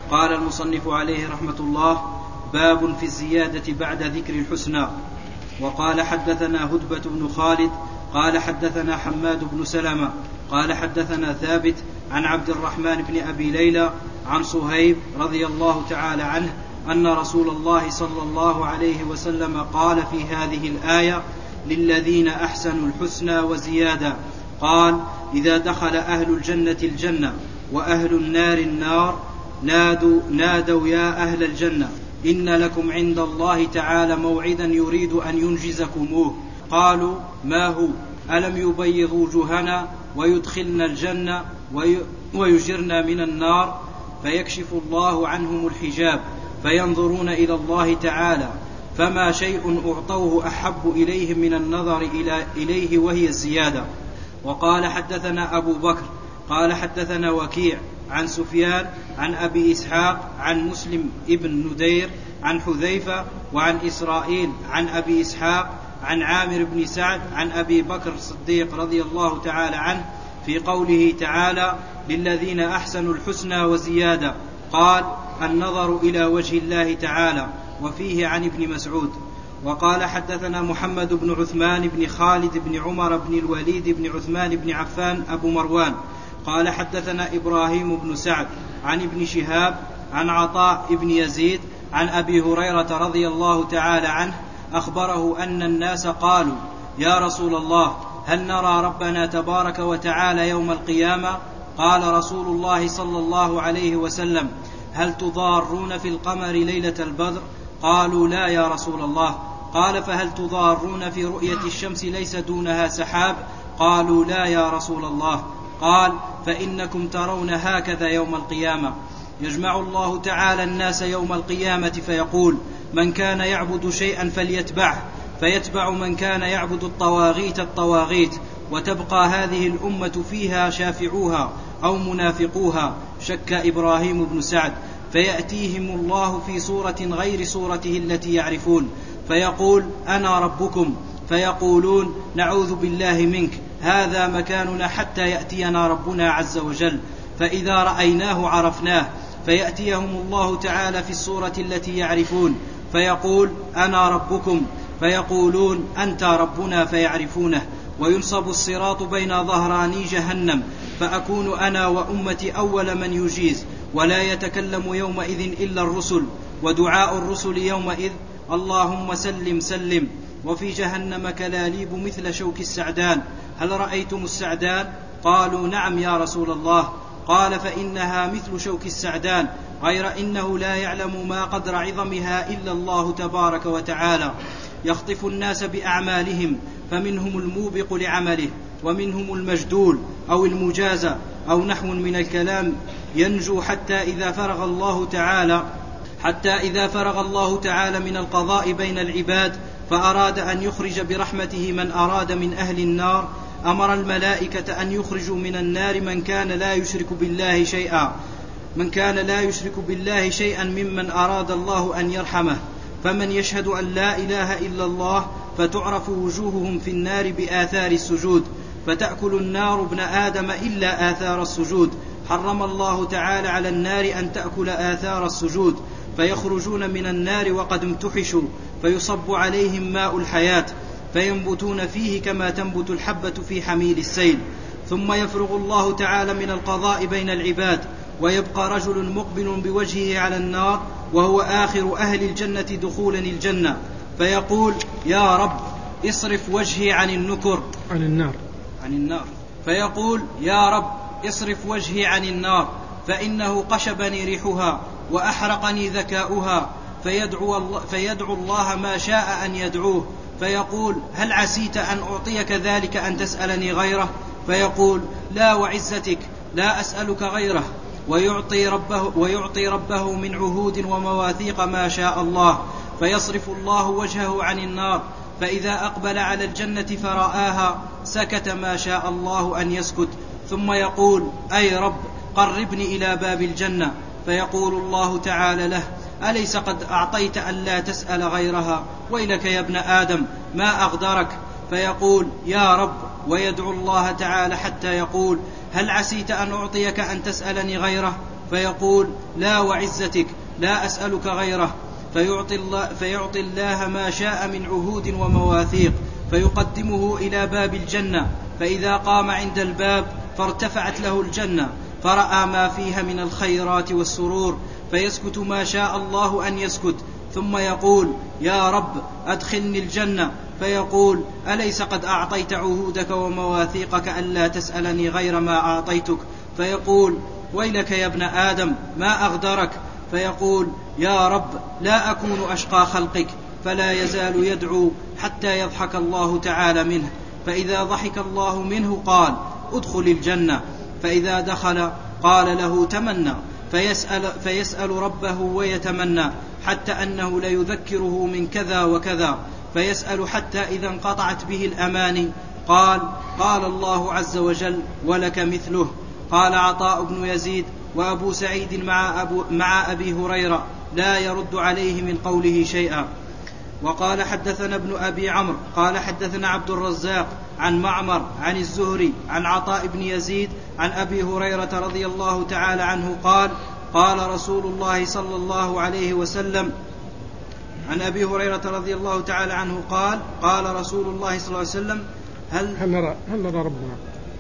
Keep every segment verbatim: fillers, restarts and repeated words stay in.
قال المصنف عليه رحمة الله: باب في الزيادة بعد ذكر الحسنى. وقال حدثنا هدبة بن خالد قال حدثنا حماد بن سلمة قال حدثنا ثابت عن عبد الرحمن بن أبي ليلى عن صهيب رضي الله تعالى عنه أن رسول الله صلى الله عليه وسلم قال في هذه الآية: للذين أحسنوا الحسنى وزيادة. قال: إذا دخل أهل الجنة الجنة وأهل النار النار نادوا, نادوا يا أهل الجنة إن لكم عند الله تعالى موعدا يريد أن ينجزكموه. قالوا: ما هو؟ ألم يبيض وجوهنا ويدخلنا الجنة ويجرنا من النار؟ فيكشف الله عنهم الحجاب فينظرون إلى الله تعالى فما شيء أعطوه أحب إليهم من النظر إليه وهي الزيادة. وقال حدثنا أبو بكر قال حدثنا وكيع عن سفيان عن أبي إسحاق عن مسلم ابن ندير عن حذيفة وعن إسرائيل عن أبي إسحاق عن عامر بن سعد عن أبي بكر الصديق رضي الله تعالى عنه في قوله تعالى: للذين أحسنوا الحسنى وزيادة. قال: النظر إلى وجه الله تعالى. وفيه عن ابن مسعود. وقال حدثنا محمد بن عثمان بن خالد بن عمر بن الوليد بن عثمان بن عفان أبو مروان قال حدثنا إبراهيم بن سعد عن ابن شهاب عن عطاء بن يزيد عن أبي هريرة رضي الله تعالى عنه أخبره أن الناس قالوا: يا رسول الله، هل نرى ربنا تبارك وتعالى يوم القيامة؟ قال رسول الله صلى الله عليه وسلم: هل تضارون في القمر ليلة البدر؟ قالوا: لا يا رسول الله. قال: فهل تضارون في رؤية الشمس ليس دونها سحاب؟ قالوا: لا يا رسول الله. قال: فإنكم ترون هكذا يوم القيامة: يجمع الله تعالى الناس يوم القيامة فيقول: من كان يعبد شيئا فليتبعه، فيتبع من كان يعبد الطواغيت الطواغيت، وتبقى هذه الأمة فيها شافعوها أو منافقوها. شك إبراهيم بن سعد. فيأتيهم الله في صورة غير صورته التي يعرفون فيقول: أنا ربكم. فيقولون: نعوذ بالله منك، هذا مكاننا حتى يأتينا ربنا عز وجل. فإذا رأيناه عرفناه. فيأتيهم الله تعالى في الصورة التي يعرفون فيقول: أنا ربكم. فيقولون: أنت ربنا، فيعرفونه. وينصب الصراط بين ظهراني جهنم فأكون أنا وأمتي أول من يجيز، ولا يتكلم يومئذ إلا الرسل، ودعاء الرسل يومئذ: اللهم سلم سلم. وفي جهنم كلاليب مثل شوك السعدان. هل رأيتم السعدان؟ قالوا: نعم يا رسول الله. قال: فإنها مثل شوك السعدان، غير إنه لا يعلم ما قدر عظمها إلا الله تبارك وتعالى. يخطف الناس بأعمالهم، فمنهم الموبق لعمله، ومنهم المجدول أو المجازى أو نحو من الكلام، ينجو حتى إذا فرغ الله تعالى حتى إذا فرغ الله تعالى من القضاء بين العباد فأراد أن يخرج برحمته من أراد من أهل النار، أمر الملائكة أن يخرجوا من النار من كان لا يشرك بالله شيئا من كان لا يشرك بالله شيئا ممن أراد الله أن يرحمه. فمن يشهد أن لا إله إلا الله فتعرف وجوههم في النار بآثار السجود، فتأكل النار ابن آدم إلا آثار السجود. حرم الله تعالى على النار أن تأكل آثار السجود. فيخرجون من النار وقد امتحشوا، فيصب عليهم ماء الحياة فينبتون فيه كما تنبت الحبة في حميل السيل. ثم يفرغ الله تعالى من القضاء بين العباد، ويبقى رجل مقبل بوجهه على النار وهو آخر أهل الجنة دخولا الجنة، فيقول: يا رب اصرف وجهي عن النكر عن النار عن النار فيقول: يا رب اصرف وجهي عن النار، فإنه قشبني ريحها وأحرقني ذكاؤها. فيدعو الله, فيدعو الله ما شاء أن يدعوه، فيقول: هل عسيت أن أعطيك ذلك أن تسألني غيره؟ فيقول: لا وعزتك لا أسألك غيره. ويعطي ربه, ويعطي ربه من عهود ومواثيق ما شاء الله. فيصرف الله وجهه عن النار، فإذا أقبل على الجنة فرآها سكت ما شاء الله أن يسكت، ثم يقول: أي رب قربني إلى باب الجنة. فيقول الله تعالى له: أليس قد أعطيت أن لا تسأل غيرها؟ ويلك يا ابن آدم ما أغدرك. فيقول: يا رب، ويدعو الله تعالى حتى يقول: هل عسيت أن أعطيك أن تسألني غيره؟ فيقول لا وعزتك لا أسألك غيره، فيعطي الله, فيعطي الله ما شاء من عهود ومواثيق، فيقدمه إلى باب الجنة، فإذا قام عند الباب فارتفعت له الجنة فرأى ما فيها من الخيرات والسرور، فيسكت ما شاء الله أن يسكت، ثم يقول يا رب أدخلني الجنة، فيقول أليس قد أعطيت عهودك ومواثيقك ألا تسألني غير ما أعطيتك؟ فيقول ويلك يا ابن آدم ما أغدرك؟ فيقول يا رب لا أكون أشقى خلقك، فلا يزال يدعو حتى يضحك الله تعالى منه، فإذا ضحك الله منه قال ادخل الجنة، فإذا دخل قال له تمنى، فيسأل, فيسأل ربه ويتمنى حتى أنه ليذكره من كذا وكذا، فيسأل حتى إذا انقطعت به الأماني قال قال الله عز وجل ولك مثله. قال عطاء بن يزيد وأبو سعيد مع, أبو مع أبي هريرة لا يرد عليه من قوله شيئا. وقال حدثنا ابن أبي عمرو قال حدثنا عبد الرزاق عن معمر عن الزهري عن عطاء بن يزيد عن أبي هريرة رضي الله تعالى عنه قال قال رسول الله صلى الله عليه وسلم عن أبي هريرة رضي الله تعالى عنه قال قال رسول الله صلى الله عليه وسلم هل, هل, نرى, هل نرى ربنا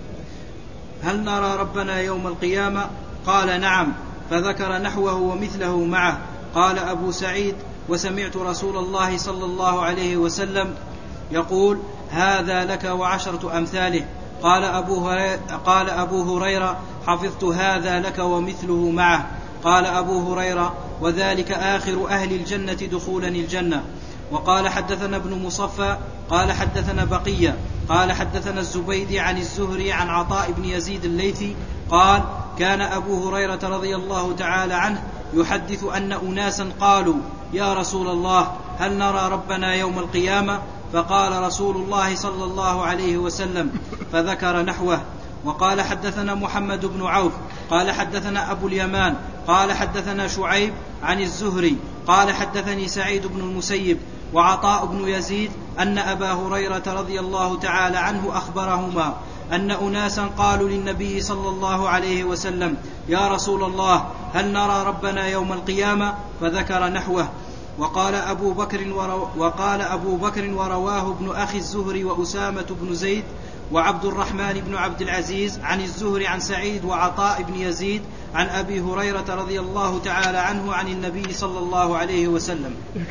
هل نرى ربنا يوم القيامة؟ قال نعم، فذكر نحوه ومثله معه. قال أبو سعيد وسمعت رسول الله صلى الله عليه وسلم يقول هذا لك وعشرة أمثاله. قال أبو هريرة, قال أبو هريرة حفظت هذا لك ومثله معه. قال أبو هريرة وذلك آخر أهل الجنة دخولا الجنة. وقال حدثنا ابن مصفى قال حدثنا بقية قال حدثنا الزبيدي عن الزهري عن عطاء بن يزيد الليثي قال كان أبو هريرة رضي الله تعالى عنه يحدث أن أناسا قالوا يا رسول الله هل نرى ربنا يوم القيامة؟ فقال رسول الله صلى الله عليه وسلم فذكر نحوه. وقال حدثنا محمد بن عوف قال حدثنا أبو اليمان قال حدثنا شعيب عن الزهري قال حدثني سعيد بن المسيب وعطاء بن يزيد أن أبا هريرة رضي الله تعالى عنه أخبرهما أن أناسا قالوا للنبي صلى الله عليه وسلم يا رسول الله هل نرى ربنا يوم القيامة؟ فذكر نحوه. وقال أبو بكر, ورو وقال أبو بكر ورواه ابن أخي الزهري وأسامة بن زيد وعبد الرحمن بن عبد العزيز عن الزهري عن سعيد وعطاء بن يزيد عن أبي هريرة رضي الله تعالى عنه عن النبي صلى الله عليه وسلم.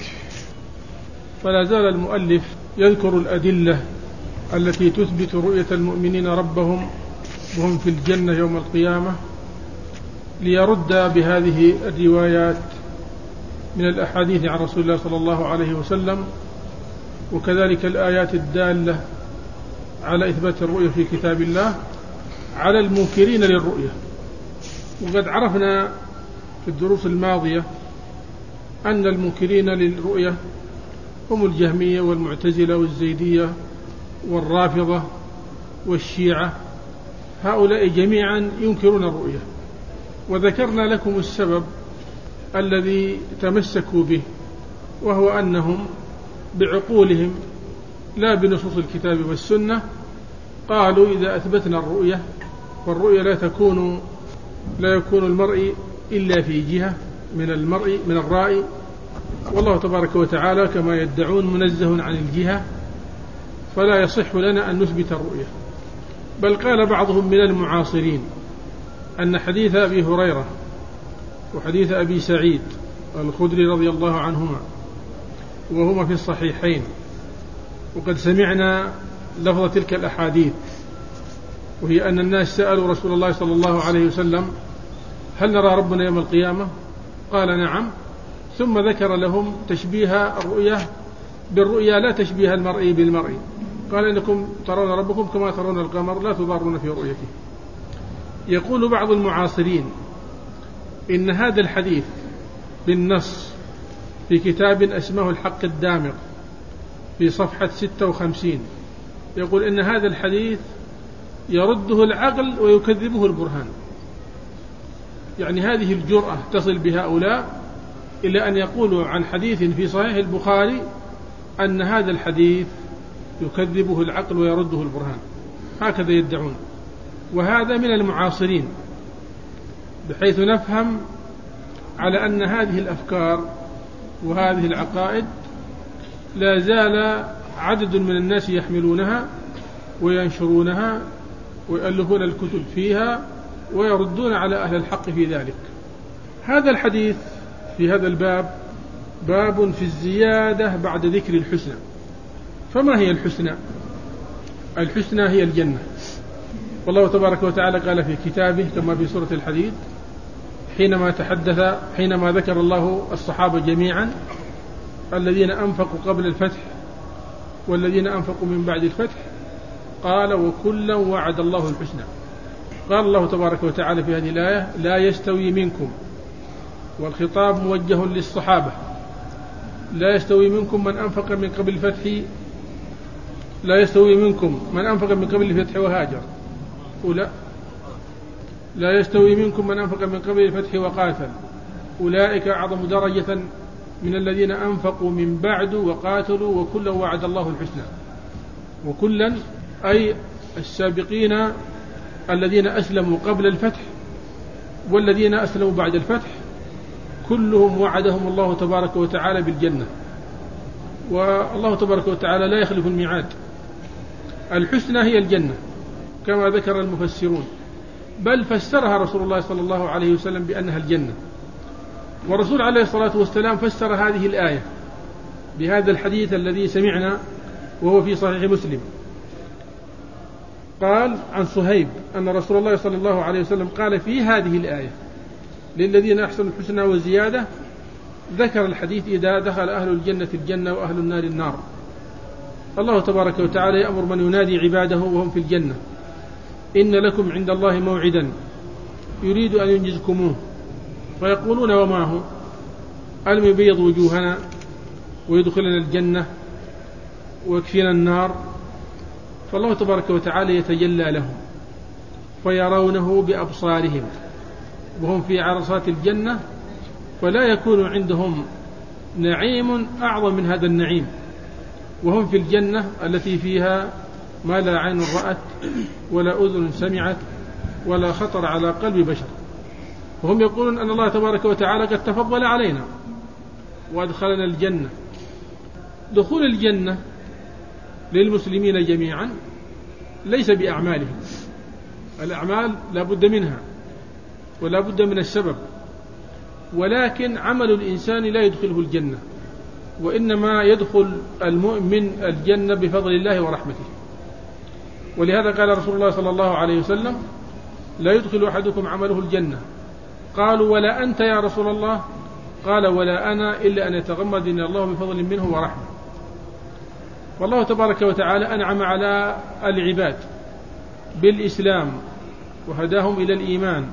فلا زال المؤلف يذكر الأدلة التي تثبت رؤية المؤمنين ربهم وهم في الجنة يوم القيامة، ليرد بهذه الروايات من الأحاديث عن رسول الله صلى الله عليه وسلم، وكذلك الآيات الدالة على إثبات الرؤية في كتاب الله على المنكرين للرؤية. وقد عرفنا في الدروس الماضية أن المنكرين للرؤية هم الجهمية والمعتزلة والزيدية والرافضة والشيعة، هؤلاء جميعا ينكرون الرؤية. وذكرنا لكم السبب الذي تمسكوا به، وهو أنهم بعقولهم لا بنصوص الكتاب والسنة قالوا إذا أثبتنا الرؤية، والرؤية لا تكون لا يكون المرء إلا في جهة من المرء من الرأي، والله تبارك وتعالى كما يدعون منزه عن الجهة، فلا يصح لنا أن نثبت الرؤية. بل قال بعضهم من المعاصرين أن حديث أبي هريرة وحديث أبي سعيد الخدري رضي الله عنهما وهما في الصحيحين، وقد سمعنا لفظ تلك الأحاديث، وهي أن الناس سألوا رسول الله صلى الله عليه وسلم هل نرى ربنا يوم القيامة؟ قال نعم، ثم ذكر لهم تشبيه الرؤية بالرؤيا لا تشبيه المرء بالمرء، قال إنكم ترون ربكم كما ترون القمر لا تضارون في رؤيته. يقول بعض المعاصرين إن هذا الحديث بالنص في كتاب اسمه الحق الدامغ في صفحة ستة وخمسين، يقول إن هذا الحديث يرده العقل ويكذبه البرهان. يعني هذه الجرأة تصل بهؤلاء إلى أن يقولوا عن حديث في صحيح البخاري أن هذا الحديث يكذبه العقل ويرده البرهان، هكذا يدعون. وهذا من المعاصرين، بحيث نفهم على أن هذه الأفكار وهذه العقائد لا زال عدد من الناس يحملونها وينشرونها ويؤلفون الكتب فيها ويردون على أهل الحق في ذلك. هذا الحديث في هذا الباب باب في الزيادة بعد ذكر الحسنى. فما هي الحسنى؟ الحسنى هي الجنة. والله تبارك وتعالى قال في كتابه كما في سورة الحديد حينما تحدث حينما ذكر الله الصحابة جميعا الذين أنفقوا قبل الفتح والذين أنفقوا من بعد الفتح قال وكلا وعد الله الحسنى. قال الله تبارك وتعالى في هذه الآية لا يستوي منكم، والخطاب موجه للصحابة، لا يستوي منكم من أنفق من قبل الفتح لا يستوي منكم من أنفق من قبل الفتح وهاجر أولا لا يستوي منكم من أنفق من قبل الفتح وقاتل أولئك أعظم درجة من الذين أنفقوا من بعد وقاتلوا وكلا وعد الله الحسنى. وكلا أي السابقين الذين أسلموا قبل الفتح والذين أسلموا بعد الفتح كلهم وعدهم الله تبارك وتعالى بالجنة، والله تبارك وتعالى لا يخلف الميعاد. الحسنى هي الجنة كما ذكر المفسرون، بل فسرها رسول الله صلى الله عليه وسلم بأنها الجنة. والرسول عليه الصلاة والسلام فسر هذه الآية بهذا الحديث الذي سمعنا وهو في صحيح مسلم. قال عن صهيب أن رسول الله صلى الله عليه وسلم قال في هذه الآية للذين أحسنوا الحسنى وزيادة، ذكر الحديث إذا دخل أهل الجنة الجنة وأهل النار النار. الله تبارك وتعالى يأمر من ينادي عباده وهم في الجنة إن لكم عند الله موعدا يريد أن ينجزكموه، فيقولون وما هو؟ ألم يبيض وجوهنا ويدخلنا الجنة ويكفينا النار؟ فالله تبارك وتعالى يتجلى لهم فيرونه بأبصارهم وهم في عرصات الجنة، فلا يكون عندهم نعيم أعظم من هذا النعيم، وهم في الجنة التي فيها ما لا عين رأت ولا أذن سمعت ولا خطر على قلب بشر. وهم يقولون أن الله تبارك وتعالى قد تفضل علينا وأدخلنا الجنة. دخول الجنة للمسلمين جميعا ليس بأعمالهم، الأعمال لا بد منها ولا بد من السبب، ولكن عمل الإنسان لا يدخله الجنة، وإنما يدخل المؤمن الجنة بفضل الله ورحمته. ولهذا قال رسول الله صلى الله عليه وسلم لا يدخل أحدكم عمله الجنة. قالوا ولا أنت يا رسول الله؟ قال ولا أنا إلا أن يتغمدني الله بفضل منه ورحمة. والله تبارك وتعالى أنعم على العباد بالإسلام وهداهم إلى الإيمان،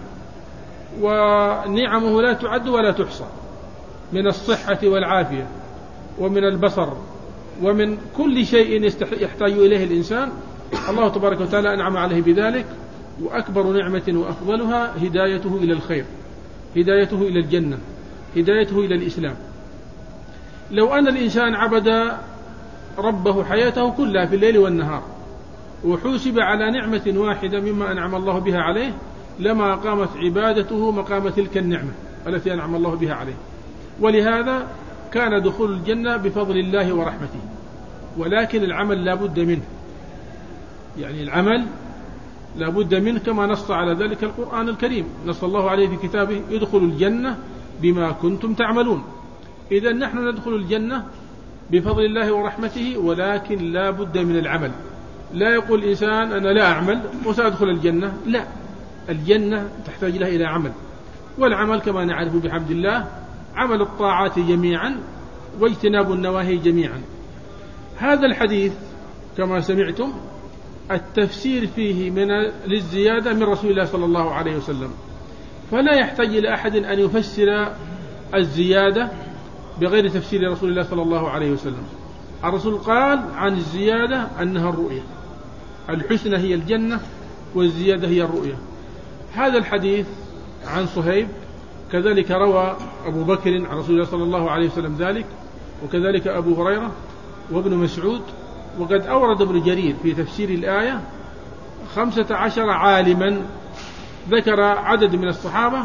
ونعمه لا تعد ولا تحصى، من الصحة والعافية ومن البصر ومن كل شيء يحتاج إليه الإنسان. الله تبارك وتعالى أنعم عليه بذلك، وأكبر نعمة وأفضلها هدايته إلى الخير، هدايته إلى الجنة، هدايته إلى الإسلام. لو أن الإنسان عبد ربه حياته كلها في الليل والنهار وحوسب على نعمة واحدة مما أنعم الله بها عليه لما قامت عبادته مقام تلك النعمة التي أنعم الله بها عليه. ولهذا كان دخول الجنة بفضل الله ورحمته، ولكن العمل لا بد منه، يعني العمل لا بد منه كما نص على ذلك القرآن الكريم، نص الله عليه في كتابه ادخلوا الجنة بما كنتم تعملون. إذن نحن ندخل الجنة بفضل الله ورحمته، ولكن لا بد من العمل. لا يقول الإنسان أنا لا أعمل وسأدخل الجنة، لا، الجنة تحتاج لها إلى عمل، والعمل كما نعرف بحمد الله عمل الطاعات جميعا واجتناب النواهي جميعا. هذا الحديث كما سمعتم التفسير فيه من للزيادة من رسول الله صلى الله عليه وسلم، فلا يحتاج إلى أحد أن يفسر الزيادة بغير تفسير رسول الله صلى الله عليه وسلم. الرسول قال عن الزيادة أنها الرؤية، الحسنى هي الجنة والزيادة هي الرؤية. هذا الحديث عن صهيب، كذلك روى أبو بكر عن رسول الله صلى الله عليه وسلم ذلك، وكذلك أبو هريرة وابن مسعود. وقد أورد ابن جرير في تفسير الآية خمسة عشر عالما، ذكر عدد من الصحابة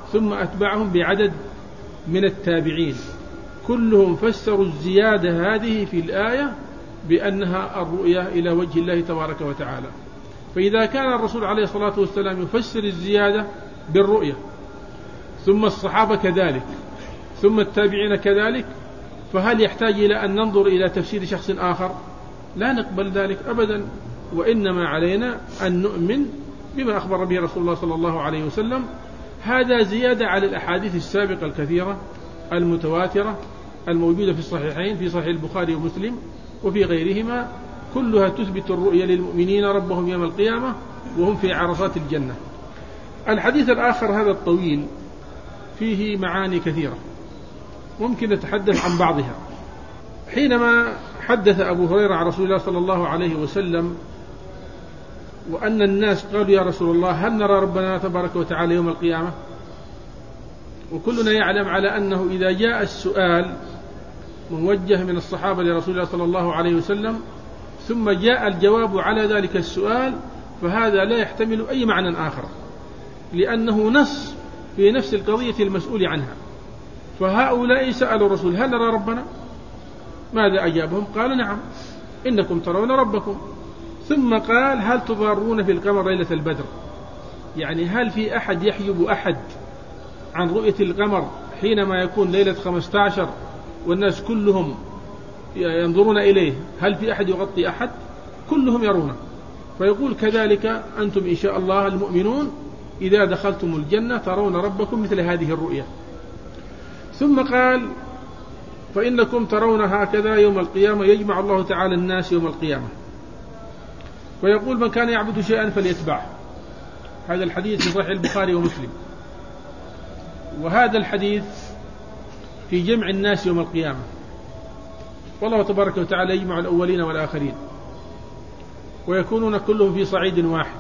ثم أتبعهم بعدد من التابعين، كلهم فسروا الزيادة هذه في الآية بأنها الرؤية إلى وجه الله تبارك وتعالى. فإذا كان الرسول عليه الصلاة والسلام يفسر الزيادة بالرؤية، ثم الصحابة كذلك، ثم التابعين كذلك، فهل يحتاج إلى أن ننظر إلى تفسير شخص آخر؟ لا نقبل ذلك أبدا، وإنما علينا أن نؤمن بما أخبر به رسول الله صلى الله عليه وسلم. هذا زيادة على الأحاديث السابقة الكثيرة المتواترة الموجودة في الصحيحين، في صحيح البخاري ومسلم وفي غيرهما، كلها تثبت الرؤية للمؤمنين ربهم يوم القيامة وهم في عرصات الجنة. الحديث الآخر هذا الطويل فيه معاني كثيرة، ممكن نتحدث عن بعضها. حينما حدث أبو هريرة عن رسول الله صلى الله عليه وسلم وأن الناس قالوا يا رسول الله هل نرى ربنا تبارك وتعالى يوم القيامة؟ وكلنا يعلم على أنه إذا جاء السؤال موجه من الصحابة لرسول الله صلى الله عليه وسلم ثم جاء الجواب على ذلك السؤال، فهذا لا يحتمل أي معنى آخر، لأنه نص في نفس القضية المسؤول عنها. فهؤلاء سألوا الرسول هل نرى ربنا؟ ماذا أجابهم؟ قال نعم إنكم ترون ربكم. ثم قال هل تضارون في القمر ليلة البدر؟ يعني هل في أحد يحجب أحد عن رؤية القمر حينما يكون ليلة خمسة عشر والناس كلهم ينظرون إليه؟ هل في أحد يغطي أحد؟ كلهم يرونه. فيقول كذلك أنتم إن شاء الله المؤمنون إذا دخلتم الجنة ترون ربكم مثل هذه الرؤية. ثم قال فإنكم ترون هكذا يوم القيامة يجمع الله تعالى الناس يوم القيامة ويقول من كان يعبد شيئا فليتبعه. هذا الحديث في صحيح البخاري ومسلم. وهذا الحديث في جمع الناس يوم القيامة، والله تبارك وتعالى يجمع الأولين والآخرين ويكونون كلهم في صعيد واحد،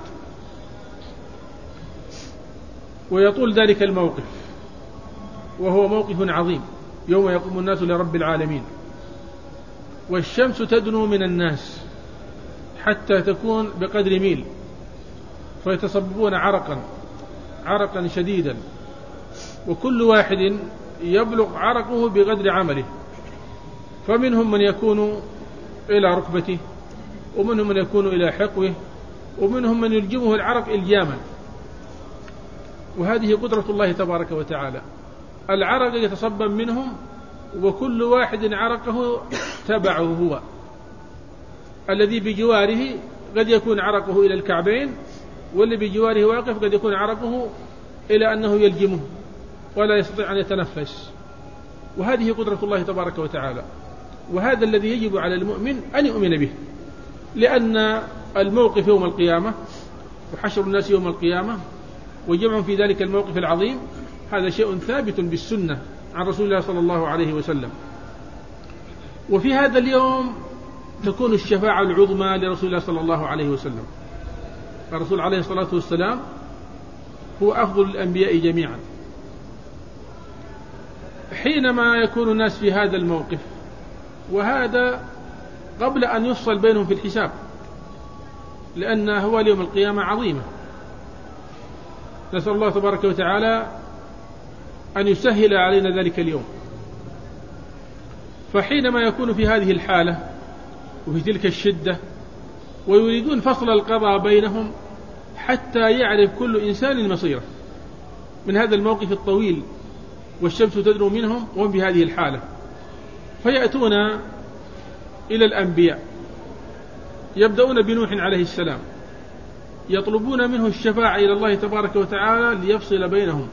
ويطول ذلك الموقف وهو موقف عظيم يوم يقوم الناس لرب العالمين، والشمس تدنو من الناس حتى تكون بقدر ميل، فيتصببون عرقا عرقا شديدا، وكل واحد يبلغ عرقه بقدر عمله، فمنهم من يكون إلى ركبته، ومنهم من يكون إلى حقوه، ومنهم من يلجمه العرق إلجاما. وهذه قدرة الله تبارك وتعالى، العرق يتصبب منهم وكل واحد عرقه تبعه هو، الذي بجواره قد يكون عرقه إلى الكعبين، والذي بجواره واقف قد يكون عرقه إلى أنه يلجمه ولا يستطيع أن يتنفس. وهذه قدرة الله تبارك وتعالى، وهذا الذي يجب على المؤمن أن يؤمن به، لأن الموقف يوم القيامة وحشر الناس يوم القيامة وجمع في ذلك الموقف العظيم هذا شيء ثابت بالسنة عن رسول الله صلى الله عليه وسلم. وفي هذا اليوم تكون الشفاعة العظمى لرسول الله صلى الله عليه وسلم. الرسول عليه الصلاة والسلام هو أفضل الأنبياء جميعا. حينما يكون الناس في هذا الموقف، وهذا قبل أن يفصل بينهم في الحساب، لأن هو اليوم القيامة عظيمة، نسأل الله تبارك وتعالى أن يسهل علينا ذلك اليوم. فحينما يكون في هذه الحالة وفي تلك الشدة ويريدون فصل القضاء بينهم حتى يعرف كل إنسان مصيره من هذا الموقف الطويل، والشمس تدنو منهم وهم بهذه الحالة، فيأتون إلى الأنبياء، يبدأون بنوح عليه السلام، يطلبون منه الشفاعة إلى الله تبارك وتعالى ليفصل بينهم.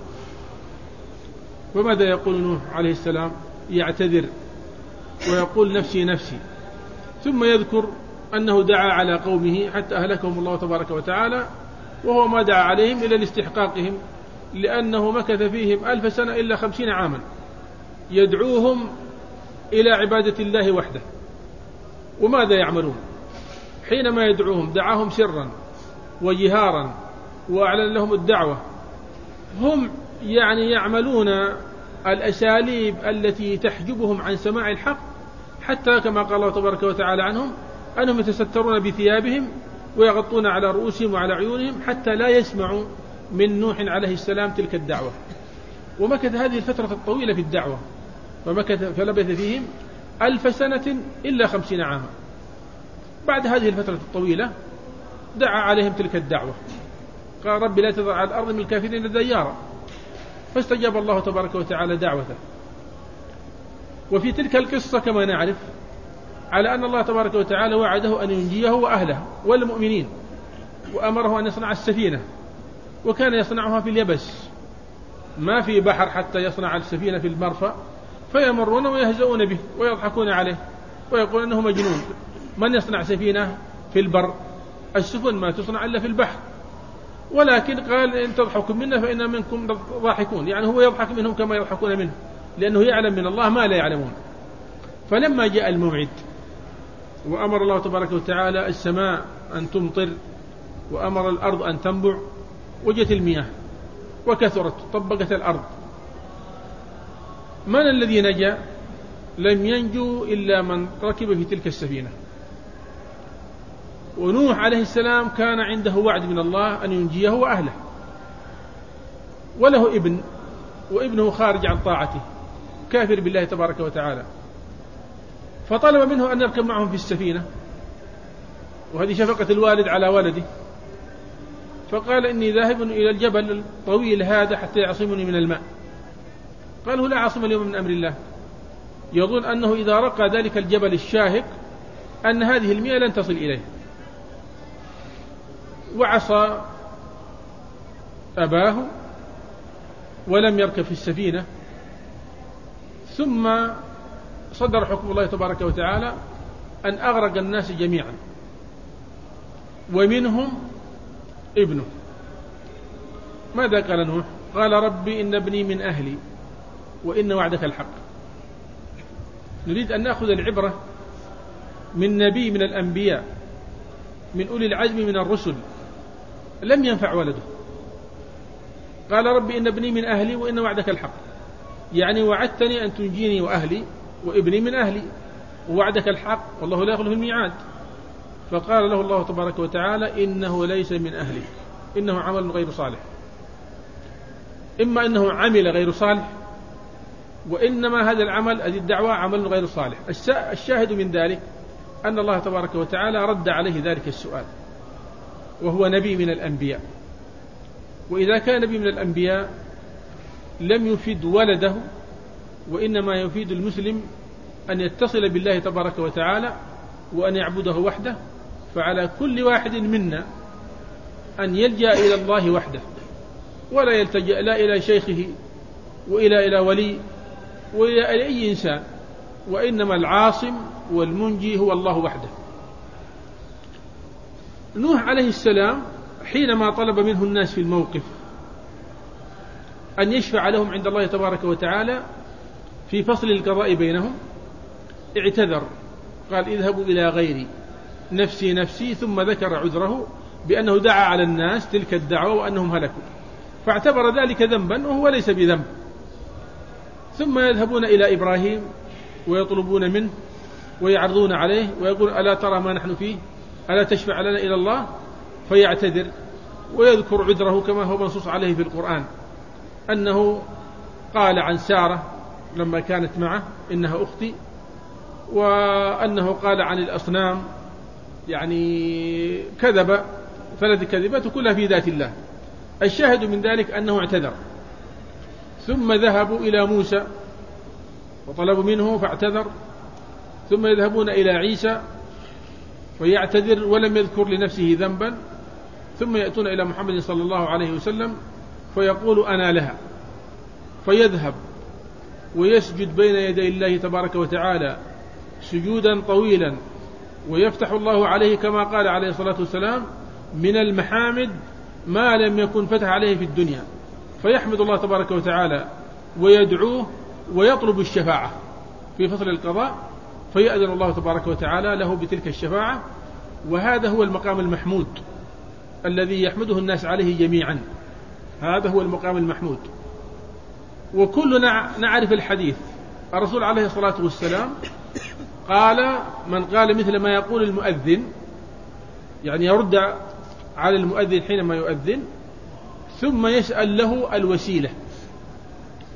وماذا يقول نوح عليه السلام؟ يعتذر ويقول نفسي نفسي، ثم يذكر أنه دعا على قومه حتى أهلكهم الله تبارك وتعالى، وهو ما دعا عليهم إلى لاستحقاقهم، لأنه مكث فيهم ألف سنة إلا خمسين عاما يدعوهم إلى عبادة الله وحده. وماذا يعملون حينما يدعوهم؟ دعاهم سرا وجهارا وأعلن لهم الدعوة. هم يعني يعملون الأساليب التي تحجبهم عن سماع الحق، حتى كما قال الله تبارك وتعالى عنهم أنهم يتسترون بثيابهم ويغطون على رؤوسهم وعلى عيونهم حتى لا يسمعوا من نوح عليه السلام تلك الدعوة. ومكث هذه الفترة الطويلة في الدعوة، فمكث فلبث فيهم ألف سنة إلا خمسين عاما. بعد هذه الفترة الطويلة دعا عليهم تلك الدعوة، قال رب لا تذر على الأرض من الكافرين ديارا، فاستجاب الله تبارك وتعالى دعوته. وفي تلك القصة كما نعرف على أن الله تبارك وتعالى وعده أن ينجيه وأهله والمؤمنين، وأمره أن يصنع السفينة، وكان يصنعها في اليبس، ما في بحر حتى يصنع السفينة في المرفأ، فيمرون ويهزؤون به ويضحكون عليه ويقول أنه مجنون، من يصنع سفينة في البر؟ السفن ما تصنع إلا في البحر. ولكن قال إن تضحكوا منا فإنا منكم ضاحكون، يعني هو يضحك منهم كما يضحكون منه، لأنه يعلم من الله ما لا يعلمون. فلما جاء الموعد وأمر الله تبارك وتعالى السماء أن تمطر وأمر الأرض أن تنبع وجت المياه وكثرت طبقت الأرض، من الذي نجا؟ لم ينجو إلا من ركب في تلك السفينة. ونوح عليه السلام كان عنده وعد من الله أن ينجيه وأهله، وله ابن، وابنه خارج عن طاعته كافر بالله تبارك وتعالى، فطلب منه أن يركب معهم في السفينة، وهذه شفقة الوالد على ولده. فقال إني ذاهب إلى الجبل الطويل هذا حتى يعصمني من الماء. قال لا عاصم اليوم من أمر الله، يظن أنه إذا رقى ذلك الجبل الشاهق أن هذه المياه لن تصل إليه، وعصى أباه ولم يركب في السفينة. ثم صدر حكم الله تبارك وتعالى أن أغرق الناس جميعا، ومنهم ابنه. ماذا قال نوح؟ قال ربي إن ابني من أهلي وإن وعدك الحق. نريد أن نأخذ العبرة من نبي من الأنبياء من أولي العزم من الرسل لم ينفع ولده، قال ربي إن ابني من أهلي وإن وعدك الحق، يعني وعدتني أن تنجيني وأهلي وابني من أهلي، ووعدك الحق والله لا يخلف الميعاد. فقال له الله تبارك وتعالى إنه ليس من أهلك، إنه عمل غير صالح. إما أنه عمل غير صالح، وإنما هذا العمل هذه الدعوة عمل غير صالح. الشاهد من ذلك أن الله تبارك وتعالى رد عليه ذلك السؤال، وهو نبي من الأنبياء. وإذا كان نبي من الأنبياء لم يفيد ولده، وإنما يفيد المسلم أن يتصل بالله تبارك وتعالى وأن يعبده وحده. فعلى كل واحد منا أن يلجأ إلى الله وحده، ولا يلتجأ لا إلى شيخه وإلى إلى ولي وإلى أي إنسان، وإنما العاصم والمنجي هو الله وحده. نوح عليه السلام حينما طلب منه الناس في الموقف أن يشفع لهم عند الله تبارك وتعالى في فصل القضاء بينهم اعتذر، قال اذهبوا إلى غيري نفسي نفسي، ثم ذكر عذره بأنه دعا على الناس تلك الدعوة وأنهم هلكوا، فاعتبر ذلك ذنبا وهو ليس بذنب. ثم يذهبون إلى إبراهيم ويطلبون منه ويعرضون عليه ويقول ألا ترى ما نحن فيه، ألا تشفع لنا إلى الله؟ فيعتذر ويذكر عذره كما هو منصوص عليه في القرآن، أنه قال عن سارة لما كانت معه إنها أختي، وأنه قال عن الأصنام، يعني كذب ثلاث كذبات كلها في ذات الله. الشاهد من ذلك أنه اعتذر. ثم ذهبوا إلى موسى وطلبوا منه فاعتذر، ثم يذهبون إلى عيسى ويعتذر ولم يذكر لنفسه ذنبا، ثم يأتون إلى محمد صلى الله عليه وسلم فيقول أنا لها، فيذهب ويسجد بين يدي الله تبارك وتعالى سجودا طويلا، ويفتح الله عليه كما قال عليه الصلاة والسلام من المحامد ما لم يكن فتح عليه في الدنيا، فيحمد الله تبارك وتعالى ويدعوه ويطلب الشفاعة في فصل القضاء، فيأذن الله تبارك وتعالى له بتلك الشفاعة. وهذا هو المقام المحمود الذي يحمده الناس عليه جميعا، هذا هو المقام المحمود. وكلنا نعرف الحديث، الرسول عليه الصلاة والسلام قال من قال مثل ما يقول المؤذن، يعني يرد على المؤذن حينما يؤذن، ثم يسأل له الوسيلة،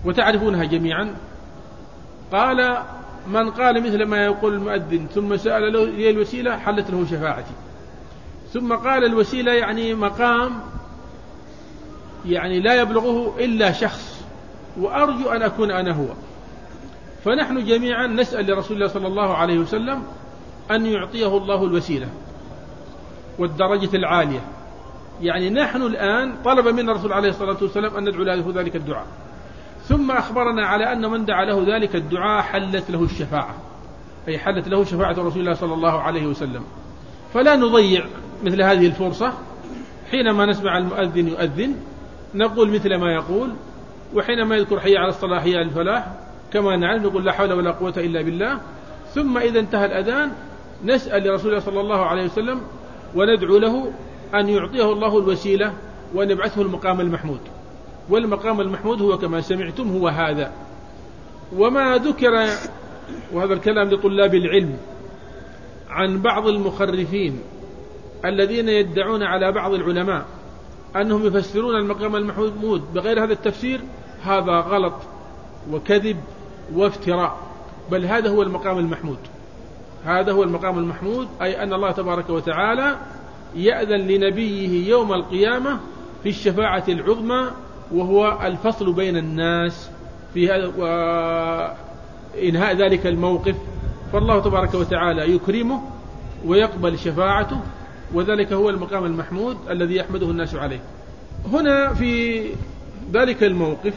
وتعرفونها جميعا. قال: من قال مثل ما يقول المؤذن ثم سأل له لي الوسيلة حلت له شفاعتي. ثم قال: الوسيلة يعني مقام يعني لا يبلغه إلا شخص، وأرجو أن أكون أنا هو. فنحن جميعا نسأل لرسول الله صلى الله عليه وسلم أن يعطيه الله الوسيلة والدرجة العالية. يعني نحن الآن طلب منا الرسول عليه الصلاة والسلام أن ندعو له ذلك الدعاء، ثم أخبرنا على أن من دعا له ذلك الدعاء حلت له الشفاعة، أي حلت له شفاعة رسول الله صلى الله عليه وسلم. فلا نضيع مثل هذه الفرصة. حينما نسمع المؤذن يؤذن نقول مثل ما يقول، وحينما يذكر حي على الصلاة حي على الفلاح كما نعلم نقول لا حول ولا قوة إلا بالله. ثم إذا انتهى الأذان نسأل لرسول الله صلى الله عليه وسلم وندعو له أن يعطيه الله الوسيلة وأن يبعثه المقام المحمود. والمقام المحمود هو كما سمعتم هو هذا. وما ذكر، وهذا الكلام لطلاب العلم، عن بعض المخرفين الذين يدعون على بعض العلماء أنهم يفسرون المقام المحمود بغير هذا التفسير، هذا غلط وكذب وافتراء، بل هذا هو المقام المحمود. هذا هو المقام المحمود، أي أن الله تبارك وتعالى يأذن لنبيه يوم القيامة في الشفاعة العظمى، وهو الفصل بين الناس في هذا وإنهاء ذلك الموقف. فالله تبارك وتعالى يكرمه ويقبل شفاعته، وذلك هو المقام المحمود الذي يحمده الناس عليه. هنا في ذلك الموقف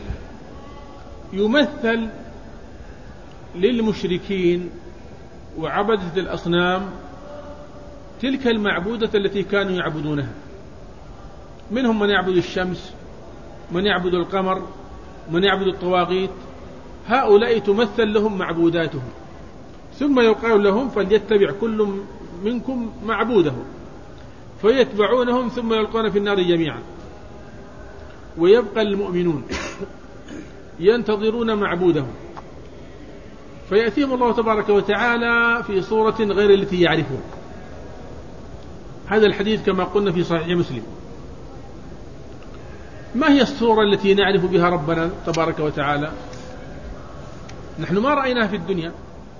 يمثل للمشركين وعبدة الأصنام تلك المعبودة التي كانوا يعبدونها. منهم من يعبد الشمس، من يعبد القمر، من يعبد الطواغيت. هؤلاء تمثل لهم معبوداتهم، ثم يقال لهم فليتبع كل منكم معبوده، فيتبعونهم ثم يلقون في النار جميعا. ويبقى المؤمنون ينتظرون معبودهم، فيأتيهم الله تبارك وتعالى في صورة غير التي يعرفون. هذا الحديث كما قلنا في صحيح مسلم. ما هي الصورة التي نعرف بها ربنا تبارك وتعالى؟ نحن ما رأيناها في الدنيا،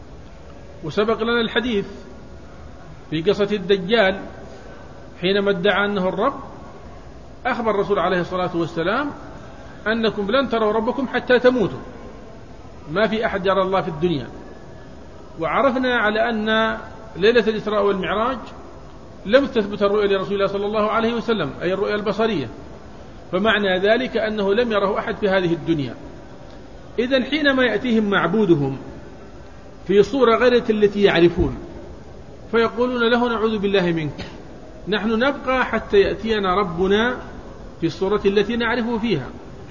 وسبق لنا الحديث في قصة الدجال حينما ادعى أنه الرب. أخبر الرسول عليه الصلاة والسلام أنكم لن تروا ربكم حتى تموتوا، ما في أحد يرى الله في الدنيا. وعرفنا على أن ليلة الإسراء والمعراج لم تثبت الرؤيا لرسول الله صلى الله عليه وسلم، أي الرؤيا البصرية، فمعنى ذلك أنه لم يره أحد في هذه الدنيا. إذن حينما يأتيهم معبودهم في صورة غير التي يعرفون فيقولون له نعوذ بالله منك، نحن نبقى حتى يأتينا ربنا في الصورة التي نعرفه فيها.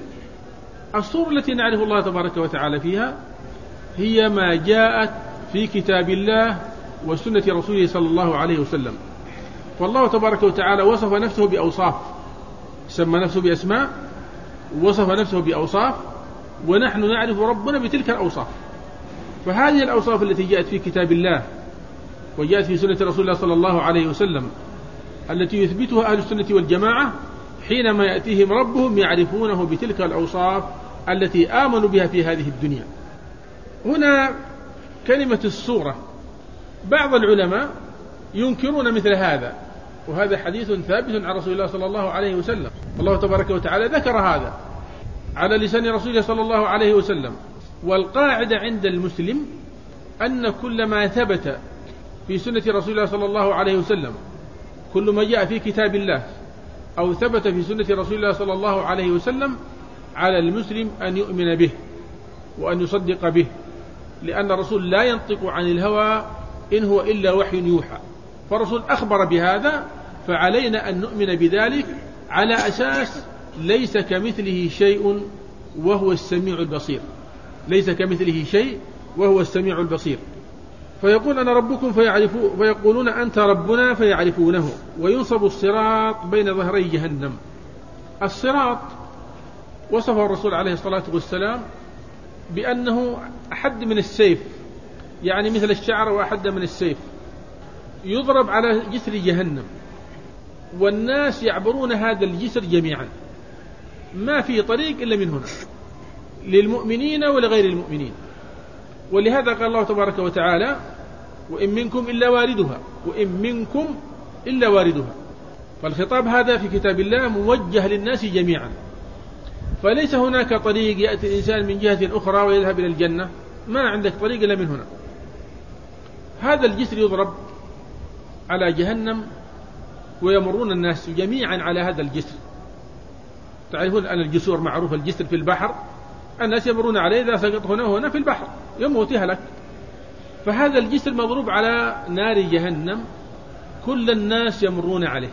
الصورة التي نعرف الله تبارك وتعالى فيها هي ما جاءت في كتاب الله وسنة رسوله صلى الله عليه وسلم. والله تبارك وتعالى وصف نفسه بأوصاف، سمى نفسه بأسماء، وصف نفسه بأوصاف، ونحن نعرف ربنا بتلك الأوصاف. فهذه الأوصاف التي جاءت في كتاب الله وجاءت في سنة رسول الله صلى الله عليه وسلم التي يثبتها أهل السنة والجماعة، حينما يأتيهم ربهم يعرفونه بتلك الأوصاف التي آمنوا بها في هذه الدنيا. هنا كلمة الصورة، بعض العلماء ينكرون مثل هذا، وهذا حديث ثابت عن رسول الله صلى الله عليه وسلم. الله تبارك وتعالى ذكر هذا على لسان رسوله صلى الله عليه وسلم. والقاعدة عند المسلم أن كل ما ثبت في سنة رسول الله صلى الله عليه وسلم، كل ما جاء في كتاب الله أو ثبت في سنة رسول الله صلى الله عليه وسلم، على المسلم أن يؤمن به وأن يصدق به، لأن الرسول لا ينطق عن الهوى إن هو إلا وحي يوحى. فالرسول أخبر بهذا، فعلينا أن نؤمن بذلك على أساس ليس كمثله شيء وهو السميع البصير. ليس كمثله شيء وهو السميع البصير. فيقول أنا ربكم فيعرفوا، فيقولون أنت ربنا فيعرفونه. وينصب الصراط بين ظهري جهنم. الصراط وصفه الرسول عليه الصلاة والسلام بأنه أحد من السيف، يعني مثل الشعر وأحد من السيف، يضرب على جسر جهنم، والناس يعبرون هذا الجسر جميعا، ما في طريق إلا من هنا. للمؤمنين ولغير المؤمنين. ولهذا قال الله تبارك وتعالى: وإن منكم إلا واردها، وإن منكم إلا واردها. فالخطاب هذا في كتاب الله موجه للناس جميعا، فليس هناك طريق يأتي الإنسان من جهة أخرى ويذهب إلى الجنة، ما عندك طريق إلا من هنا. هذا الجسر يضرب على جهنم ويمرون الناس جميعا على هذا الجسر. تعرفون أن الجسور معروف، الجسر في البحر الناس يمرون عليه، إذا سقط هنا وهنا في البحر يموت يهلك. فهذا الجسر مضروب على نار جهنم، كل الناس يمرون عليه.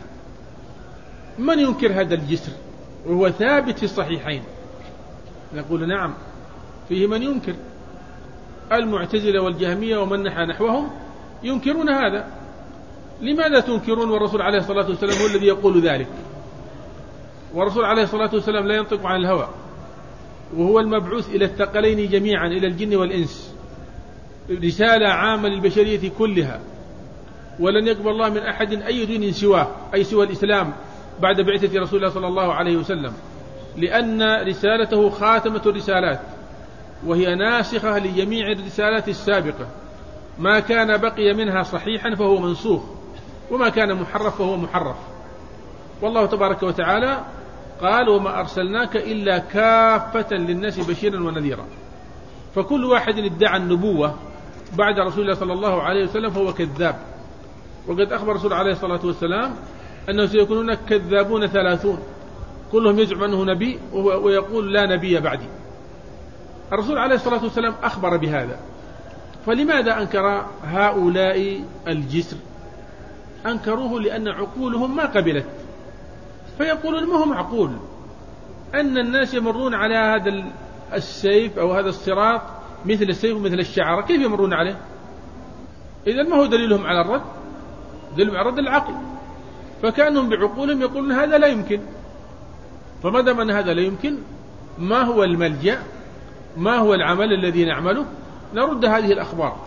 من ينكر هذا الجسر وهو ثابت في الصحيحين؟ نقول نعم، فيه من ينكر. المعتزلة والجهمية ومن نحى نحوهم ينكرون هذا. لماذا تنكرون والرسول عليه الصلاة والسلام هو الذي يقول ذلك؟ والرسول عليه الصلاة والسلام لا ينطق عن الهوى، وهو المبعوث إلى الثقلين جميعا، إلى الجن والإنس، رسالة عامة للبشرية كلها، ولن يقبل الله من أحد أي دين سواه، أي سوى الإسلام بعد بعثة رسول الله صلى الله عليه وسلم، لأن رسالته خاتمة الرسالات، وهي ناسخة لجميع الرسالات السابقة. ما كان بقي منها صحيحا فهو منسوخ، وما كان محرف فهو محرف. والله تبارك وتعالى قال: وما أرسلناك إلا كافة للناس بشيرا ونذيرا. فكل واحد ادعى النبوة بعد رسول الله صلى الله عليه وسلم فهو كذاب. وقد أخبر رسول عليه الصلاة والسلام أنه سيكونون كذابون ثلاثون، كلهم يزعم أنه نبي ويقول لا نبي بعدي. الرسول عليه الصلاة والسلام أخبر بهذا، فلماذا أنكر هؤلاء الجسر؟ أنكروه لأن عقولهم ما قبلت، فيقولون ما هو معقول أن الناس يمرون على هذا السيف أو هذا الصراط مثل السيف ومثل الشعرة، كيف يمرون عليه؟ إذا ما هو دليلهم على الرد؟ دليلهم على الرد العقل. فكانهم بعقولهم يقولون هذا لا يمكن. فما دام أن هذا لا يمكن، ما هو الملجأ؟ ما هو العمل الذي نعمله؟ نرد هذه الأخبار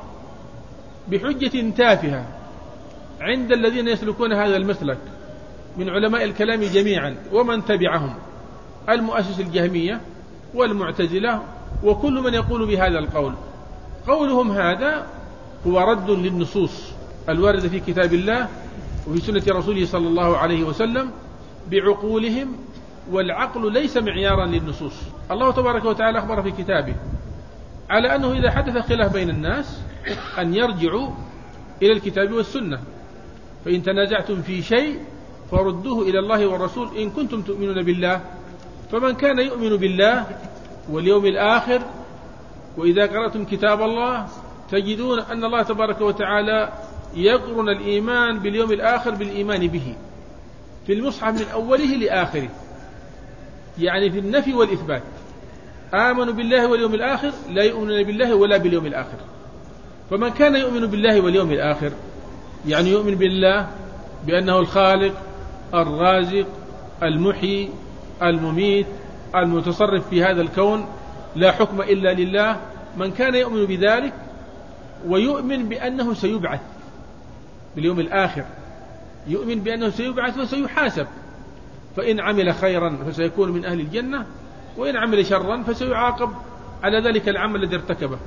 بحجة تافهة عند الذين يسلكون هذا المسلك من علماء الكلام جميعا ومن تبعهم، المؤسس الجهمية والمعتزلة وكل من يقول بهذا القول. قولهم هذا هو رد للنصوص الواردة في كتاب الله وفي سنة رسوله صلى الله عليه وسلم بعقولهم، والعقل ليس معيارا للنصوص. الله تبارك وتعالى أخبر في كتابه على أنه إذا حدث خلاف بين الناس أن يرجعوا إلى الكتاب والسنة، فإن تنازعتم في شيء فردوه إلى الله والرسول إن كنتم تؤمنون بالله. فمن كان يؤمن بالله واليوم الآخر، وإذا قرأتم كتاب الله تجدون أن الله تبارك وتعالى يقرن الإيمان باليوم الآخر بالإيمان به في المصحف من أوله لآخره، يعني في النفي والإثبات. آمنوا بالله واليوم الآخر لا يؤمنون بالله ولا باليوم الآخر. فمن كان يؤمن بالله واليوم الآخر يعني يؤمن بالله بأنه الخالق الرازق المحيي المميت المتصرف في هذا الكون، لا حكم إلا لله. من كان يؤمن بذلك ويؤمن بأنه سيبعث باليوم الآخر، يؤمن بأنه سيبعث وسيحاسب، فإن عمل خيرا فسيكون من أهل الجنة، وإن عمل شرا فسيعاقب على ذلك العمل الذي ارتكبه.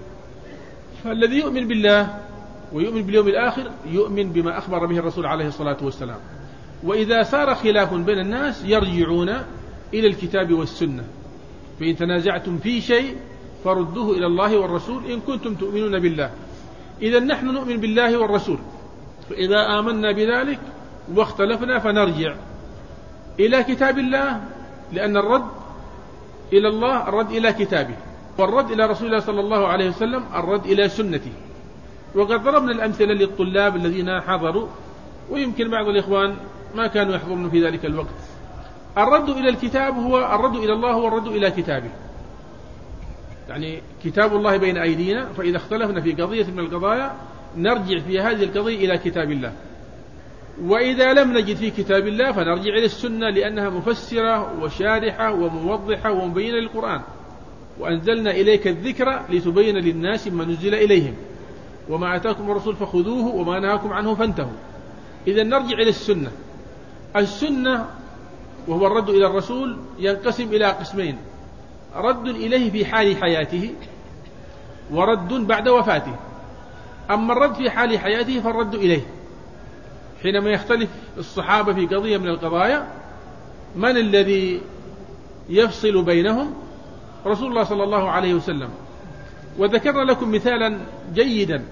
فالذي يؤمن بالله ويؤمن باليوم الآخر يؤمن بما أخبر به الرسول عليه الصلاة والسلام. وإذا صار خلاف بين الناس يرجعون إلى الكتاب والسنة، فإن تنازعتم في شيء فردوه إلى الله والرسول إن كنتم تؤمنون بالله. إذا نحن نؤمن بالله والرسول، فإذا آمنا بذلك واختلفنا فنرجع إلى كتاب الله، لأن الرد إلى الله الرد إلى كتابه، والرد إلى رسول الله صلى الله عليه وسلم الرد إلى سنته. وقد ضربنا الأمثلة للطلاب الذين حضروا، ويمكن بعض الإخوان ما كانوا يحضرون في ذلك الوقت. الرد إلى الكتاب هو الرد إلى الله والرد إلى كتابه، يعني كتاب الله بين أيدينا، فإذا اختلفنا في قضية من القضايا نرجع في هذه القضية إلى كتاب الله، وإذا لم نجد في كتاب الله فنرجع إلى السنة لأنها مفسرة وشارحة وموضحة ومبينة للقرآن. وأنزلنا إليك الذكر لتبين للناس ما نزل إليهم وما آتاكم الرسول فخذوه وما نهاكم عنه فانتهوا. إذا نرجع إلى السنة. السنة وهو الرد إلى الرسول ينقسم إلى قسمين: رد إليه في حال حياته ورد بعد وفاته. أما الرد في حال حياته فالرد إليه حينما يختلف الصحابة في قضية من القضايا، من الذي يفصل بينهم؟ رسول الله صلى الله عليه وسلم. وذكرنا لكم مثالا جيدا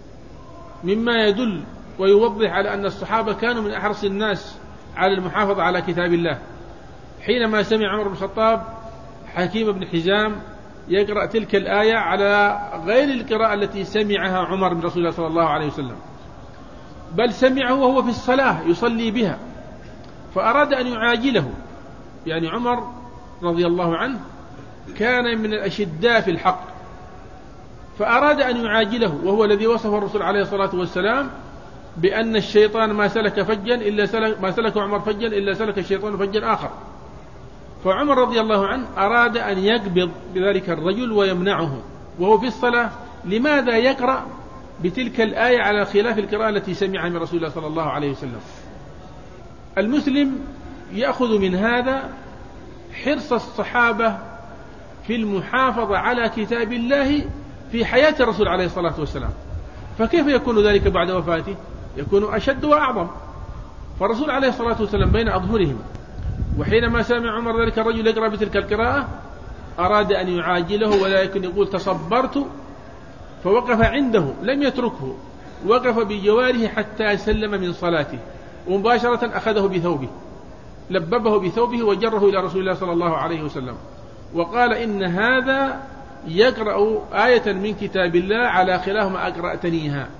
مما يدل ويوضح على أن الصحابة كانوا من أحرص الناس على المحافظة على كتاب الله. حينما سمع عمر بن الخطاب حكيم بن حزام يقرأ تلك الآية على غير القراءة التي سمعها عمر من رسول الله صلى الله عليه وسلم، بل سمعه وهو في الصلاة يصلي بها، فأراد أن يعاجله. يعني عمر رضي الله عنه كان من الأشداء في الحق، فأراد أن يعاجله، وهو الذي وصف الرسول عليه الصلاة والسلام بأن الشيطان ما سلك فجا إلا سلك ما سلك عمر فجا إلا سلك الشيطان فجا آخر. فعمر رضي الله عنه أراد أن يقبض بذلك الرجل ويمنعه وهو في الصلاة. لماذا يقرأ بتلك الآية على خلاف القراءة التي سمعها من رسول الله صلى الله عليه وسلم؟ المسلم يأخذ من هذا حرص الصحابة في المحافظة على كتاب الله في حياة الرسول عليه الصلاة والسلام، فكيف يكون ذلك بعد وفاته؟ يكون أشد وأعظم. فالرسول عليه الصلاة والسلام بين أظهرهم، وحينما سمع عمر ذلك الرجل يقرأ بتلك القراءة أراد أن يعاجله، ولا يكن يقول تصبرت، فوقف عنده لم يتركه، وقف بجواره حتى سلم من صلاته، ومباشرة أخذه بثوبه لببه بثوبه وجره إلى رسول الله صلى الله عليه وسلم، وقال إن هذا يقرأ آية من كتاب الله على خلاف ما أقرأتنيها.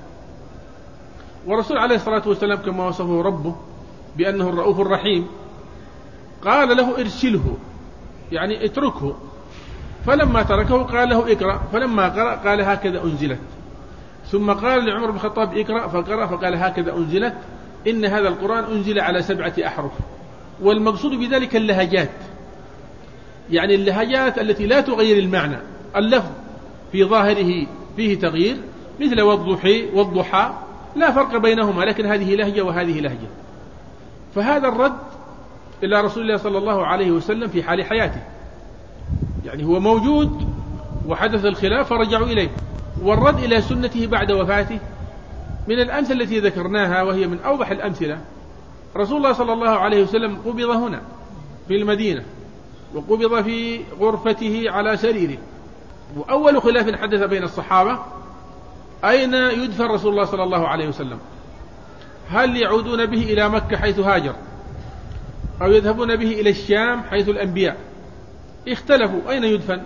ورسول عليه الصلاة والسلام كما وصفه ربه بأنه الرؤوف الرحيم قال له ارسله، يعني اتركه، فلما تركه قال له اقرأ، فلما قرأ قال هكذا أنزلت. ثم قال لعمر بن الخطاب اقرأ، فقرأ فقال هكذا أنزلت. إن هذا القرآن أنزل على سبعة أحرف، والمقصود بذلك اللهجات، يعني اللهجات التي لا تغير المعنى. اللفظ في ظاهره فيه تغيير مثل والضحى والضحى لا فرق بينهما، لكن هذه لهجة وهذه لهجة. فهذا الرد إلى رسول الله صلى الله عليه وسلم في حال حياته، يعني هو موجود وحدث الخلاف فرجعوا إليه. والرد إلى سنته بعد وفاته من الأمثلة التي ذكرناها، وهي من أوضح الأمثلة. رسول الله صلى الله عليه وسلم قبض هنا في المدينة، وقبض في غرفته على سريره، وأول خلاف حدث بين الصحابة أين يدفن رسول الله صلى الله عليه وسلم؟ هل يعودون به إلى مكة حيث هاجر، أو يذهبون به إلى الشام حيث الأنبياء؟ اختلفوا أين يدفن.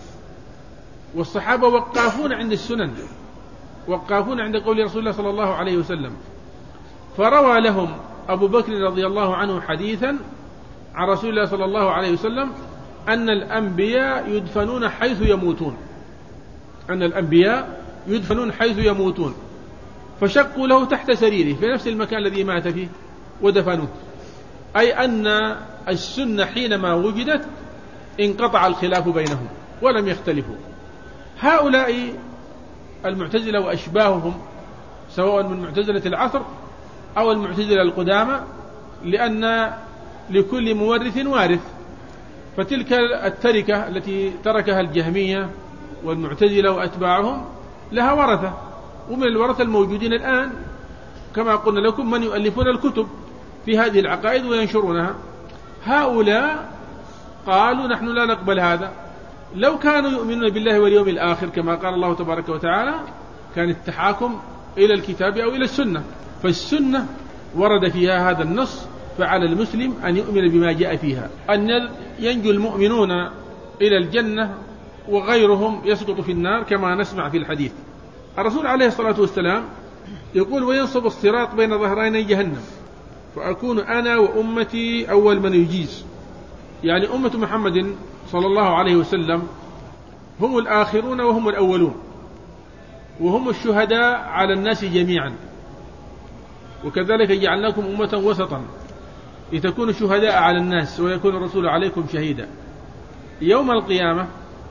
والصحابة وقافون عند السنن، وقافون عند قول رسول الله صلى الله عليه وسلم. فروى لهم أبو بكر رضي الله عنه حديثا عن رسول الله صلى الله عليه وسلم أن الأنبياء يدفنون حيث يموتون، أن الأنبياء يدفنون حيث يموتون، فشقوا له تحت سريره في نفس المكان الذي مات فيه ودفنوه. أي أن السنة حينما وجدت انقطع الخلاف بينهم ولم يختلفوا. هؤلاء المعتزلة وأشباههم، سواء من معتزلة العصر أو المعتزلة القدامى، لأن لكل مورث وارث، فتلك التركة التي تركها الجهمية والمعتزلة وأتباعهم لها ورثة، ومن الورثة الموجودين الآن كما قلنا لكم من يؤلفون الكتب في هذه العقائد وينشرونها. هؤلاء قالوا نحن لا نقبل هذا. لو كانوا يؤمنون بالله واليوم الآخر كما قال الله تبارك وتعالى كان التحاكم إلى الكتاب أو إلى السنة، فالسنة ورد فيها هذا النص، فعلى المسلم أن يؤمن بما جاء فيها، أن ينجو المؤمنون إلى الجنة وغيرهم يسقط في النار كما نسمع في الحديث. الرسول عليه الصلاة والسلام يقول وينصب الصراط بين ظهرين جهنم فأكون أنا وأمتي أول من يجيز، يعني أمة محمد صلى الله عليه وسلم هم الآخرون وهم الأولون، وهم الشهداء على الناس جميعا، وكذلك جعلناكم أمة وسطا لتكونوا شهداء على الناس ويكون الرسول عليكم شهيدا. يوم القيامة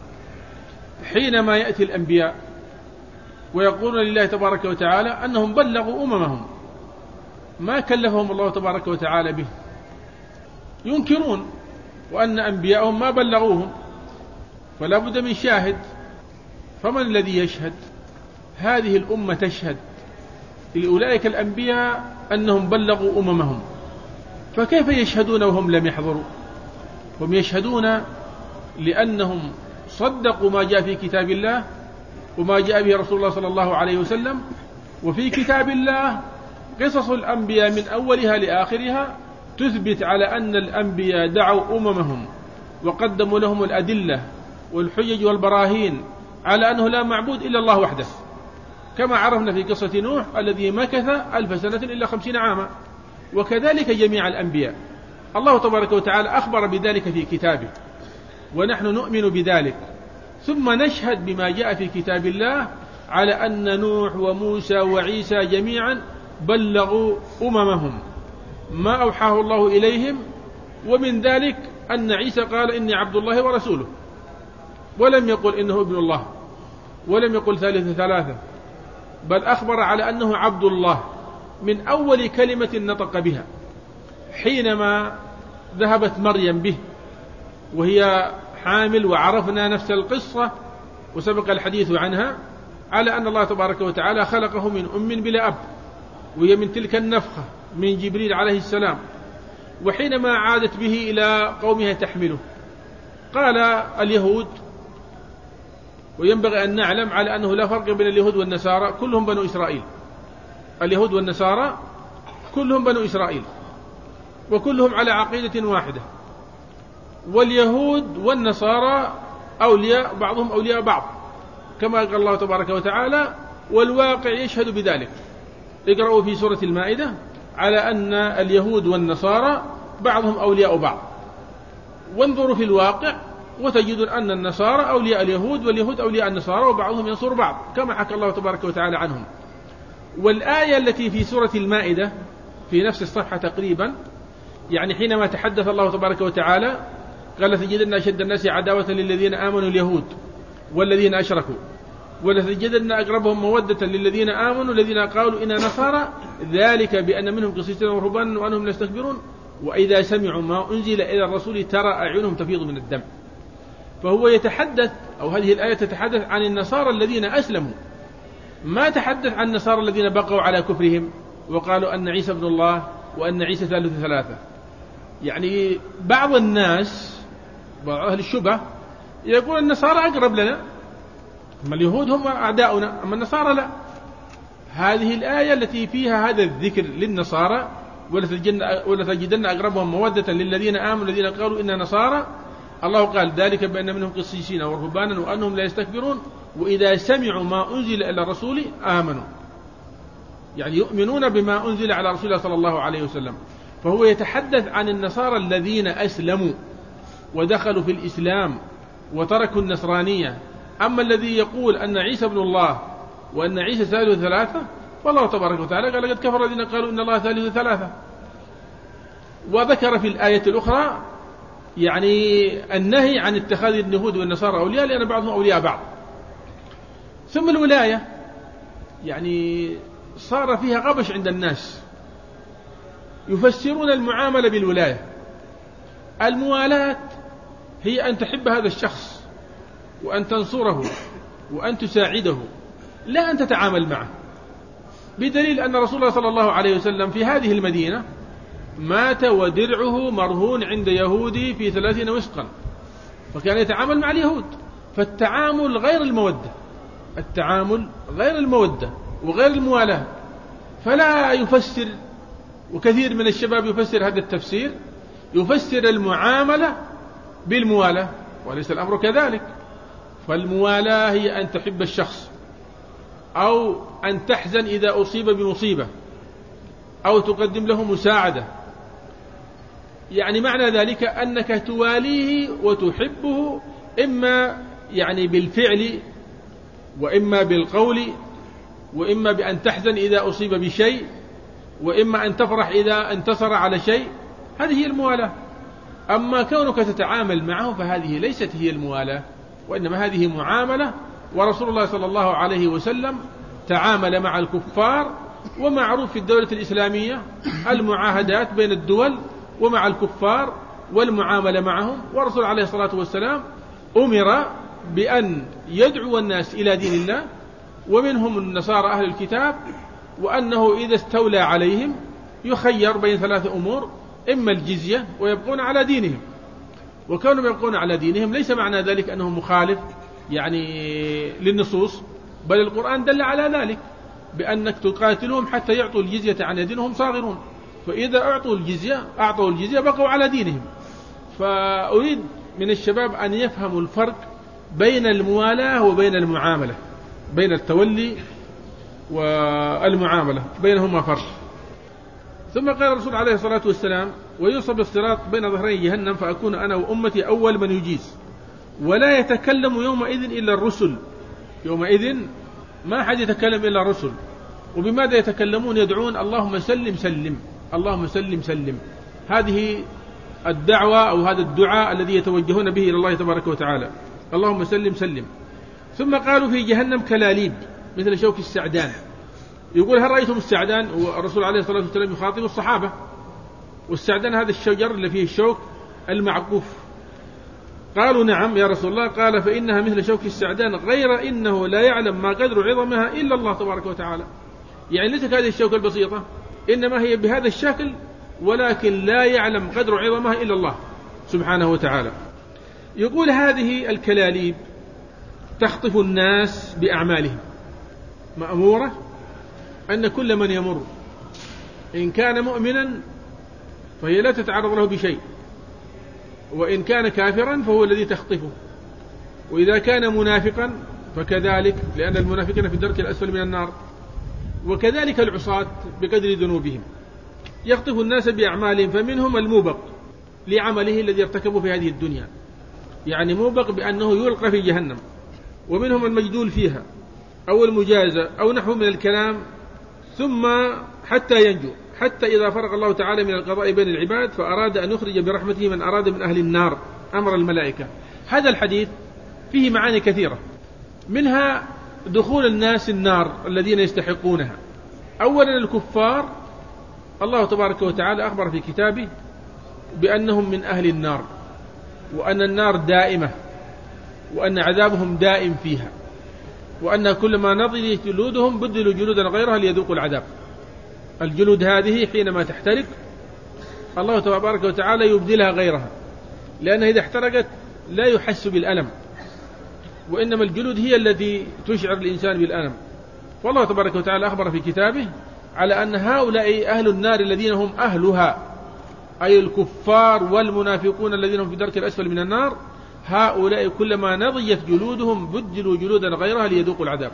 حينما يأتي الأنبياء ويقولون لله تبارك وتعالى أنهم بلغوا أممهم ما كلفهم الله تبارك وتعالى به، ينكرون وأن أنبياءهم ما بلغوهم، فلا بد من شاهد. فمن الذي يشهد؟ هذه الأمة تشهد لأولئك الأنبياء أنهم بلغوا أممهم، فكيف يشهدون وهم لم يحضروا؟ هم يشهدون لأنهم صدقوا ما جاء في كتاب الله وما جاء به رسول الله صلى الله عليه وسلم. وفي كتاب الله قصص الأنبياء من أولها لآخرها تثبت على أن الأنبياء دعوا أممهم وقدموا لهم الأدلة والحجج والبراهين على أنه لا معبود إلا الله وحده، كما عرفنا في قصة نوح الذي مكث ألف سنة إلا خمسين عاما. وكذلك جميع الأنبياء الله تبارك وتعالى أخبر بذلك في كتابه، ونحن نؤمن بذلك. ثم نشهد بما جاء في كتاب الله على أن نوح وموسى وعيسى جميعا بلغوا أممهم ما أوحاه الله إليهم. ومن ذلك أن عيسى قال إني عبد الله ورسوله، ولم يقل إنه ابن الله، ولم يقل ثالث ثلاثة، بل أخبر على أنه عبد الله من أول كلمة نطق بها حينما ذهبت مريم به وهي حامل، وعرفنا نفس القصة وسبق الحديث عنها، على أن الله تبارك وتعالى خلقه من أم بلا أب، وهي من تلك النفخة من جبريل عليه السلام. وحينما عادت به إلى قومها تحمله قال اليهود، وينبغي أن نعلم على أنه لا فرق بين اليهود والنصارى، كلهم بنو إسرائيل. اليهود والنصارى كلهم بنو إسرائيل وكلهم على عقيدة واحدة، واليهود والنصارى أولياء بعضهم أولياء بعض، كما قال الله تبارك وتعالى والواقع يشهد بذلك. اقرأوا في سورة المائدة على أن اليهود والنصارى بعضهم أولياء بعض، وانظروا في الواقع وتجدون أن النصارى أولياء اليهود واليهود أولياء النصارى، وبعضهم ينصر بعض كما حكى الله تبارك وتعالى عنهم. والآية التي في سورة المائدة في نفس الصفحة تقريبا، يعني حينما تحدث الله تبارك وتعالى قال لتجدن أشد الناس عداوة للذين آمنوا اليهود والذين أشركوا ولتجدن أقربهم مودة للذين آمنوا الذين قالوا إنا نصارى ذلك بأن منهم قسيسين ورهبانا وأنهم لا يستكبرون وإذا سمعوا ما أنزل إلى الرسول ترى أعينهم تفيض من الدم. فهو يتحدث، أو هذه الآية تتحدث عن النصارى الذين أسلموا، ما تحدث عن النصارى الذين بقوا على كفرهم وقالوا أن عيسى ابن الله وأن عيسى ثالث ثلاثة. يعني بعض الناس بعض أهل الشبه يقول النصارى أقرب لنا، أما اليهود هم أعداؤنا، أما النصارى لا. هذه الآية التي فيها هذا الذكر للنصارى ولتجدن أقربهم مودة للذين آمنوا الذين قالوا إنا نصارى، الله قال ذلك بأن منهم قسيسين ورهبانا وأنهم لا يستكبرون وإذا سمعوا ما أنزل إلى الرسول آمنوا، يعني يؤمنون بما أنزل على رسول الله صلى الله عليه وسلم. فهو يتحدث عن النصارى الذين أسلموا ودخلوا في الإسلام وتركوا النصرانية. أما الذي يقول أن عيسى ابن الله وأن عيسى ثالث ثلاثة فالله تبارك وتعالى قال لقد كفر الذين قالوا إن الله ثالث ثلاثة. وذكر في الآية الأخرى يعني النهي عن اتخاذ اليهود والنصارى أولياء لأن بعضهم أولياء بعض. ثم الولاية يعني صار فيها غبش عند الناس، يفسرون المعاملة بالولاية. الموالاة هي أن تحب هذا الشخص وأن تنصره وأن تساعده، لا أن تتعامل معه، بدليل أن رسول الله صلى الله عليه وسلم في هذه المدينة مات ودرعه مرهون عند يهودي في ثلاثين وسقا، فكان يتعامل مع اليهود. فالتعامل غير المودة، التعامل غير المودة وغير الموالاة. فلا يفسر، وكثير من الشباب يفسر هذا التفسير، يفسر المعاملة بالموالاة، وليس الأمر كذلك. فالموالاة هي أن تحب الشخص، أو أن تحزن إذا أصيب بمصيبة، أو تقدم له مساعدة. يعني معنى ذلك أنك تواليه وتحبه، إما يعني بالفعل وإما بالقول، وإما بأن تحزن إذا أصيب بشيء، وإما أن تفرح إذا انتصر على شيء. هذه هي الموالاة. أما كونك تتعامل معه فهذه ليست هي الموالاة، وإنما هذه معاملة. ورسول الله صلى الله عليه وسلم تعامل مع الكفار، ومعروف في الدولة الإسلامية المعاهدات بين الدول ومع الكفار والمعاملة معهم. ورسول عليه الصلاة والسلام أمر بأن يدعو الناس إلى دين الله، ومنهم النصارى أهل الكتاب، وأنه إذا استولى عليهم يخير بين ثلاث أمور: إما الجزية ويبقون على دينهم. وكانوا يبقون على دينهم ليس معنى ذلك أنه مخالف يعني للنصوص، بل القرآن دل على ذلك بأنك تقاتلهم حتى يعطوا الجزية عن يدينهم صاغرون، فإذا أعطوا الجزية أعطوا الجزية بقوا على دينهم. فأريد من الشباب أن يفهموا الفرق بين الموالاة وبين المعاملة، بين التولي والمعاملة بينهما فرق. ثم قال الرسول عليه الصلاة والسلام: ويوصب الصراط بين ظهري جهنم فأكون أنا وأمتي أول من يجيز، ولا يتكلم يومئذ إلا الرسل. يومئذ ما حد يتكلم إلا الرسل. وبماذا يتكلمون؟ يدعون: اللهم سلم سلم، اللهم سلم سلم. هذه الدعوة أو هذا الدعاء الذي يتوجهون به إلى الله تبارك وتعالى: اللهم سلم سلم. ثم قالوا: في جهنم كلاليب مثل شوك السعدان. يقول: هل رأيتم السعدان؟ والرسول عليه الصلاة والسلام يخاطب الصحابة. والسعدان هذا الشجر اللي فيه الشوك المعقوف. قالوا: نعم يا رسول الله. قال: فإنها مثل شوك السعدان، غير إنه لا يعلم ما قدر عظمها إلا الله تبارك وتعالى. يعني ليست هذه الشوكة البسيطة، إنما هي بهذا الشكل، ولكن لا يعلم قدر عظمها إلا الله سبحانه وتعالى. يقول: هذه الكلاليب تخطف الناس بأعمالهم، مأمورة أن كل من يمر إن كان مؤمنا فهي لا تتعرض له بشيء، وإن كان كافرا فهو الذي تخطفه، وإذا كان منافقا فكذلك، لأن المنافقين في الدرك الأسفل من النار، وكذلك العصاة بقدر ذنوبهم يخطف الناس بأعمالهم. فمنهم الموبق لعمله الذي ارتكبه في هذه الدنيا، يعني موبق بأنه يلقى في جهنم. ومنهم المجدول فيها أو المجازة أو نحو من الكلام، ثم حتى ينجو، حتى إذا فرغ الله تعالى من القضاء بين العباد فأراد أن يخرج برحمته من أراد من أهل النار أمر الملائكة. هذا الحديث فيه معاني كثيرة، منها دخول الناس النار الذين يستحقونها. أولا الكفار، الله تبارك وتعالى أخبر في كتابه بأنهم من أهل النار، وأن النار دائمة، وأن عذابهم دائم فيها، وأن كلما نضجت جلودهم بدلوا جلودا غيرها ليذوقوا العذاب. الجلود هذه حينما تحترق الله تبارك وتعالى يبدلها غيرها، لأنها إذا احترقت لا يحس بالألم، وإنما الجلود هي التي تشعر الإنسان بالألم. والله تبارك وتعالى أخبر في كتابه على أن هؤلاء أهل النار الذين هم أهلها، أي الكفار والمنافقون الذين هم في درك الأسفل من النار، هؤلاء كلما نضجت جلودهم بدلوا جلودا غيرها ليذوقوا العذاب.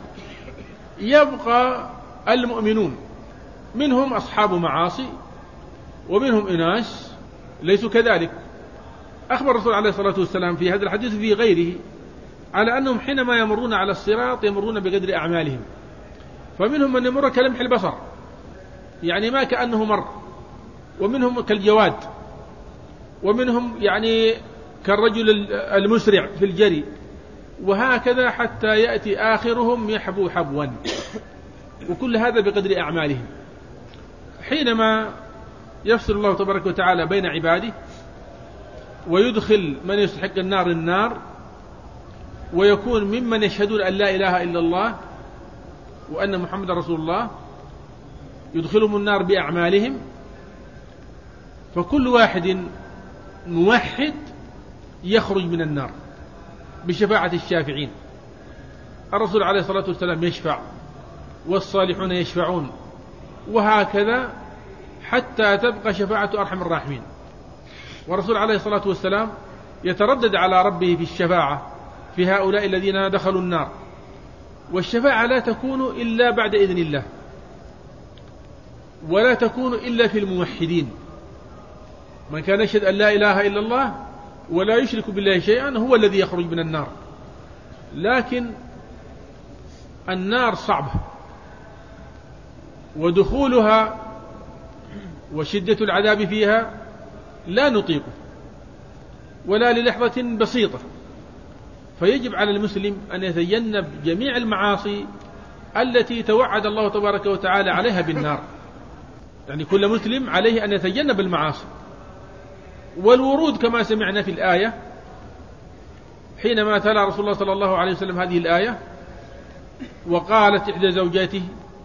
يبقى المؤمنون، منهم أصحاب معاصي ومنهم إناس ليسوا كذلك. أخبر الرسول عليه الصلاة والسلام في هذا الحديث في غيره على أنهم حينما يمرون على الصراط يمرون بقدر أعمالهم، فمنهم من يمر كلمح البصر، يعني ما كأنه مر، ومنهم كالجواد، ومنهم يعني كالرجل المسرع في الجري، وهكذا حتى يأتي آخرهم يحبو حبوا، وكل هذا بقدر أعمالهم. حينما يفصل الله تبارك وتعالى بين عباده ويدخل من يستحق النار النار، ويكون ممن يشهدون أن لا إله إلا الله وأن محمد رسول الله، يدخلهم النار بأعمالهم، فكل واحد موحد يخرج من النار بشفاعة الشافعين. الرسول عليه الصلاة والسلام يشفع، والصالحون يشفعون، وهكذا حتى تبقى شفاعة أرحم الراحمين. والرسول عليه الصلاة والسلام يتردد على ربه في الشفاعة في هؤلاء الذين دخلوا النار، والشفاعة لا تكون إلا بعد إذن الله، ولا تكون إلا في الموحدين. من كان يشهد أن لا إله إلا الله ولا يشرك بالله شيئا هو الذي يخرج من النار. لكن النار صعبة، ودخولها وشدة العذاب فيها لا نطيقه ولا للحظة بسيطة، فيجب على المسلم أن يتجنب جميع المعاصي التي توعد الله تبارك وتعالى عليها بالنار. يعني كل مسلم عليه أن يتجنب المعاصي. والورود كما سمعنا في الآية حينما تلا رسول الله صلى الله عليه وسلم هذه الآية وقالت إحدى زوجاته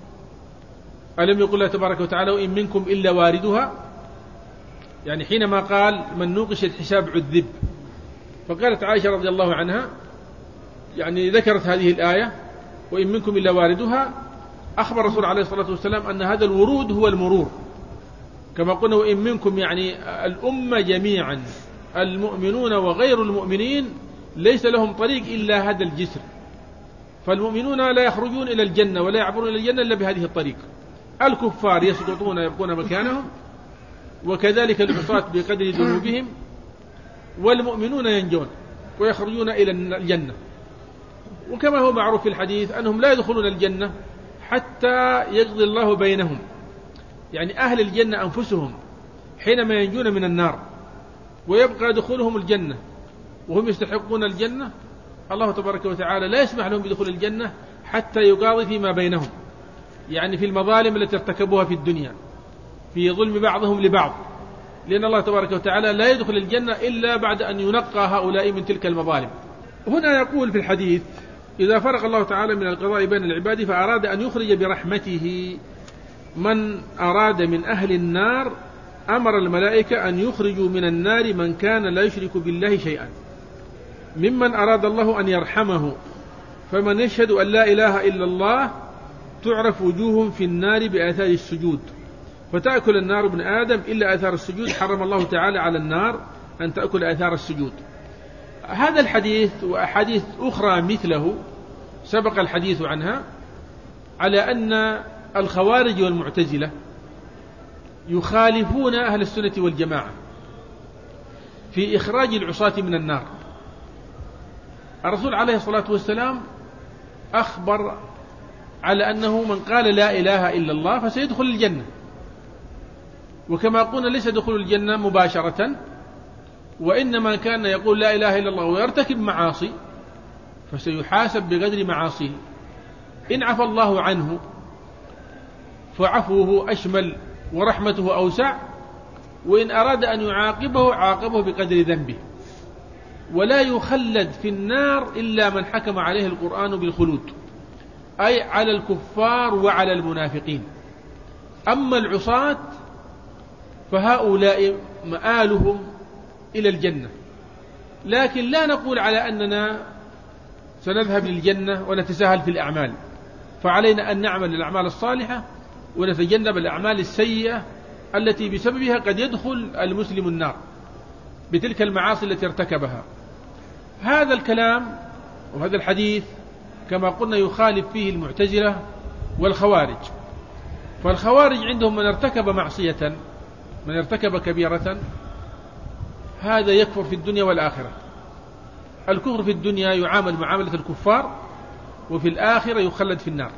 ألم يقل الله تبارك وتعالى وإن منكم إلا واردها، يعني حينما قال من نوقش الحساب عذب، فقالت عائشة رضي الله عنها يعني ذكرت هذه الآية وإن منكم إلا واردها، أخبر الرسول عليه الصلاة والسلام أن هذا الورود هو المرور، كما قلنا وإن منكم يعني الأمة جميعا المؤمنون وغير المؤمنين ليس لهم طريق إلا هذا الجسر، فالمؤمنون لا يخرجون إلى الجنة ولا يعبرون إلى الجنة إلا بهذه الطريق، الكفار يسقطون يبقون مكانهم، وكذلك العصاة بقدر ذنوبهم، والمؤمنون ينجون ويخرجون إلى الجنة. وكما هو معروف في الحديث أنهم لا يدخلون الجنة حتى يقضي الله بينهم، يعني أهل الجنة أنفسهم حينما ينجون من النار ويبقى دخولهم الجنة وهم يستحقون الجنة، الله تبارك وتعالى لا يسمح لهم بدخول الجنة حتى يقاضي فيما بينهم، يعني في المظالم التي ارتكبوها في الدنيا في ظلم بعضهم لبعض، لأن الله تبارك وتعالى لا يدخل الجنة إلا بعد أن ينقى هؤلاء من تلك المظالم. هنا يقول في الحديث إذا فرق الله تعالى من القضاء بين العباد فأراد أن يخرج برحمته من أراد من أهل النار أمر الملائكة أن يخرجوا من النار من كان لا يشرك بالله شيئا، ممن أراد الله أن يرحمه، فمن يشهد أن لا إله إلا الله تعرف وجوههم في النار بآثار السجود، فتأكل النار ابن آدم إلا آثار السجود، حرم الله تعالى على النار أن تأكل آثار السجود. هذا الحديث وأحاديث أخرى مثله سبق الحديث عنها على أن الخوارج والمعتزلة يخالفون أهل السنة والجماعة في إخراج العصاة من النار. الرسول عليه الصلاة والسلام أخبر على أنه من قال لا إله إلا الله فسيدخل الجنة، وكما قلنا ليس دخول الجنة مباشرة، وإنما كان يقول لا إله إلا الله ويرتكب معاصي فسيحاسب بقدر معاصيه، إن عفى الله عنه فعفوه أشمل ورحمته أوسع، وإن أراد أن يعاقبه عاقبه بقدر ذنبه، ولا يخلد في النار إلا من حكم عليه القرآن بالخلود، أي على الكفار وعلى المنافقين. أما العصاة فهؤلاء مآلهم إلى الجنة، لكن لا نقول على أننا سنذهب للجنة ونتساهل في الأعمال، فعلينا أن نعمل الأعمال الصالحة ونتجنب الأعمال السيئة التي بسببها قد يدخل المسلم النار بتلك المعاصي التي ارتكبها. هذا الكلام وهذا الحديث كما قلنا يخالف فيه المعتزلة والخوارج. فالخوارج عندهم من ارتكب معصية، من ارتكب كبيرة، هذا يكفر في الدنيا والآخرة. الكفر في الدنيا يعامل معاملة الكفار، وفي الآخرة يخلد في النار.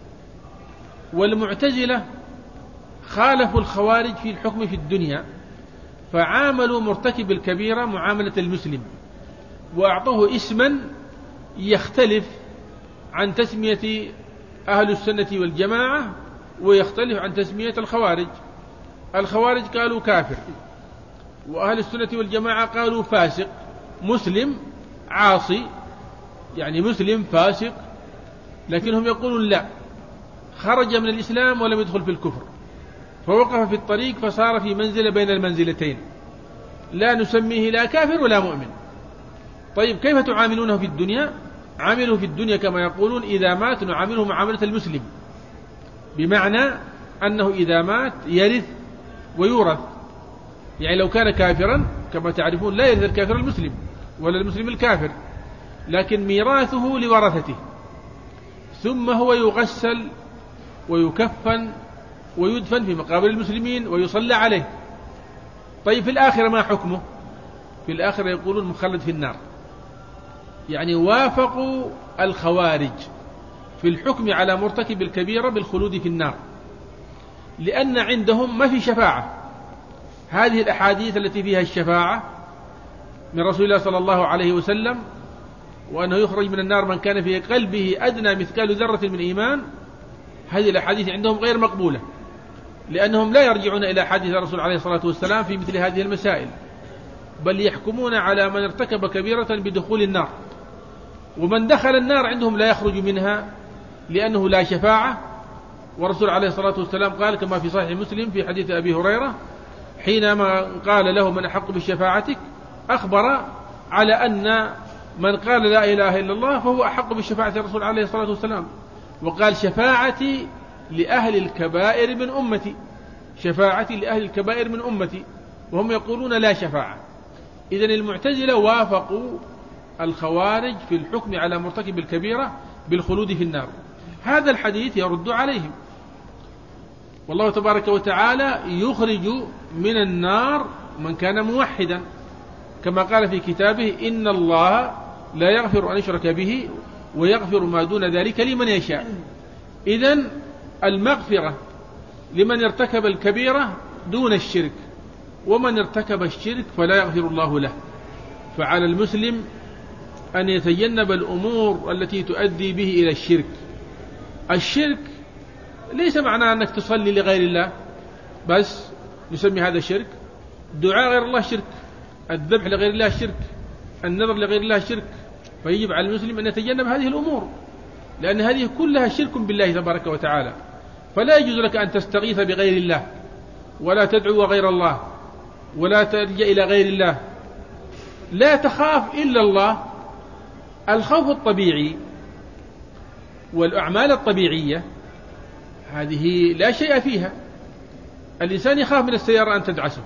والمعتزلة خالفوا الخوارج في الحكم في الدنيا، فعاملوا مرتكب الكبيرة معاملة المسلم، وأعطوه اسما يختلف عن تسمية أهل السنة والجماعة ويختلف عن تسمية الخوارج. الخوارج قالوا كافر، وأهل السنة والجماعة قالوا فاسق مسلم عاصي، يعني مسلم فاسق، لكنهم يقولون لا، خرج من الإسلام ولم يدخل في الكفر، فوقف في الطريق فصار في منزلة بين المنزلتين، لا نسميه لا كافر ولا مؤمن. طيب كيف تعاملونه في الدنيا؟ عامله في الدنيا كما يقولون إذا مات نعامله معاملة المسلم، بمعنى أنه إذا مات يرث ويورث، يعني لو كان كافرا كما تعرفون لا يرث الكافر المسلم ولا المسلم الكافر، لكن ميراثه لورثته، ثم هو يغسل ويكفن ويدفن في مقابر المسلمين ويصلى عليه. طيب في الآخرة ما حكمه؟ في الآخرة يقولون مخلد في النار، يعني وافقوا الخوارج في الحكم على مرتكب الكبيرة بالخلود في النار، لأن عندهم ما في شفاعة. هذه الأحاديث التي فيها الشفاعة من رسول الله صلى الله عليه وسلم، وأنه يخرج من النار من كان في قلبه أدنى مثقال ذرة من إيمان، هذه الأحاديث عندهم غير مقبولة، لأنهم لا يرجعون إلى حديث الرسول عليه الصلاة والسلام في مثل هذه المسائل، بل يحكمون على من ارتكب كبيرة بدخول النار، ومن دخل النار عندهم لا يخرج منها لأنه لا شفاعة. ورسول عليه الصلاة والسلام قال كما في صحيح مسلم في حديث أبي هريرة حينما قال له من أحق بشفاعتك أخبر على أن من قال لا إله إلا الله فهو أحق بشفاعة الرسول عليه الصلاة والسلام، وقال شفاعتي لأهل الكبائر من أمتي، شفاعتي لأهل الكبائر من أمتي، وهم يقولون لا شفاعة. إذن المعتزلة وافقوا الخوارج في الحكم على مرتكب الكبيرة بالخلود في النار. هذا الحديث يرد عليهم، والله تبارك وتعالى يخرج من النار من كان موحدا كما قال في كتابه إن الله لا يغفر أن يشرك به ويغفر ما دون ذلك لمن يشاء. إذن المغفرة لمن ارتكب الكبيرة دون الشرك، ومن ارتكب الشرك فلا يغفر الله له. فعلى المسلم أن يتجنب الأمور التي تؤدي به إلى الشرك. الشرك ليس معناه أنك تصلي لغير الله بس نسمي هذا شرك، دعاء غير الله شرك، الذبح لغير الله شرك، النذر لغير الله شرك. فيجب على المسلم أن يتجنب هذه الأمور، لأن هذه كلها شرك بالله تبارك وتعالى. فلا يجوز لك أن تستغيث بغير الله، ولا تدعو غير الله، ولا تلجأ إلى غير الله، لا تخاف إلا الله. الخوف الطبيعي والأعمال الطبيعية هذه لا شيء فيها. الإنسان يخاف من السيارة أن تدعسه،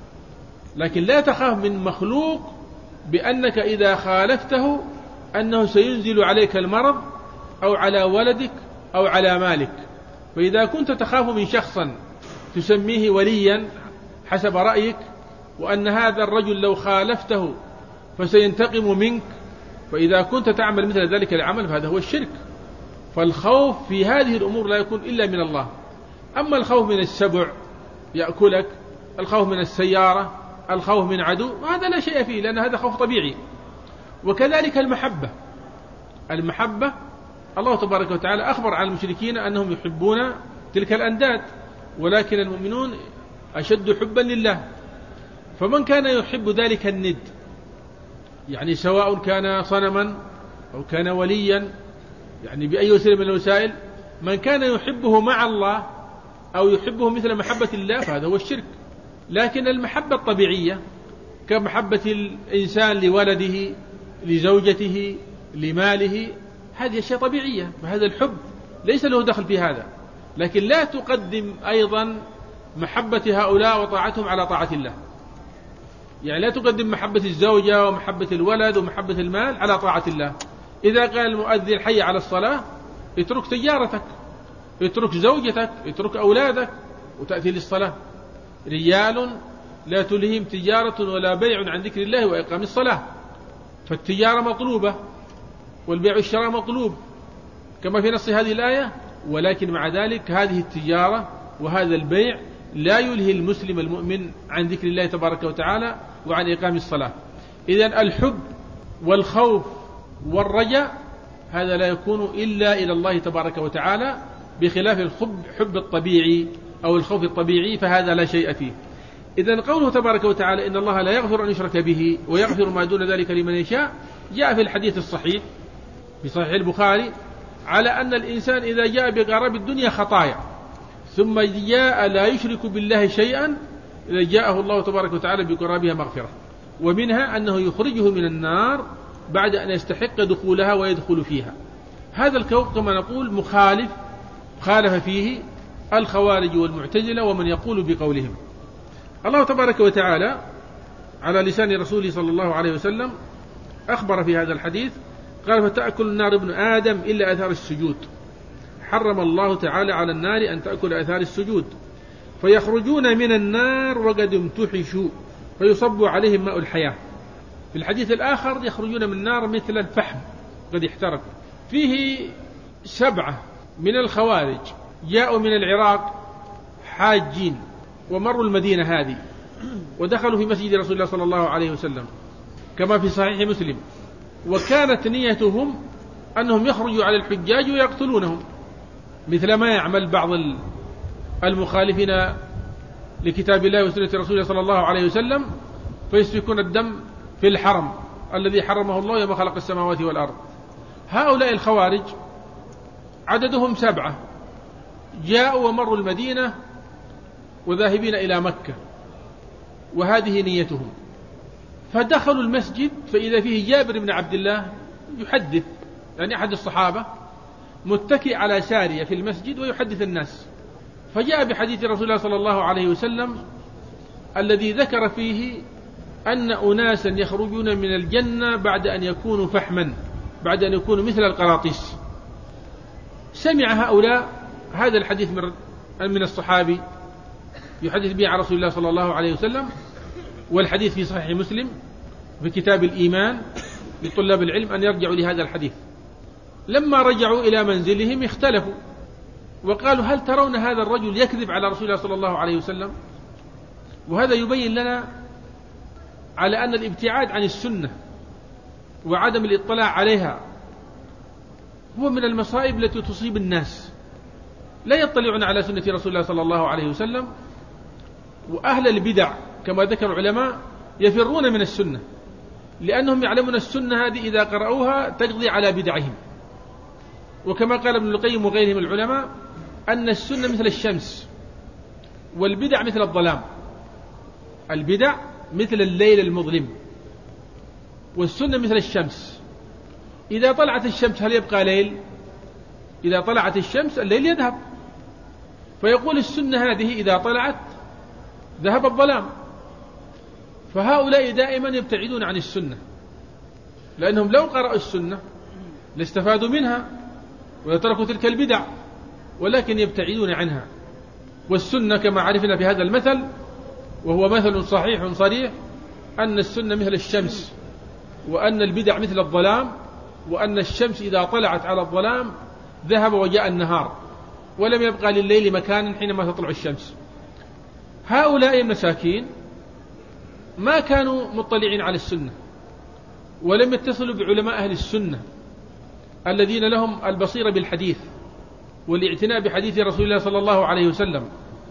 لكن لا تخاف من مخلوق بأنك إذا خالفته أنه سينزل عليك المرض أو على ولدك أو على مالك. فإذا كنت تخاف من شخصا تسميه وليا حسب رأيك، وأن هذا الرجل لو خالفته فسينتقم منك، فإذا كنت تعمل مثل ذلك العمل فهذا هو الشرك. فالخوف في هذه الأمور لا يكون إلا من الله. أما الخوف من السبع يأكلك، الخوف من السيارة، الخوف من عدو، هذا لا شيء فيه، لأن هذا خوف طبيعي. وكذلك المحبة، المحبة الله تبارك وتعالى أخبر عن المشركين أنهم يحبون تلك الأنداد، ولكن المؤمنون أشد حبا لله. فمن كان يحب ذلك الند، يعني سواء كان صنما أو كان وليا، يعني بأي وسيلة من الوسائل، من كان يحبه مع الله أو يحبه مثل محبة الله فهذا هو الشرك. لكن المحبة الطبيعية كمحبة الإنسان لولده، لزوجته، لماله، هذه أشياء طبيعية، فهذا الحب ليس له دخل في هذا. لكن لا تقدم أيضا محبة هؤلاء وطاعتهم على طاعة الله، يعني لا تقدم محبة الزوجة ومحبة الولد ومحبة المال على طاعة الله. إذا قال المؤذن حي على الصلاة، اترك تجارتك، اترك زوجتك، اترك أولادك وتأتي للصلاة. رجال لا تلهم تجارة ولا بيع عن ذكر الله وإقام الصلاة. فالتجارة مطلوبة والبيع والشراء مطلوب كما في نص هذه الآية، ولكن مع ذلك هذه التجارة وهذا البيع لا يلهي المسلم المؤمن عن ذكر الله تبارك وتعالى وعن إقام الصلاة. إذن الحب والخوف والرجاء هذا لا يكون إلا إلى الله تبارك وتعالى، بخلاف الحب الطبيعي أو الخوف الطبيعي فهذا لا شيء فيه. إذن قوله تبارك وتعالى إن الله لا يغفر أن يشرك به ويغفر ما دون ذلك لمن يشاء، جاء في الحديث الصحيح في صحيح البخاري على أن الإنسان إذا جاء بقراب الدنيا خطايا ثم جاء لا يشرك بالله شيئا، إذا جاءه الله تبارك وتعالى بقرابها مغفرة. ومنها أنه يخرجه من النار بعد أن يستحق دخولها ويدخل فيها. هذا الكون كما نقول مخالف، خالف فيه الخوارج والمعتزلة ومن يقول بقولهم. الله تبارك وتعالى على لسان رسوله صلى الله عليه وسلم أخبر في هذا الحديث قال فتأكل النار ابن آدم إلا أثار السجود. حرم الله تعالى على النار أن تأكل أثار السجود، فيخرجون من النار وقد امتحشوا فيصب عليهم ماء الحياة. في الحديث الآخر يخرجون من النار مثل الفحم قد احترق. فيه سبعة من الخوارج جاءوا من العراق حاجين ومروا المدينة هذه ودخلوا في مسجد رسول الله صلى الله عليه وسلم كما في صحيح مسلم، وكانت نيتهم أنهم يخرجوا على الحجاج ويقتلونهم مثل ما يعمل بعض المخالفين لكتاب الله وسنة رسول الله صلى الله عليه وسلم، فيسفكون الدم في الحرم الذي حرمه الله يوم خلق السماوات والأرض. هؤلاء الخوارج عددهم سبعة جاءوا ومروا المدينة وذاهبين إلى مكة، وهذه نيتهم، فدخلوا المسجد فإذا فيه جابر بن عبد الله يحدث، يعني أحد الصحابة متكئ على سارية في المسجد ويحدث الناس، فجاء بحديث رسول الله صلى الله عليه وسلم الذي ذكر فيه أن أناسا يخرجون من الجنة بعد أن يكونوا فحما، بعد أن يكونوا مثل القراطيس. سمع هؤلاء هذا الحديث من الصحابي يحدث به عن رسول الله صلى الله عليه وسلم، والحديث في صحيح مسلم في كتاب الإيمان لطلاب العلم أن يرجعوا لهذا الحديث. لما رجعوا إلى منزلهم اختلفوا وقالوا هل ترون هذا الرجل يكذب على رسول الله صلى الله عليه وسلم؟ وهذا يبين لنا على أن الابتعاد عن السنة وعدم الاطلاع عليها هو من المصائب التي تصيب الناس، لا يطلعون على سنة رسول الله صلى الله عليه وسلم. وأهل البدع كما ذكر العلماء يفرون من السنة، لأنهم يعلمون السنة هذه إذا قرأوها تقضي على بدعهم. وكما قال ابن القيم وغيرهم العلماء أن السنة مثل الشمس والبدع مثل الظلام، البدع مثل الليل المظلم والسنة مثل الشمس. إذا طلعت الشمس هل يبقى ليل؟ إذا طلعت الشمس الليل يذهب، فيقول السنة هذه إذا طلعت ذهب الظلام. فهؤلاء دائما يبتعدون عن السنة، لأنهم لو قرأوا السنة لاستفادوا منها ويتركوا تلك البدع، ولكن يبتعدون عنها. والسنة كما عرفنا في هذا المثل، وهو مثل صحيح صريح، أن السنة مثل الشمس، وأن البدع مثل الظلام، وأن الشمس إذا طلعت على الظلام ذهب وجاء النهار، ولم يبقى لليل مكان حينما تطلع الشمس. هؤلاء المساكين ما كانوا مطلعين على السنة، ولم يتصلوا بعلماء أهل السنة الذين لهم البصيرة بالحديث والاعتناء بحديث رسول الله صلى الله عليه وسلم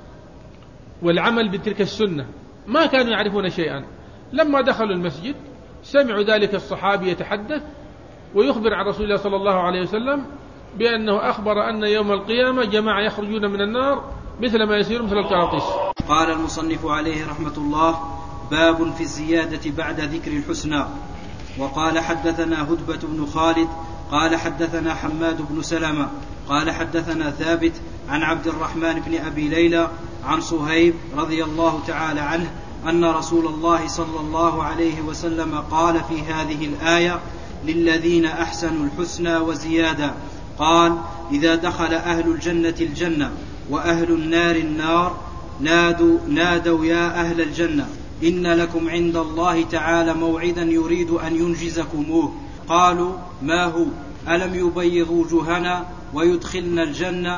والعمل بتلك السنة، ما كانوا يعرفون شيئا. لما دخلوا المسجد سمعوا ذلك الصحابي يتحدث ويخبر عن رسول الله صلى الله عليه وسلم بأنه أخبر أن يوم القيامة جماعة يخرجون من النار مثل ما يسير مثل القراطيس. قال المصنف عليه رحمة الله: باب في الزيادة بعد ذكر الحسنى. وقال حدثنا هدبة بن خالد قال حدثنا حماد بن سلمة قال حدثنا ثابت عن عبد الرحمن بن أبي ليلى عن صهيب رضي الله تعالى عنه أن رسول الله صلى الله عليه وسلم قال في هذه الآية: للذين أحسنوا الحسنى وزيادة. قال: إذا دخل أهل الجنة الجنة وأهل النار النار نادوا, نادوا يا أهل الجنة إن لكم عند الله تعالى موعدا يريد أن ينجزكموه. قالوا: ما هو؟ ألم يبيض وجوهنا ويدخلنا الجنة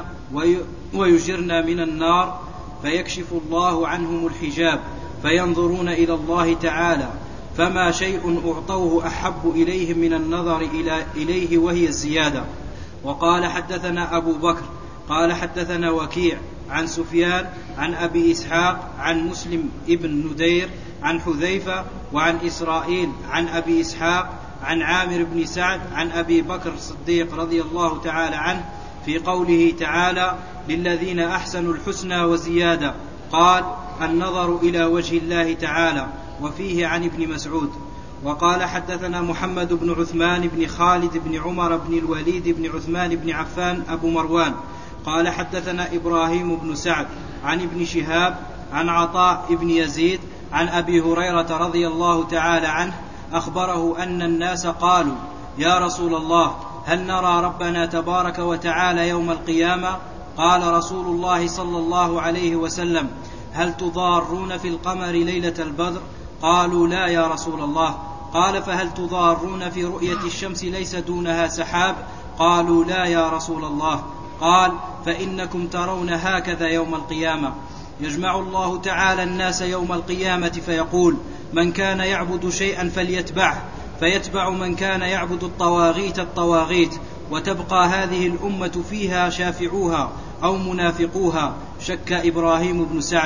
ويجرنا من النار؟ فيكشف الله عنهم الحجاب فينظرون إلى الله تعالى، فما شيء أعطوه أحب إليهم من النظر إليه وهي الزيادة. وقال حدثنا أبو بكر قال حدثنا وكيع عن سفيان عن أبي إسحاق عن مسلم ابن ندير عن حذيفة وعن إسرائيل عن أبي إسحاق عن عامر بن سعد عن أبي بكر الصديق رضي الله تعالى عنه في قوله تعالى: للذين أحسنوا الحسنى وزيادة. قال: النظر إلى وجه الله تعالى. وفيه عن ابن مسعود. وقال حدثنا محمد بن عثمان بن خالد بن عمر بن الوليد بن عثمان بن عفان أبو مروان قال حدثنا إبراهيم بن سعد عن ابن شهاب عن عطاء بن يزيد عن أبي هريرة رضي الله تعالى عنه أخبره أن الناس قالوا: يا رسول الله، هل نرى ربنا تبارك وتعالى يوم القيامة؟ قال رسول الله صلى الله عليه وسلم: هل تضارون في القمر ليلة البدر؟ قالوا: لا يا رسول الله. قال: فهل تضارون في رؤية الشمس ليس دونها سحاب؟ قالوا: لا يا رسول الله. قال: فإنكم ترون هكذا يوم القيامة: يجمع الله تعالى الناس يوم القيامة فيقول: من كان يعبد شيئا فليتبعه، فيتبع من كان يعبد الطواغيت الطواغيت، وتبقى هذه الأمة فيها شافعوها أو منافقوها. شك إبراهيم بن سعد،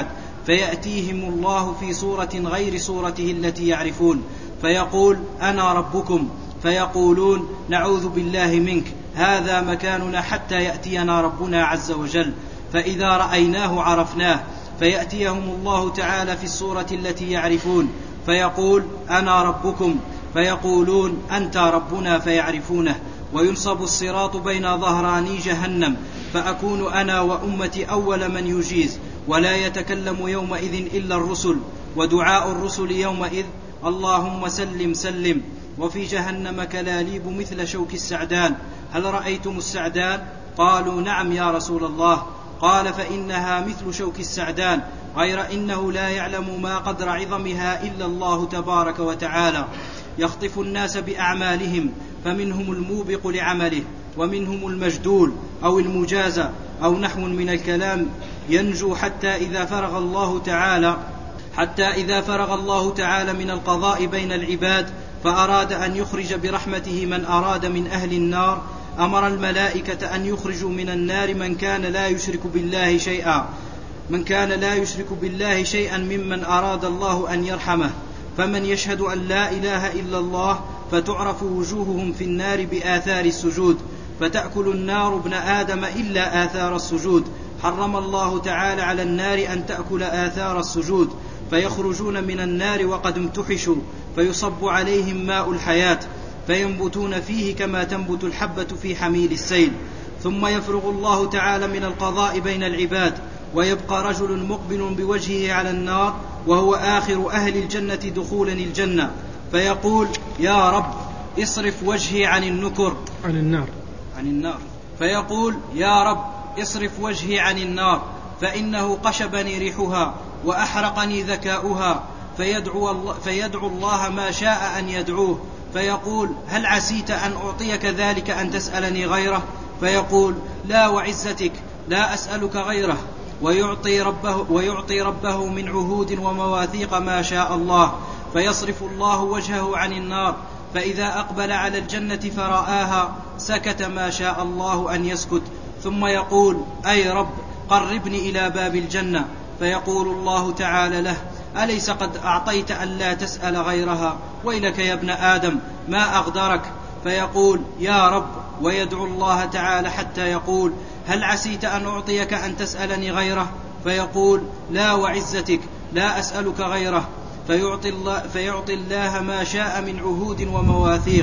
فيأتيهم الله في صورة غير صورته التي يعرفون فيقول أنا ربكم، فيقولون نعوذ بالله منك، هذا مكاننا حتى يأتينا ربنا عز وجل، فإذا رأيناه عرفناه، فيأتيهم الله تعالى في الصورة التي يعرفون فيقول أنا ربكم، فيقولون أنت ربنا، فيعرفونه، وينصب الصراط بين ظهراني جهنم، فأكون أنا وأمتي أول من يجيز، ولا يتكلم يومئذ إلا الرسل، ودعاء الرسل يومئذ اللهم سلم سلم. وفي جهنم كلاليب مثل شوك السعدان، هل رأيتم السعدان؟ قالوا نعم يا رسول الله. قال فإنها مثل شوك السعدان، غير إنه لا يعلم ما قدر عظمها إلا الله تبارك وتعالى. يخطف الناس بأعمالهم، فمنهم الموبق لعمله، ومنهم المجدول أو المجازى أو نحو من الكلام، ينجو حتى إذا فرغ الله تعالى حتى إذا فرغ الله تعالى من القضاء بين العباد فأراد أن يخرج برحمته من أراد من أهل النار، أمر الملائكة أن يخرجوا من النار من كان لا يشرك بالله شيئا من كان لا يشرك بالله شيئا ممن أراد الله أن يرحمه، فمن يشهد أن لا إله إلا الله فتعرف وجوههم في النار بآثار السجود، فتأكل النار ابن آدم إلا آثار السجود، حرم الله تعالى على النار أن تأكل آثار السجود، فيخرجون من النار وقد امتحشوا، فيصب عليهم ماء الحياة، فينبتون فيه كما تنبت الحبة في حميل السيل، ثم يفرغ الله تعالى من القضاء بين العباد، ويبقى رجل مقبل بوجهه على النار وهو آخر أهل الجنة دخولا الجنة، فيقول يا رب اصرف وجهي عن النكر عن النار عن النار فيقول يا رب اصرف وجهي عن النار، فإنه قشبني ريحها وأحرقني ذكاؤها، فيدعو الله, فيدعو الله ما شاء أن يدعوه، فيقول هل عسيت أن أعطيك ذلك أن تسألني غيره؟ فيقول لا وعزتك لا أسألك غيره، ويعطي ربه, ويعطي ربه من عهود ومواثيق ما شاء الله، فيصرف الله وجهه عن النار، فإذا أقبل على الجنة فرآها سكت ما شاء الله أن يسكت، ثم يقول أي رب قربني إلى باب الجنة، فيقول الله تعالى له أليس قد أعطيت أن لا تسأل غيرها؟ ويلك يا ابن آدم ما أغدرك؟ فيقول يا رب، ويدعو الله تعالى حتى يقول هل عسيت أن أعطيك أن تسألني غيره؟ فيقول لا وعزتك لا أسألك غيره، فيعطي الله, فيعطي الله ما شاء من عهود ومواثيق،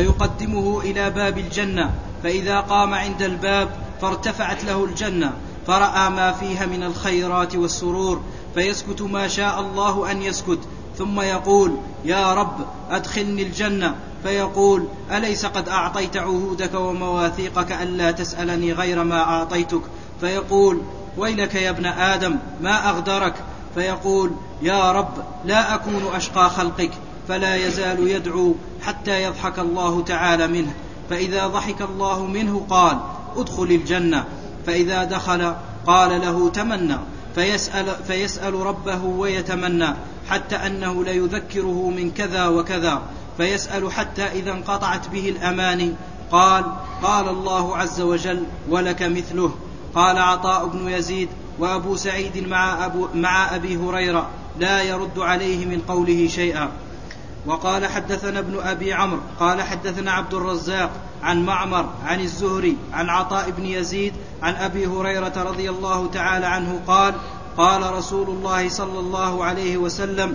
فيقدمه إلى باب الجنة، فإذا قام عند الباب فارتفعت له الجنة، فرأى ما فيها من الخيرات والسرور، فيسكت ما شاء الله أن يسكت، ثم يقول يا رب أدخلني الجنة، فيقول أليس قد أعطيت عهودك ومواثيقك ألا تسألني غير ما أعطيتك؟ فيقول ويلك يا ابن آدم ما أغدرك؟ فيقول يا رب لا أكون أشقى خلقك، فلا يزال يدعو حتى يضحك الله تعالى منه، فإذا ضحك الله منه قال ادخل الجنة، فإذا دخل قال له تمنى، فيسأل, فيسأل ربه ويتمنى حتى أنه ليذكره من كذا وكذا، فيسأل حتى إذا انقطعت به الأماني قال قال الله عز وجل ولك مثله. قال عطاء بن يزيد وأبو سعيد مع, أبو مع أبي هريرة لا يرد عليه من قوله شيئا. وقال حدثنا ابن أبي عمرو قال حدثنا عبد الرزاق عن معمر عن الزهري عن عطاء بن يزيد عن أبي هريرة رضي الله تعالى عنه قال قال رسول الله صلى الله عليه وسلم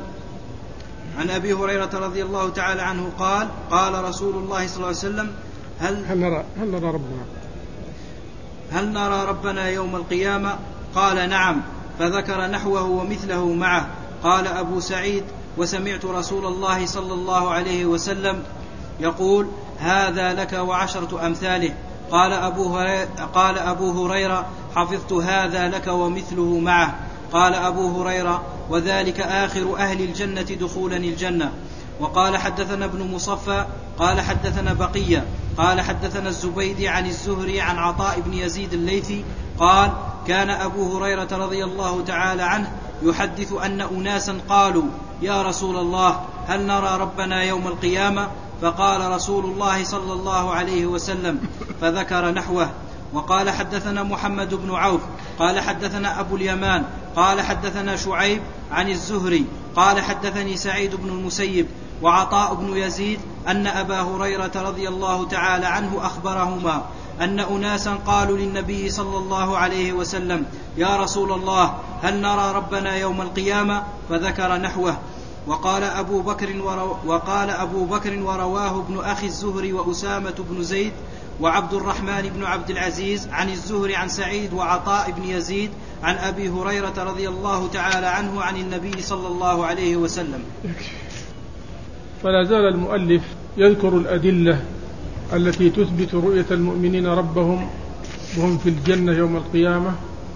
عن أبي هريرة رضي الله تعالى عنه قال قال رسول الله صلى الله عليه وسلم هل, هل, نرى, هل نرى ربنا هل نرى ربنا يوم القيامة؟ قال نعم، فذكر نحوه ومثله معه. قال أبو سعيد وسمعت رسول الله صلى الله عليه وسلم يقول هذا لك وعشرة أمثاله. قال أبو, قال أبو هريرة حفظت هذا لك ومثله معه. قال أبو هريرة وذلك آخر أهل الجنة دخولا الجنة. وقال حدثنا ابن مصفى قال حدثنا بقية قال حدثنا الزبيدي عن الزهري عن عطاء بن يزيد الليثي قال كان أبو هريرة رضي الله تعالى عنه يحدث أن أناسا قالوا يا رسول الله هل نرى ربنا يوم القيامة؟ فقال رسول الله صلى الله عليه وسلم فذكر نحوه. وقال حدثنا محمد بن عوف قال حدثنا أبو اليمان قال حدثنا شعيب عن الزهري قال حدثني سعيد بن المسيب وعطاء بن يزيد أن أبا هريرة رضي الله تعالى عنه أخبرهما أن أناسا قالوا للنبي صلى الله عليه وسلم: يا رسول الله، هل نرى ربنا يوم القيامة؟ فذكر نحوه. وقال أبو بكر, ورو وقال أبو بكر ورواه ابن أخي الزهري وأسامة بن زيد وعبد الرحمن بن عبد العزيز عن الزهري عن سعيد وعطاء بن يزيد عن أبي هريرة رضي الله تعالى عنه عن النبي صلى الله عليه وسلم. فلا زال المؤلف يذكر الأدلة التي تثبت رؤية المؤمنين ربهم وهم في الجنة يوم القيامة،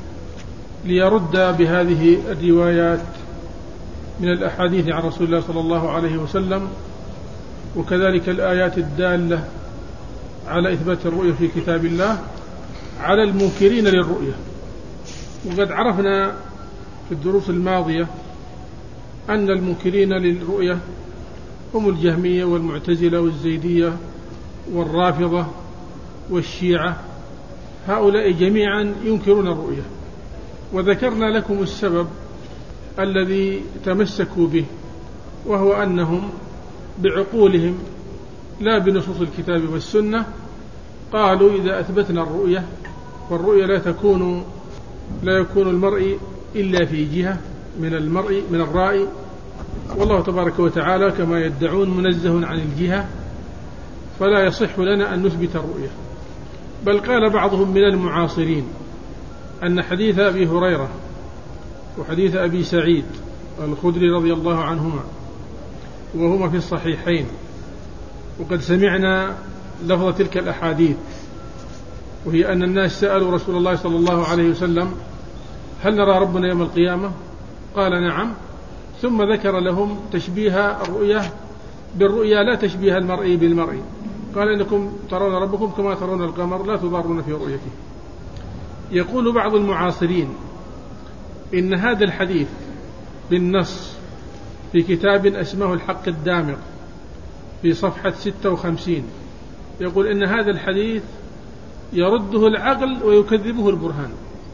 ليرد بهذه الروايات من الأحاديث عن رسول الله صلى الله عليه وسلم، وكذلك الآيات الدالة على إثبات الرؤية في كتاب الله على المنكرين للرؤية. وقد عرفنا في الدروس الماضية أن المنكرين للرؤية هم الجهمية والمعتزلة والزيدية والرافضة والشيعة، هؤلاء جميعا ينكرون الرؤية. وذكرنا لكم السبب الذي تمسكوا به، وهو أنهم بعقولهم لا بنصوص الكتاب والسنة قالوا: إذا أثبتنا الرؤية، والرؤية لا تكون لا يكون المرء إلا في جهة من المرء من الرأي، والله تبارك وتعالى كما يدعون منزه عن الجهة، فلا يصح لنا أن نثبت الرؤية. بل قال بعضهم من المعاصرين أن حديث أبي هريرة وحديث أبي سعيد الخدري رضي الله عنهما وهما في الصحيحين، وقد سمعنا لفظ تلك الأحاديث، وهي أن الناس سألوا رسول الله صلى الله عليه وسلم: هل نرى ربنا يوم القيامة؟ قال: نعم. ثم ذكر لهم تشبيه الرؤية بالرؤيا، لا تشبيه المرء بالمرء. قال: إنكم ترون ربكم كما ترون القمر لا تضارون في رؤيته. يقول بعض المعاصرين إن هذا الحديث بالنص في كتاب اسمه الحق الدامغ في صفحة ستة وخمسين، يقول إن هذا الحديث يرده العقل ويكذبه البرهان.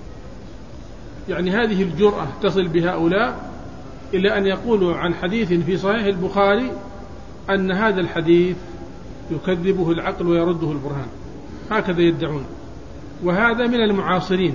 يعني هذه الجرأة تصل بهؤلاء إلى أن يقولوا عن حديث في صحيح البخاري أن هذا الحديث يكذبه العقل ويرده البرهان، هكذا يدعون. وهذا من المعاصرين،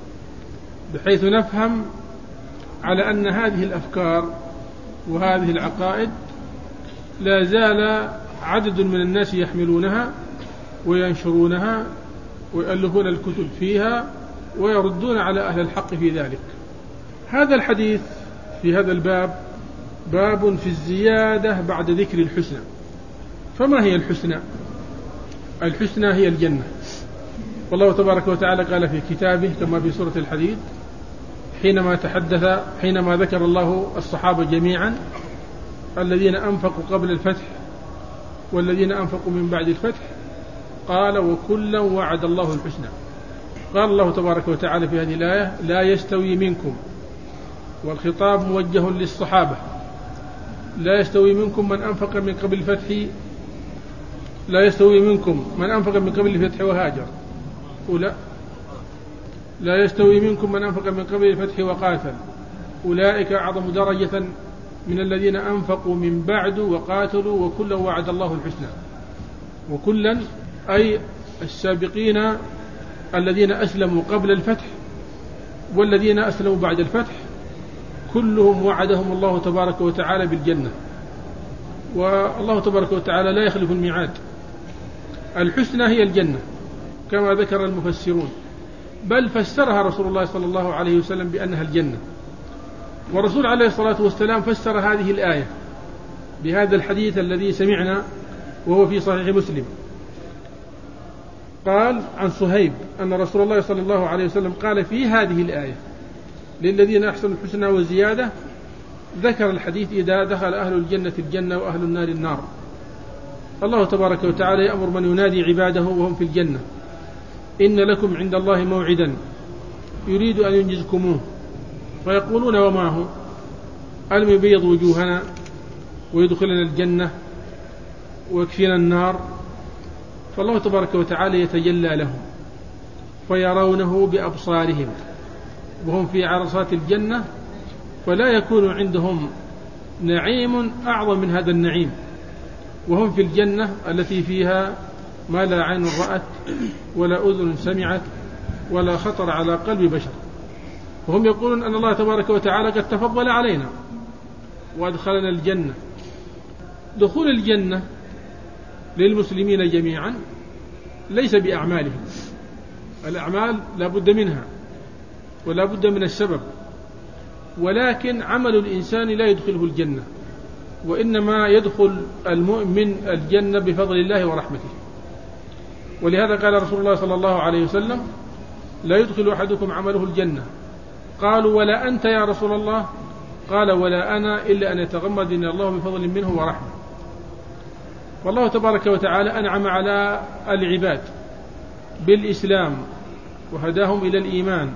بحيث نفهم على أن هذه الأفكار وهذه العقائد لا زال عدد من الناس يحملونها وينشرونها ويؤلفون الكتب فيها ويردون على أهل الحق في ذلك. هذا الحديث في هذا الباب باب في الزيادة بعد ذكر الحسنى. فما هي الحسنى؟ الحسنى هي الجنة، والله تبارك وتعالى قال في كتابه كما في سورة الحديد حينما تحدث حينما ذكر الله الصحابة جميعا الذين أنفقوا قبل الفتح والذين أنفقوا من بعد الفتح، قال: وكلا وعد الله الحسنى. قال الله تبارك وتعالى في هذه الآية: لا يستوي منكم، والخطاب موجه للصحابة، لا يستوي منكم من أنفق من قبل الفتح لا يستوي منكم من أنفق من قبل الفتح وهاجر أولا لا يستوي منكم من أنفق من قبل الفتح وقاتل، أولئك أعظم درجة من الذين أنفقوا من بعد وقاتلوا، وكلا وعد الله الحسنى. وكلا أي السابقين الذين أسلموا قبل الفتح والذين أسلموا بعد الفتح، كلهم وعدهم الله تبارك وتعالى بالجنة، والله تبارك وتعالى لا يخلف الميعاد. الحسنى هي الجنة كما ذكر المفسرون، بل فسرها رسول الله صلى الله عليه وسلم بأنها الجنة. والرسول عليه الصلاة والسلام فسر هذه الآية بهذا الحديث الذي سمعنا وهو في صحيح مسلم. قال عن صهيب أن رسول الله صلى الله عليه وسلم قال في هذه الآية: للذين أحسنوا الحسنى وزيادة. ذكر الحديث: إذا دخل أهل الجنة الجنة وأهل النار النار. الله تبارك وتعالى يأمر من ينادي عباده وهم في الجنة: إن لكم عند الله موعدا يريد أن ينجزكموه. فيقولون: وما هو؟ ألم يبيض وجوهنا ويدخلنا الجنة ويكفينا النار؟ فالله تبارك وتعالى يتجلى لهم فيرونه بأبصارهم وهم في عرصات الجنة، فلا يكون عندهم نعيم أعظم من هذا النعيم، وهم في الجنة التي فيها ما لا عين رأت ولا أذن سمعت ولا خطر على قلب بشر. وهم يقولون أن الله تبارك وتعالى قد تفضل علينا وأدخلنا الجنة. دخول الجنة للمسلمين جميعا ليس بأعمالهم، الأعمال لا بد منها ولا بد من السبب، ولكن عمل الإنسان لا يدخله الجنة، وإنما يدخل المؤمن الجنة بفضل الله ورحمته. ولهذا قال رسول الله صلى الله عليه وسلم: لا يدخل أحدكم عمله الجنة. قالوا: ولا أنت يا رسول الله؟ قال: ولا أنا إلا أن يتغمدني الله بفضل منه ورحمة. والله تبارك وتعالى أنعم على العباد بالإسلام وهداهم إلى الإيمان،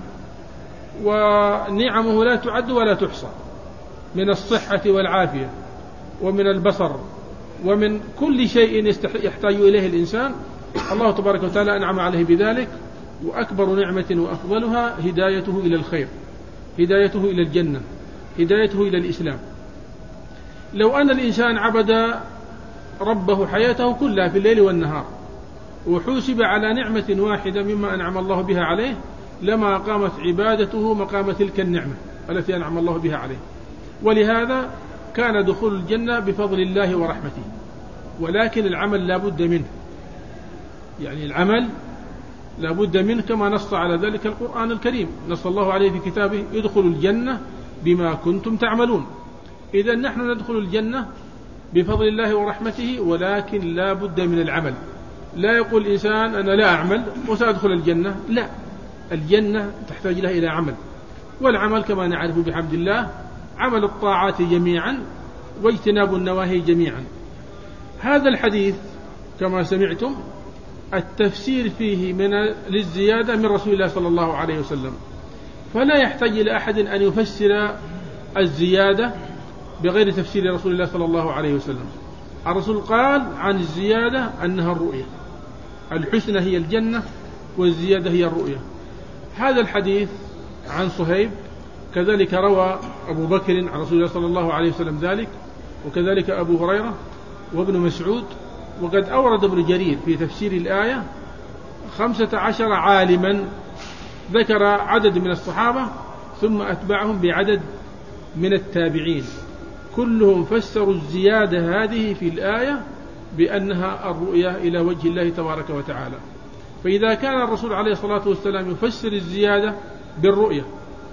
ونعمه لا تعد ولا تحصى، من الصحة والعافية ومن البصر ومن كل شيء يحتاج إليه الإنسان. الله تبارك وتعالى أنعم عليه بذلك، وأكبر نعمة وأفضلها هدايته إلى الخير، هدايته إلى الجنة، هدايته إلى الإسلام. لو أن الإنسان عبد ربه حياته كلها في الليل والنهار وحوسب على نعمة واحدة مما أنعم الله بها عليه، لما قامت عبادته مقام تلك النعمة التي أنعم الله بها عليه. ولهذا كان دخول الجنة بفضل الله ورحمته، ولكن العمل لا بد منه، يعني العمل لا بد منه، كما نص على ذلك القرآن الكريم، نص الله عليه في كتابه: ادخلوا الجنة بما كنتم تعملون. إذا نحن ندخل الجنة بفضل الله ورحمته، ولكن لا بد من العمل. لا يقول الإنسان: أنا لا أعمل وسأدخل الجنة، لا، الجنة تحتاج لها إلى عمل، والعمل كما نعرف بحمد الله عمل الطاعات جميعا واجتناب النواهي جميعا. هذا الحديث كما سمعتم التفسير فيه من للزيادة من رسول الله صلى الله عليه وسلم، فلا يحتاج إلى أحد أن يفسر الزيادة بغير تفسير رسول الله صلى الله عليه وسلم. الرسول قال عن الزيادة أنها الرؤية، الحسنى هي الجنة والزيادة هي الرؤية. هذا الحديث عن صهيب، كذلك روى أبو بكر عن رسول الله صلى الله عليه وسلم ذلك، وكذلك أبو هريرة وابن مسعود. وقد أورد ابن جرير في تفسير الآية خمسة عشر عالما، ذكر عدد من الصحابة ثم أتبعهم بعدد من التابعين، كلهم فسروا الزيادة هذه في الآية بأنها الرؤية إلى وجه الله تبارك وتعالى. فإذا كان الرسول عليه الصلاة والسلام يفسر الزيادة بالرؤية،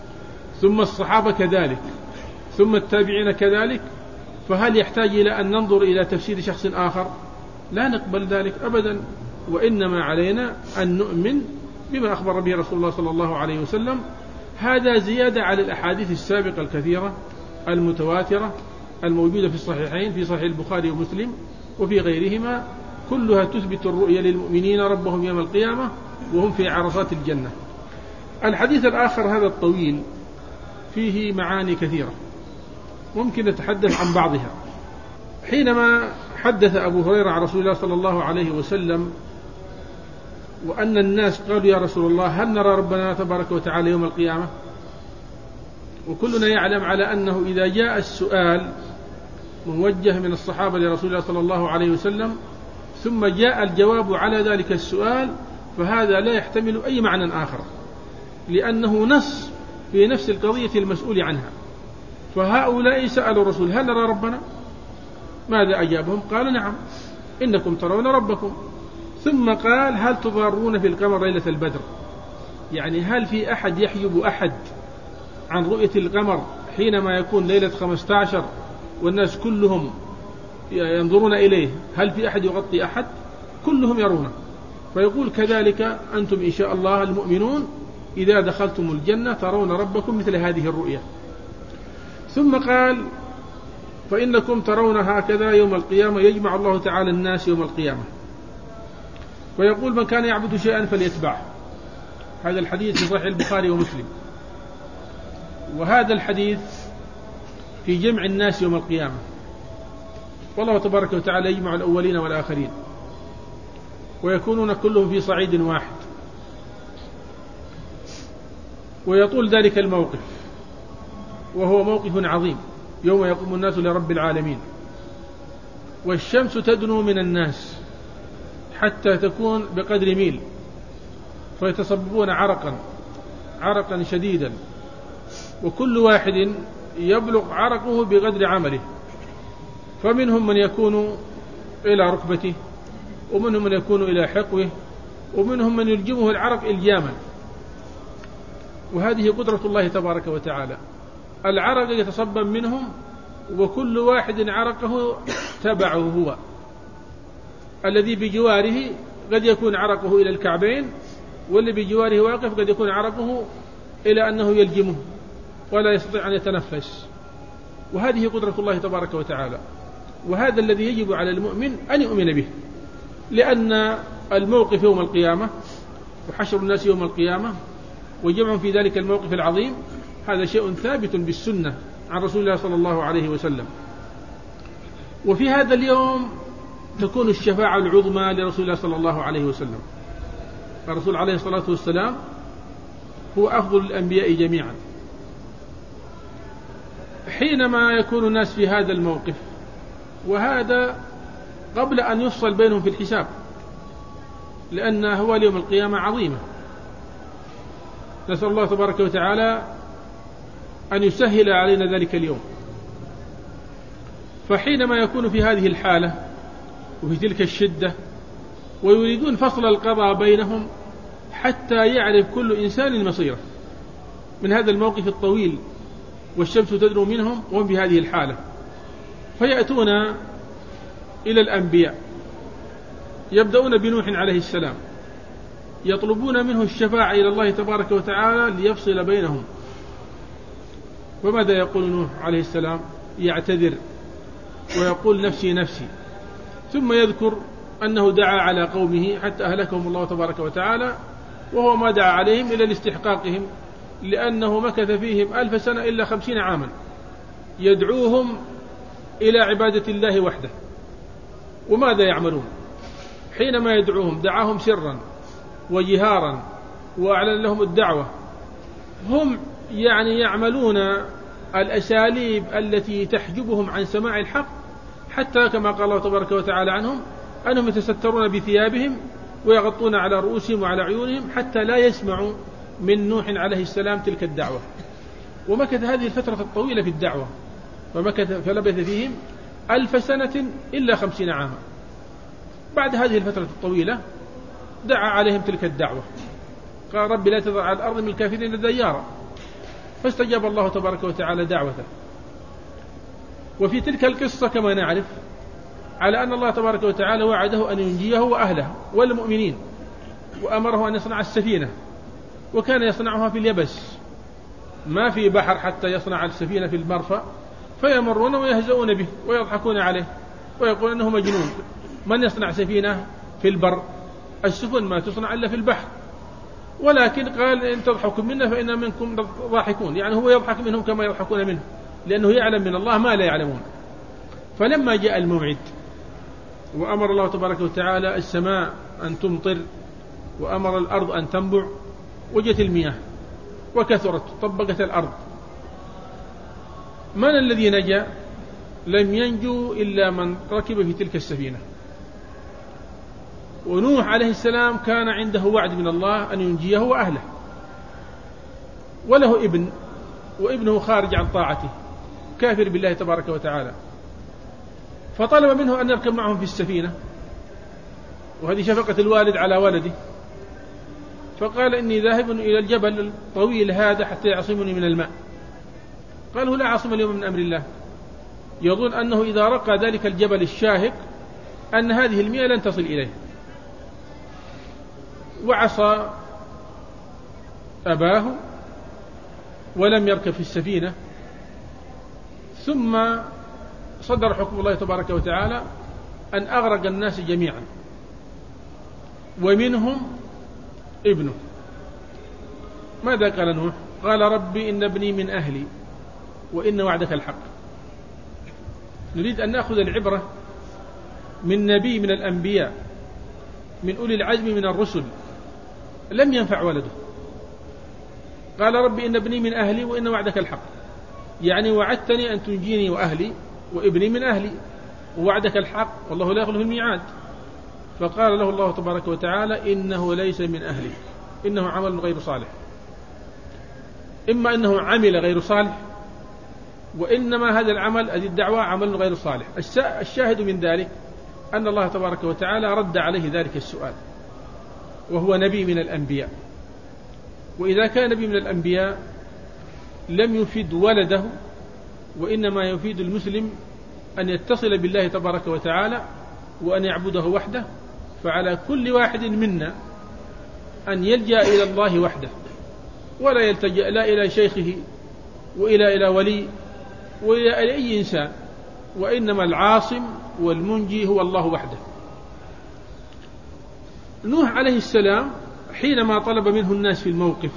ثم الصحابة كذلك، ثم التابعين كذلك، فهل يحتاج إلى أن ننظر إلى تفسير شخص آخر؟ لا نقبل ذلك أبدا، وإنما علينا أن نؤمن بما أخبر به رسول الله صلى الله عليه وسلم. هذا زيادة على الأحاديث السابقة الكثيرة المتواترة الموجودة في الصحيحين، في صحيح البخاري ومسلم وفي غيرهما، كلها تثبت الرؤية للمؤمنين ربهم يوم القيامة وهم في عرصات الجنة. الحديث الآخر هذا الطويل فيه معاني كثيرة، ممكن نتحدث عن بعضها. حينما حدث أبو هريرة عن رسول الله صلى الله عليه وسلم وأن الناس قالوا: يا رسول الله، هل نرى ربنا تبارك وتعالى يوم القيامة؟ وكلنا يعلم على أنه إذا جاء السؤال موجه من الصحابة لرسول الله صلى الله عليه وسلم ثم جاء الجواب على ذلك السؤال، فهذا لا يحتمل أي معنى آخر، لأنه نص في نفس القضية المسؤول عنها. فهؤلاء سألوا الرسول: هل نرى ربنا؟ ماذا أجابهم؟ قال: نعم، إنكم ترون ربكم. ثم قال: هل تضارون في القمر ليلة البدر؟ يعني هل في أحد يحجب أحد عن رؤية القمر حينما يكون ليلة خمسة عشر والناس كلهم ينظرون إليه؟ هل في أحد يغطي أحد؟ كلهم يرونه. فيقول: كذلك أنتم إن شاء الله المؤمنون إذا دخلتم الجنة ترون ربكم مثل هذه الرؤية. ثم قال: فإنكم ترون هكذا يوم القيامة يجمع الله تعالى الناس يوم القيامة، ويقول: من كان يعبد شيئا فليتبعه. هذا الحديث في صحيح البخاري ومسلم. وهذا الحديث في جمع الناس يوم القيامة، والله تبارك وتعالى يجمع الأولين والآخرين ويكونون كلهم في صعيد واحد. ويطول ذلك الموقف، وهو موقف عظيم يوم يقوم الناس لرب العالمين، والشمس تدنو من الناس حتى تكون بقدر ميل، فيتصببون عرقا عرقا شديدا، وكل واحد يبلغ عرقه بقدر عمله، فمنهم من يكون إلى ركبته، ومنهم من يكون إلى حقوه، ومنهم من يلجمه العرق إلجاما. وهذه قدرة الله تبارك وتعالى، العرق يتصبب منهم، وكل واحد عرقه تبعه هو، الذي بجواره قد يكون عرقه إلى الكعبين، والذي بجواره واقف قد يكون عرقه إلى أنه يلجمه ولا يستطيع أن يتنفس. وهذه قدرة الله تبارك وتعالى، وهذا الذي يجب على المؤمن أن يؤمن به، لأن الموقف يوم القيامة وحشر الناس يوم القيامة وجمع في ذلك الموقف العظيم هذا شيء ثابت بالسنة عن رسول الله صلى الله عليه وسلم. وفي هذا اليوم تكون الشفاعة العظمى لرسول الله صلى الله عليه وسلم. الرسول عليه الصلاة والسلام هو أفضل الأنبياء جميعا. حينما يكون الناس في هذا الموقف، وهذا قبل أن يفصل بينهم في الحساب، لأن هو اليوم القيامة عظيمة، نسأل الله تبارك وتعالى أن يسهل علينا ذلك اليوم. فحينما يكون في هذه الحالة وفي تلك الشدة ويريدون فصل القضاء بينهم حتى يعرف كل إنسان مصيره من هذا الموقف الطويل، والشمس تدنو منهم وهم بهذه الحالة، فيأتون إلى الأنبياء، يبدأون بنوح عليه السلام، يطلبون منه الشفاعة إلى الله تبارك وتعالى ليفصل بينهم. وماذا يقول نوح عليه السلام؟ يعتذر ويقول نفسي نفسي، ثم يذكر أنه دعا على قومه حتى أهلكهم الله تبارك وتعالى، وهو ما دعا عليهم إلى لاستحقاقهم، لأنه مكث فيهم ألف سنة إلا خمسين عاما يدعوهم إلى عبادة الله وحده. وماذا يعملون حينما يدعوهم؟ دعاهم سرا وجهارا وأعلن لهم الدعوة. هم يعني يعملون الأساليب التي تحجبهم عن سماع الحق، حتى كما قال الله تبارك وتعالى عنهم أنهم يتسترون بثيابهم ويغطون على رؤوسهم وعلى عيونهم حتى لا يسمعوا من نوح عليه السلام تلك الدعوة. ومكث هذه الفترة الطويلة في الدعوة، فمكث فلبث فيهم ألف سنة إلا خمسين عاما. بعد هذه الفترة الطويلة دعا عليهم تلك الدعوة، قال رب لا تذر على الأرض من الكافرين ديارا، فاستجاب الله تبارك وتعالى دعوته. وفي تلك القصة كما نعرف على أن الله تبارك وتعالى وعده أن ينجيه وأهله والمؤمنين، وأمره أن يصنع السفينة، وكان يصنعها في اليبس، ما في بحر حتى يصنع السفينة في المرفأ، فيمرون ويهزؤون به ويضحكون عليه ويقول أنه مجنون. من يصنع سفينة في البر؟ السفن ما تصنع إلا في البحر. ولكن قال إن تضحكوا منا فإنا منكم ضاحكون، يعني هو يضحك منهم كما يضحكون منه، لأنه يعلم من الله ما لا يعلمون. فلما جاء الموعد وأمر الله تبارك وتعالى السماء أن تمطر وأمر الأرض أن تنبع، وجت المياه وكثرت طبقت الأرض، من الذي نجا؟ لم ينجو إلا من ركب في تلك السفينة. ونوح عليه السلام كان عنده وعد من الله أن ينجيه وأهله، وله ابن، وابنه خارج عن طاعته كافر بالله تبارك وتعالى، فطلب منه أن يركب معهم في السفينة، وهذه شفقة الوالد على ولده. فقال إني ذاهب إلى الجبل الطويل هذا حتى يعصمني من الماء. قاله لا عاصم اليوم من أمر الله، يظن أنه إذا رقى ذلك الجبل الشاهق أن هذه المياه لن تصل إليه، وعصى أباه ولم يركب في السفينة. ثم صدر حكم الله تبارك وتعالى أن أغرق الناس جميعا، ومنهم ابنه. ماذا قال نوح؟ قال ربي إن ابني من أهلي وإن وعدك الحق. نريد أن نأخذ العبرة من نبي من الأنبياء من أولي العزم من الرسل لم ينفع ولده، قال ربي إن ابني من أهلي وإن وعدك الحق، يعني وعدتني أن تنجيني وأهلي وابني من أهلي، ووعدك الحق والله لا يخلف الميعاد. فقال له الله تبارك وتعالى إنه ليس من أهلك، إنه عمل غير صالح. إما أنه عمل غير صالح، وإنما هذا العمل هذه الدعوة عمل غير صالح. الشاهد من ذلك أن الله تبارك وتعالى رد عليه ذلك السؤال، وهو نبي من الأنبياء. وإذا كان نبي من الأنبياء لم يفيد ولده، وإنما يفيد المسلم أن يتصل بالله تبارك وتعالى وأن يعبده وحده. فعلى كل واحد منا أن يلجأ إلى الله وحده، ولا يلتجأ لا إلى شيخه وإلى إلى ولي وإلى أي إنسان، وإنما العاصم والمنجي هو الله وحده. نوح عليه السلام حينما طلب منه الناس في الموقف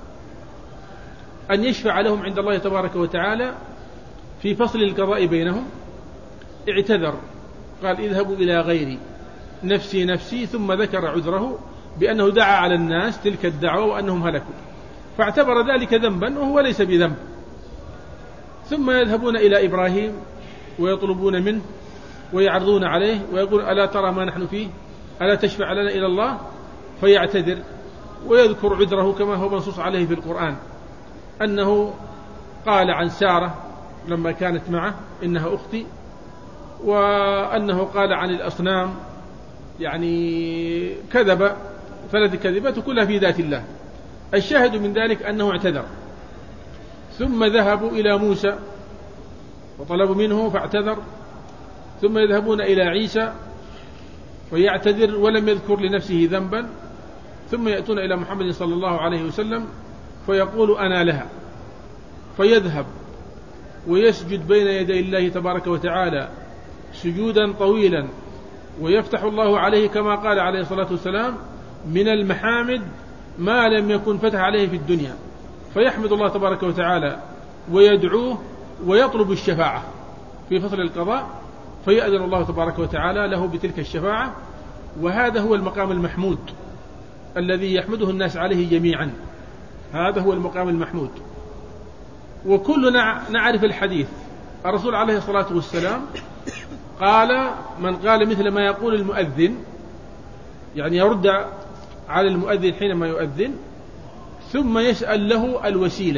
أن يشفع لهم عند الله تبارك وتعالى في فصل القضاء بينهم، اعتذر، قال اذهبوا إلى غيري نفسي نفسي، ثم ذكر عذره بأنه دعا على الناس تلك الدعوة وأنهم هلكوا، فاعتبر ذلك ذنبا وهو ليس بذنب. ثم يذهبون إلى إبراهيم ويطلبون منه ويعرضون عليه ويقول ألا ترى ما نحن فيه، ألا تشفع لنا إلى الله؟ فيعتذر ويذكر عذره كما هو منصوص عليه في القرآن، أنه قال عن سارة لما كانت معه إنها أختي، وأنه قال عن الأصنام يعني كذب ثلاث كذبات كلها في ذات الله. الشاهد من ذلك أنه اعتذر. ثم ذهبوا إلى موسى وطلبوا منه فاعتذر، ثم يذهبون إلى عيسى ويعتذر ولم يذكر لنفسه ذنبا، ثم يأتون إلى محمد صلى الله عليه وسلم فيقول أنا لها، فيذهب ويسجد بين يدي الله تبارك وتعالى سجودا طويلا، ويفتح الله عليه كما قال عليه الصلاة والسلام من المحامد ما لم يكن فتح عليه في الدنيا، فيحمد الله تبارك وتعالى ويدعوه ويطلب الشفاعة في فصل القضاء، فيأذن الله تبارك وتعالى له بتلك الشفاعة. وهذا هو المقام المحمود الذي يحمده الناس عليه جميعا، هذا هو المقام المحمود. وكلنا نعرف الحديث، الرسول عليه الصلاة والسلام قال من قال مثل ما يقول المؤذن، يعني يرد على المؤذن حينما يؤذن، ثم يسأل له الوسيلة،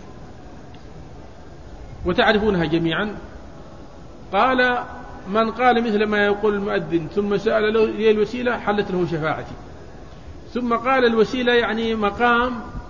وتعرفونها جميعا. قال من قال مثل ما يقول المؤذن ثم سأل له لي الوسيلة حلت له شفاعتي. ثم قال الوسيلة يعني مقام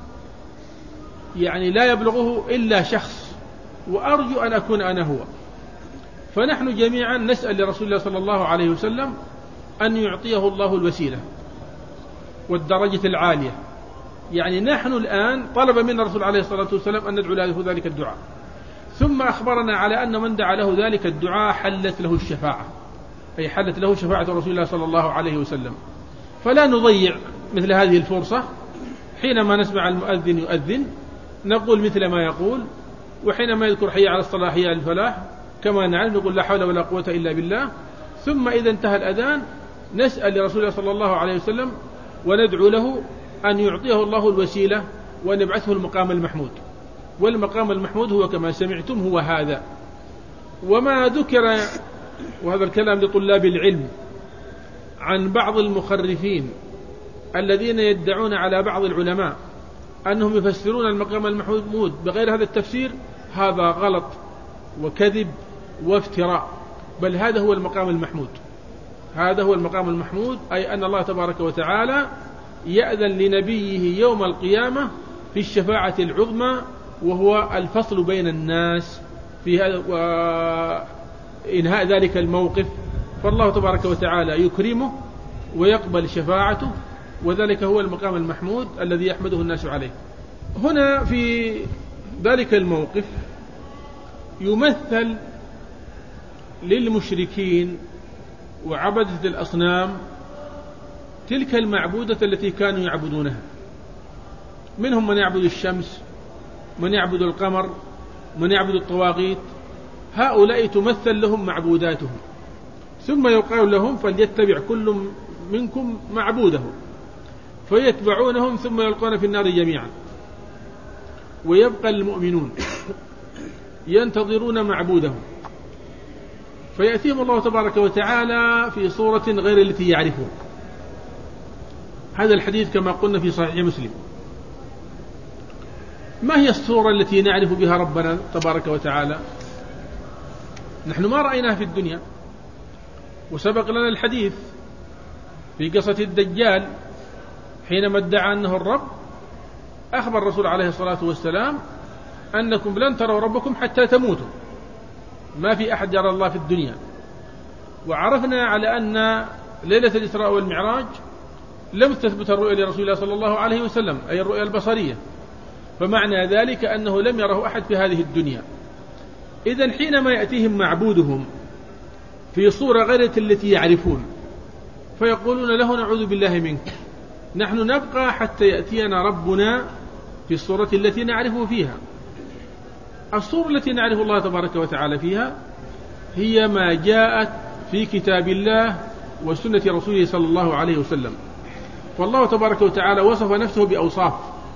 يعني لا يبلغه إلا شخص، وأرجو أن أكون أنا هو. فنحن جميعا نسأل لرسول الله صلى الله عليه وسلم أن يعطيه الله الوسيلة والدرجة العالية. يعني نحن الآن طلب منا الرسول عليه الصلاة والسلام أن ندعو له ذلك الدعاء، ثم أخبرنا على أن من دعا له ذلك الدعاء حلت له الشفاعة، أي حلت له شفاعة رسول الله صلى الله عليه وسلم. فلا نضيع مثل هذه الفرصة، حينما نسمع المؤذن يؤذن نقول مثل ما يقول، وحينما يذكر حي على الصلاة حي على الفلاح كما نعلم نقول لا حول ولا قوة إلا بالله. ثم إذا انتهى الأذان نسأل لرسول الله صلى الله عليه وسلم وندعو له أن يعطيه الله الوسيلة وأن يبعثه المقام المحمود. والمقام المحمود هو كما سمعتم هو هذا. وما ذكر، وهذا الكلام لطلاب العلم، عن بعض المخرفين الذين يدعون على بعض العلماء أنهم يفسرون المقام المحمود بغير هذا التفسير، هذا غلط وكذب وافتراء، بل هذا هو المقام المحمود. هذا هو المقام المحمود، أي أن الله تبارك وتعالى يأذن لنبيه يوم القيامة في الشفاعة العظمى، وهو الفصل بين الناس في هذا وإنهاء ذلك الموقف. فالله تبارك وتعالى يكرمه ويقبل شفاعته، وذلك هو المقام المحمود الذي يحمده الناس عليه. هنا في ذلك الموقف يمثل للمشركين وعبدة الأصنام تلك المعبودة التي كانوا يعبدونها، منهم من يعبد الشمس، من يعبد القمر، من يعبد الطواغيت. هؤلاء تمثل لهم معبوداتهم، ثم يقال لهم فليتبع كل منكم معبوده، فيتبعونهم ثم يلقون في النار جميعا. ويبقى المؤمنون ينتظرون معبودهم، فيأتيهم الله تبارك وتعالى في صورة غير التي يعرفون. هذا الحديث كما قلنا في صحيح مسلم. ما هي الصورة التي نعرف بها ربنا تبارك وتعالى؟ نحن ما رأيناها في الدنيا، وسبق لنا الحديث في قصة الدجال حينما ادعى أنه الرب، أخبر الرسول عليه الصلاة والسلام أنكم لن تروا ربكم حتى تموتوا، ما في أحد يرى الله في الدنيا. وعرفنا على أن ليلة الإسراء والمعراج لم تثبت الرؤيا لرسول الله صلى الله عليه وسلم، أي الرؤيا البصرية، فمعنى ذلك أنه لم يره أحد في هذه الدنيا. إذن حينما يأتيهم معبودهم في صورة غير التي يعرفون فيقولون له نعوذ بالله منك، نحن نبقى حتى يأتينا ربنا في الصورة التي نعرفه فيها. الصورة التي نعرف الله تبارك وتعالى فيها هي ما جاءت في كتاب الله وسنة رسوله صلى الله عليه وسلم. فالله تبارك وتعالى وصف نفسه بأوصاف،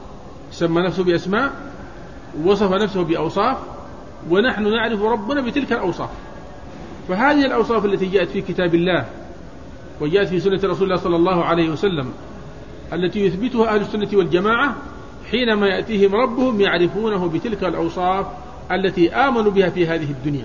سمى نفسه بأسماء، وصف نفسه بأوصاف، ونحن نعرف ربنا بتلك الأوصاف. فهذه الأوصاف التي جاءت في كتاب الله وجاءت في سنة رسول الله صلى الله عليه وسلم التي يثبتها أهل السنة والجماعة، حينما يأتيهم ربهم يعرفونه بتلك الأوصاف التي آمنوا بها في هذه الدنيا.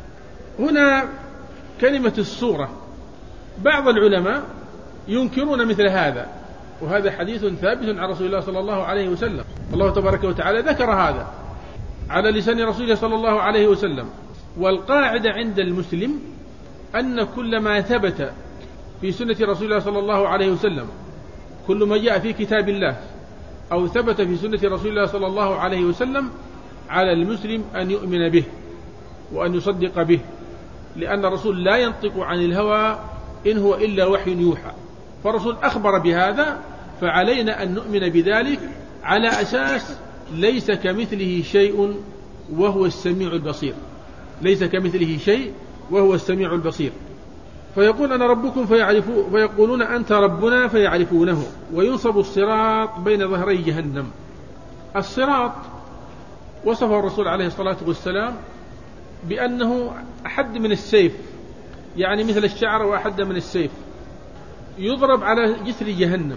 هنا كلمة الصورة، بعض العلماء ينكرون مثل هذا، وهذا حديث ثابت عن رسول الله صلى الله عليه وسلم. الله تبارك وتعالى ذكر هذا على لسان رسول الله صلى الله عليه وسلم. والقاعدة عند المسلم أن كل ما ثبت في سنة رسول الله صلى الله عليه وسلم، كل ما جاء في كتاب الله أو ثبت في سنة رسول الله صلى الله عليه وسلم، على المسلم أن يؤمن به وأن يصدق به، لأن الرسول لا ينطق عن الهوى إن هو إلا وحي يوحى. فالرسول أخبر بهذا، فعلينا أن نؤمن بذلك على أساس ليس كمثله شيء وهو السميع البصير، ليس كمثله شيء وهو السميع البصير. فيقول أنا ربكم فيعرفون، فيقولون أنت ربنا فيعرفونه. وينصب الصراط بين ظهري جهنم. الصراط وصفه الرسول عليه الصلاة والسلام بأنه أحد من السيف، يعني مثل الشعر وأحد من السيف، يضرب على جسر جهنم،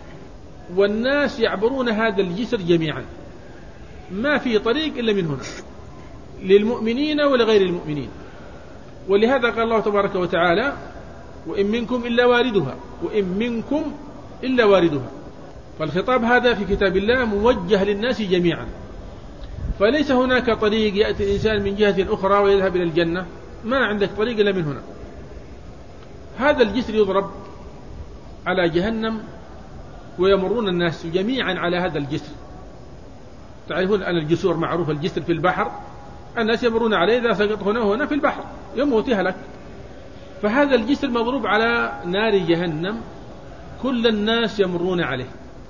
والناس يعبرون هذا الجسر جميعا، ما في طريق إلا من هنا، للمؤمنين ولغير المؤمنين. ولهذا قال الله تبارك وتعالى وإن منكم إلا واردها، وإن منكم إلا واردها. فالخطاب هذا في كتاب الله موجه للناس جميعا، فليس هناك طريق يأتي الإنسان من جهة أخرى ويذهب إلى الجنة، ما عندك طريق إلا من هنا. هذا الجسر يضرب على جهنم ويمرون الناس جميعا على هذا الجسر. تعرفون أن الجسور معروف، الجسر في البحر الناس يمرون عليه، إذا سقط هنا وهنا في البحر يموت يهلك. فهذا الجسر مضروب على نار جهنم، كل الناس يمرون عليه.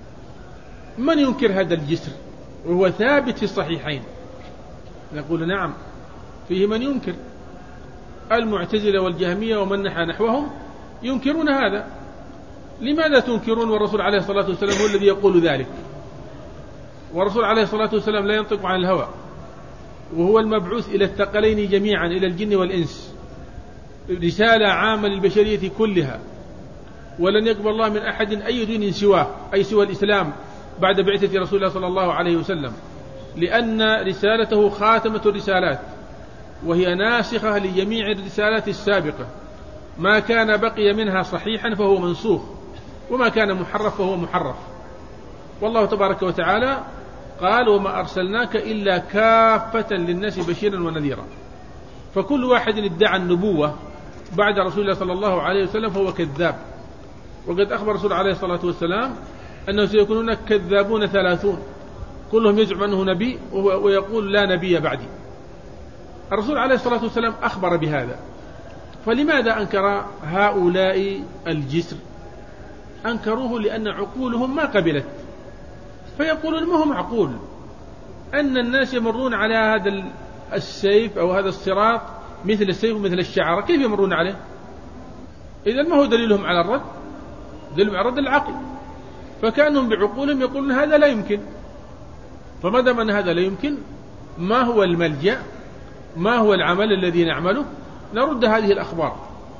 من ينكر هذا الجسر وهو ثابت في الصحيحين؟ نقول نعم، فيه من ينكر. المعتزلة والجهمية ومن نحى نحوهم ينكرون هذا. لماذا تنكرون والرسول عليه الصلاة والسلام هو الذي يقول ذلك؟ والرسول عليه الصلاة والسلام لا ينطق عن الهوى، وهو المبعوث إلى الثقلين جميعا، إلى الجن والإنس، رسالة عامة للبشرية كلها، ولن يقبل الله من أحد أي دين سواه، أي سوى الإسلام بعد بعثة رسول الله صلى الله عليه وسلم، لأن رسالته خاتمة الرسالات، وهي ناسخة لجميع الرسالات السابقة. ما كان بقي منها صحيحا فهو منسوخ، وما كان محرف فهو محرف. والله تبارك وتعالى قال وما أرسلناك إلا كافة للناس بشيرا ونذيرا. فكل واحد ادعى النبوة بعد رسول الله صلى الله عليه وسلم فهو كذاب. وقد أخبر رسول عليه الصلاة والسلام أنه سيكونون كذابون ثلاثون، كلهم يزعم أنه نبي ويقول لا نبي بعدي. الرسول عليه الصلاة والسلام أخبر بهذا، فلماذا أنكر هؤلاء الجسر؟ أنكروه لأن عقولهم ما قبلت، فيقولون ما هم عقول أن الناس يمرون على هذا السيف أو هذا الصراط مثل السيف ومثل الشعر، كيف يمرون عليه؟ إذن ما هو دليلهم على الرد؟ دليلهم على الرد العقل. فكانهم بعقولهم يقولون هذا لا يمكن. فما دام أن هذا لا يمكن، ما هو الملجأ؟ ما هو العمل الذي نعمله؟ نرد هذه الأخبار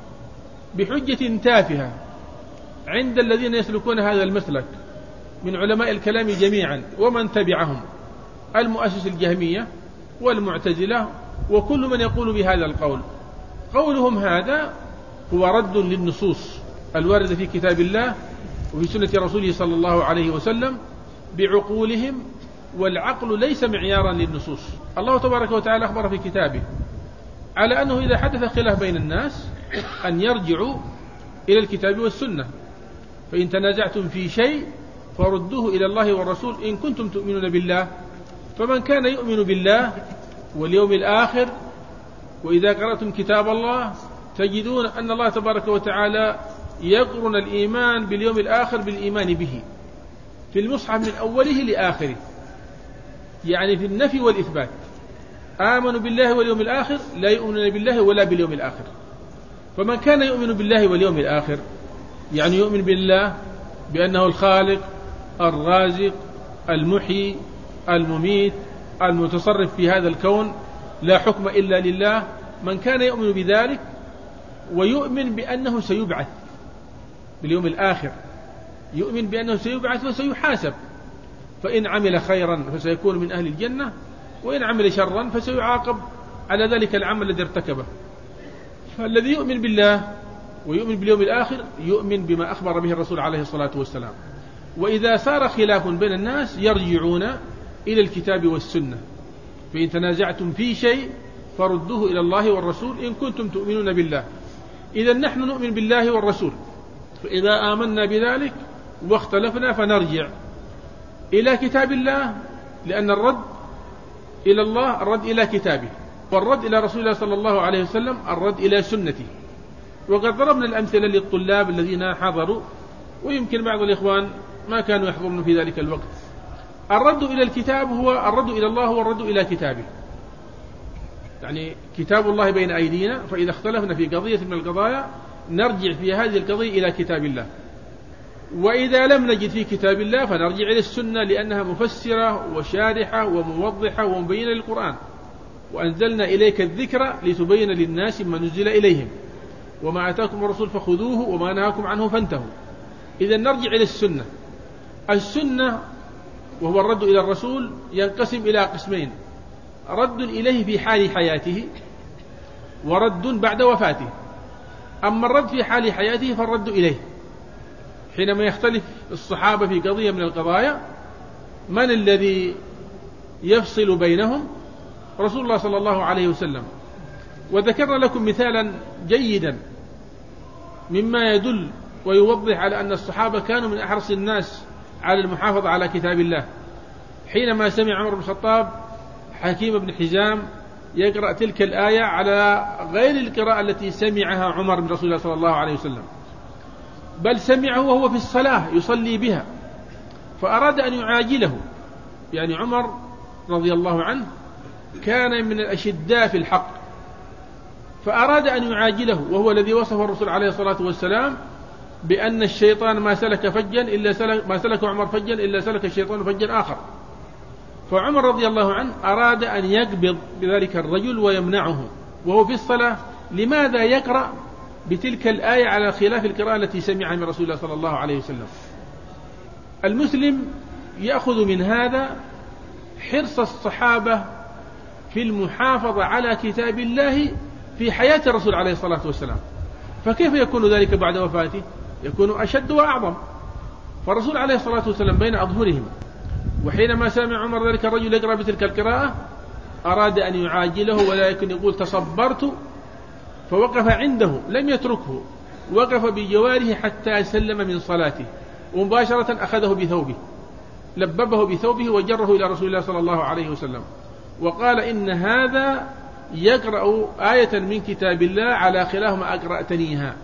بحجة تافهة عند الذين يسلكون هذا المسلك من علماء الكلام جميعا ومن تبعهم، المؤسس الجهمية والمعتزلة وكل من يقول بهذا القول. قولهم هذا هو رد للنصوص الواردة في كتاب الله وفي سنة رسوله صلى الله عليه وسلم بعقولهم، والعقل ليس معيارا للنصوص. الله تبارك وتعالى أخبر في كتابه على أنه إذا حدث خلاف بين الناس أن يرجعوا إلى الكتاب والسنة، فإن تنازعتم في شيء فردوه إلى الله والرسول إن كنتم تؤمنون بالله. فمن كان يؤمن بالله واليوم الآخر، وإذا قرأتم كتاب الله تجدون أن الله تبارك وتعالى يقرن الإيمان باليوم الآخر بالإيمان به في المصحف من أوله لآخره، يعني في النفي والإثبات. آمنوا بالله واليوم الآخر لا يؤمنون بالله ولا باليوم الآخر. فمن كان يؤمن بالله واليوم الآخر يعني يؤمن بالله بأنه الخالق الرازق المحيي المميت المتصرف في هذا الكون، لا حكم إلا لله. من كان يؤمن بذلك ويؤمن بأنه سيبعث باليوم الآخر، يؤمن بأنه سيبعث وسيحاسب، فإن عمل خيرا فسيكون من أهل الجنة، وإن عمل شرا فسيعاقب على ذلك العمل الذي ارتكبه. فالذي يؤمن بالله ويؤمن باليوم الآخر يؤمن بما أخبر به الرسول عليه الصلاة والسلام. وإذا صار خلاف بين الناس يرجعون إلى الكتاب والسنة، فإن تنازعتم في شيء فردوه إلى الله والرسول إن كنتم تؤمنون بالله. إذا نحن نؤمن بالله والرسول، فإذا آمنا بذلك واختلفنا فنرجع إلى كتاب الله، لأن الرد إلى الله الرد إلى كتابه، والرد إلى رسول الله صلى الله عليه وسلم الرد إلى سنته. وقد ضربنا الأمثلة للطلاب الذين حضروا، ويمكن بعض الإخوان ما كانوا يحضرون في ذلك الوقت. الرد إلى الكتاب هو الرد إلى الله والرد إلى كتابه، يعني كتاب الله بين أيدينا، فإذا اختلفنا في قضية من القضايا نرجع في هذه القضية إلى كتاب الله، وإذا لم نجد في كتاب الله فنرجع إلى السنة لأنها مفسرة وشارحة وموضحة ومبينة للقرآن. وأنزلنا إليك الذكر لتبين للناس ما نزل إليهم وما آتاكم الرسول فخذوه وما نهاكم عنه فانتهوا. إذا نرجع إلى السنة. السنة وهو الرد إلى الرسول ينقسم إلى قسمين: رد إليه في حال حياته ورد بعد وفاته. أما الرد في حال حياته فالرد إليه حينما يختلف الصحابة في قضية من القضايا، من الذي يفصل بينهم؟ رسول الله صلى الله عليه وسلم. وذكرنا لكم مثالا جيدا مما يدل ويوضح على أن الصحابة كانوا من أحرص الناس على المحافظة على كتاب الله، حينما سمع عمر بن الخطاب حكيم بن حزام يقرأ تلك الآية على غير القراءة التي سمعها عمر من رسول الله صلى الله عليه وسلم، بل سمعه وهو في الصلاة يصلي بها، فأراد أن يعاجله. يعني عمر رضي الله عنه كان من الأشداء في الحق، فأراد أن يعاجله، وهو الذي وصفه الرسول عليه الصلاة والسلام بأن الشيطان ما سلك فجا إلا سلك ما سلك عمر فجا إلا سلك الشيطان فجا آخر. فعمر رضي الله عنه أراد أن يقبض بذلك الرجل ويمنعه وهو في الصلاة. لماذا يقرأ بتلك الآية على خلاف القراءة التي سمعها من رسول الله صلى الله عليه وسلم؟ المسلم يأخذ من هذا حرص الصحابة في المحافظة على كتاب الله في حياة الرسول عليه الصلاة والسلام. فكيف يكون ذلك بعد وفاته؟ يكون أشد وأعظم. فالرسول عليه الصلاة والسلام بين أظهرهم، وحينما سمع عمر ذلك الرجل يقرأ بتلك القراءة أراد أن يعاجله، ولكن يقول تصبرت، فوقف عنده لم يتركه، وقف بجواره حتى سلم من صلاته، ومباشرة أخذه بثوبه لببه بثوبه وجره إلى رسول الله صلى الله عليه وسلم، وقال إن هذا يقرأ آية من كتاب الله على خلاف ما أقرأتنيها.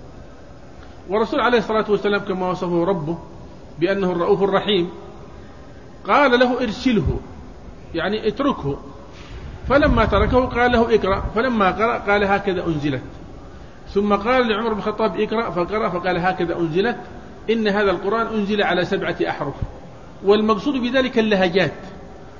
ورسول عليه الصلاة والسلام كما وصفه ربه بأنه الرؤوف الرحيم قال له ارسله، يعني اتركه. فلما تركه قال له اقرأ، فلما قرأ قال هكذا أنزلت. ثم قال لعمر بن الخطاب اقرأ، فقرأ فقال هكذا أنزلت. إن هذا القرآن أنزل على سبعة أحرف، والمقصود بذلك اللهجات،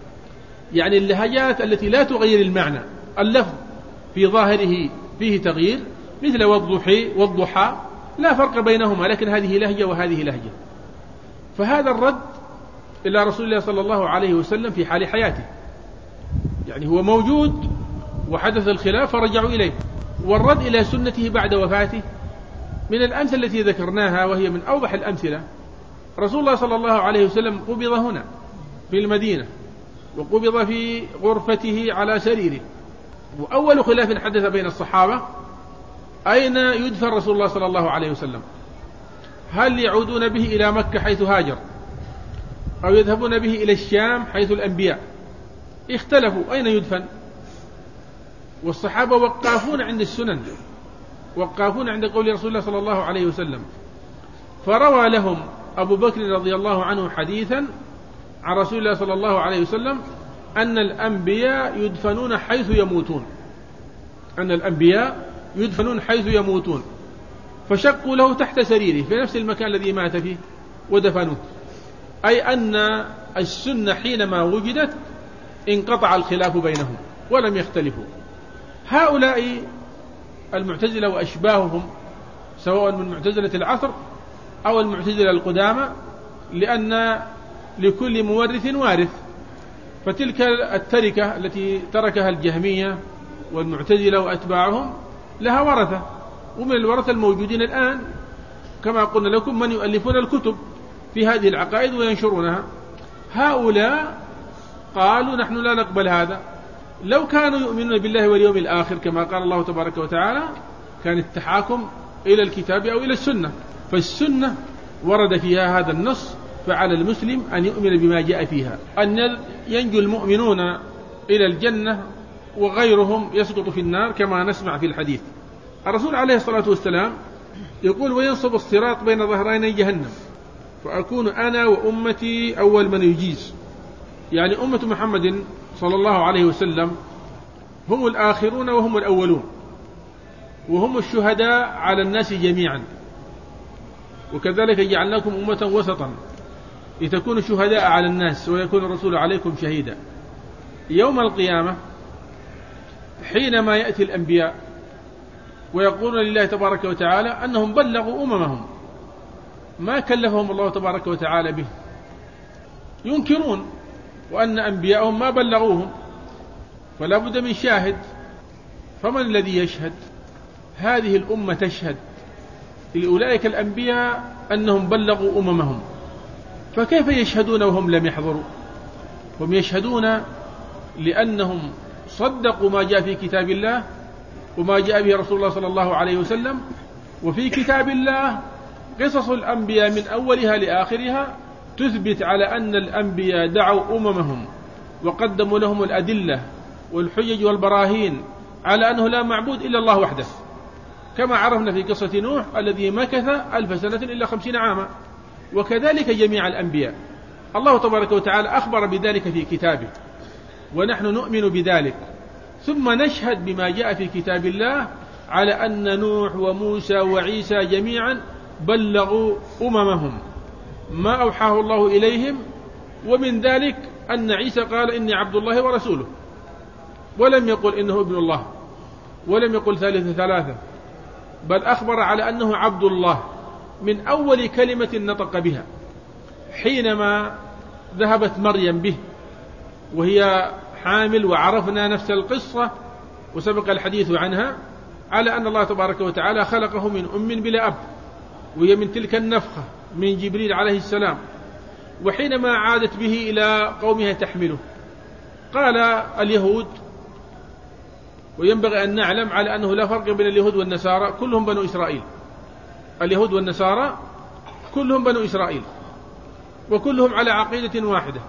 يعني اللهجات التي لا تغير المعنى، اللفظ في ظاهره فيه تغيير مثل والضحى والضحى لا فرق بينهما، لكن هذه لهجة وهذه لهجة. فهذا الرد إلى رسول الله صلى الله عليه وسلم في حال حياته، يعني هو موجود وحدث الخلاف فرجعوا إليه. والرد إلى سنته بعد وفاته من الأمثلة التي ذكرناها، وهي من أوضح الأمثلة. رسول الله صلى الله عليه وسلم قبض هنا في المدينة، وقبض في غرفته على سريره، وأول خلاف حدث بين الصحابة أين يدفن رسول الله صلى الله عليه وسلم، هل يعودون به إلى مكة حيث هاجر، أو يذهبون به إلى الشام حيث الأنبياء؟ اختلفوا أين يدفن. والصحابة وقافون عند السنن، وقافون عند قول رسول الله صلى الله عليه وسلم. فروى لهم أبو بكر رضي الله عنه حديثا عن رسول الله صلى الله عليه وسلم أن الأنبياء يدفنون حيث يموتون، أن الأنبياء يدفنون حيث يموتون، فشقوا له تحت سريره في نفس المكان الذي مات فيه ودفنوه. أي أن السنة حينما وجدت انقطع الخلاف بينهم ولم يختلفوا. هؤلاء المعتزلة وأشباههم سواء من معتزلة العصر أو المعتزلة القدامى، لأن لكل مورث وارث، فتلك التركة التي تركها الجهمية والمعتزلة وأتباعهم لها ورثة، ومن الورثة الموجودين الآن كما قلنا لكم من يؤلفون الكتب في هذه العقائد وينشرونها. هؤلاء قالوا نحن لا نقبل هذا. لو كانوا يؤمنون بالله واليوم الآخر كما قال الله تبارك وتعالى كان التحاكم إلى الكتاب أو إلى السنة، فالسنة ورد فيها هذا النص، فعلى المسلم أن يؤمن بما جاء فيها، أن ينجو المؤمنون إلى الجنة وغيرهم يسقط في النار كما نسمع في الحديث. الرسول عليه الصلاة والسلام يقول وينصب الصراط بين ظهرين جهنم فأكون أنا وأمتي أول من يجيز، يعني أمة محمد صلى الله عليه وسلم هم الآخرون وهم الأولون، وهم الشهداء على الناس جميعا، وكذلك جعلناكم أمة وسطا لتكونوا شهداء على الناس ويكون الرسول عليكم شهيدا. يوم القيامة حينما يأتي الأنبياء ويقولون لله تبارك وتعالى أنهم بلغوا أممهم ما كلفهم الله تبارك وتعالى به، ينكرون وأن أنبياءهم ما بلغوهم، فلا بد من شاهد. فمن الذي يشهد؟ هذه الأمة تشهد لأولئك الأنبياء أنهم بلغوا أممهم، فكيف يشهدون وهم لم يحضروا؟ هم يشهدون لأنهم صدقوا ما جاء في كتاب الله وما جاء به رسول الله صلى الله عليه وسلم. وفي كتاب الله قصص الأنبياء من أولها لآخرها تثبت على أن الأنبياء دعوا أممهم وقدموا لهم الأدلة والحجج والبراهين على أنه لا معبود إلا الله وحده، كما عرفنا في قصة نوح الذي مكث ألف سنة إلا خمسين عاما. وكذلك جميع الأنبياء الله تبارك وتعالى أخبر بذلك في كتابه، ونحن نؤمن بذلك، ثم نشهد بما جاء في كتاب الله على أن نوح وموسى وعيسى جميعا بلغوا أممهم ما أوحاه الله إليهم. ومن ذلك أن عيسى قال إني عبد الله ورسوله، ولم يقل إنه ابن الله، ولم يقل ثالث ثلاثة، بل أخبر على أنه عبد الله من أول كلمة نطق بها حينما ذهبت مريم به وهي حامل، وعرفنا نفس القصة وسبق الحديث عنها، على أن الله تبارك وتعالى خلقه من أم بلا أب، وهي من تلك النفخة من جبريل عليه السلام. وحينما عادت به إلى قومها تحمله قال اليهود، وينبغي أن نعلم على أنه لا فرق بين اليهود والنصارى، كلهم بنو إسرائيل، اليهود والنصارى كلهم بنو إسرائيل وكلهم على عقيدة واحدة،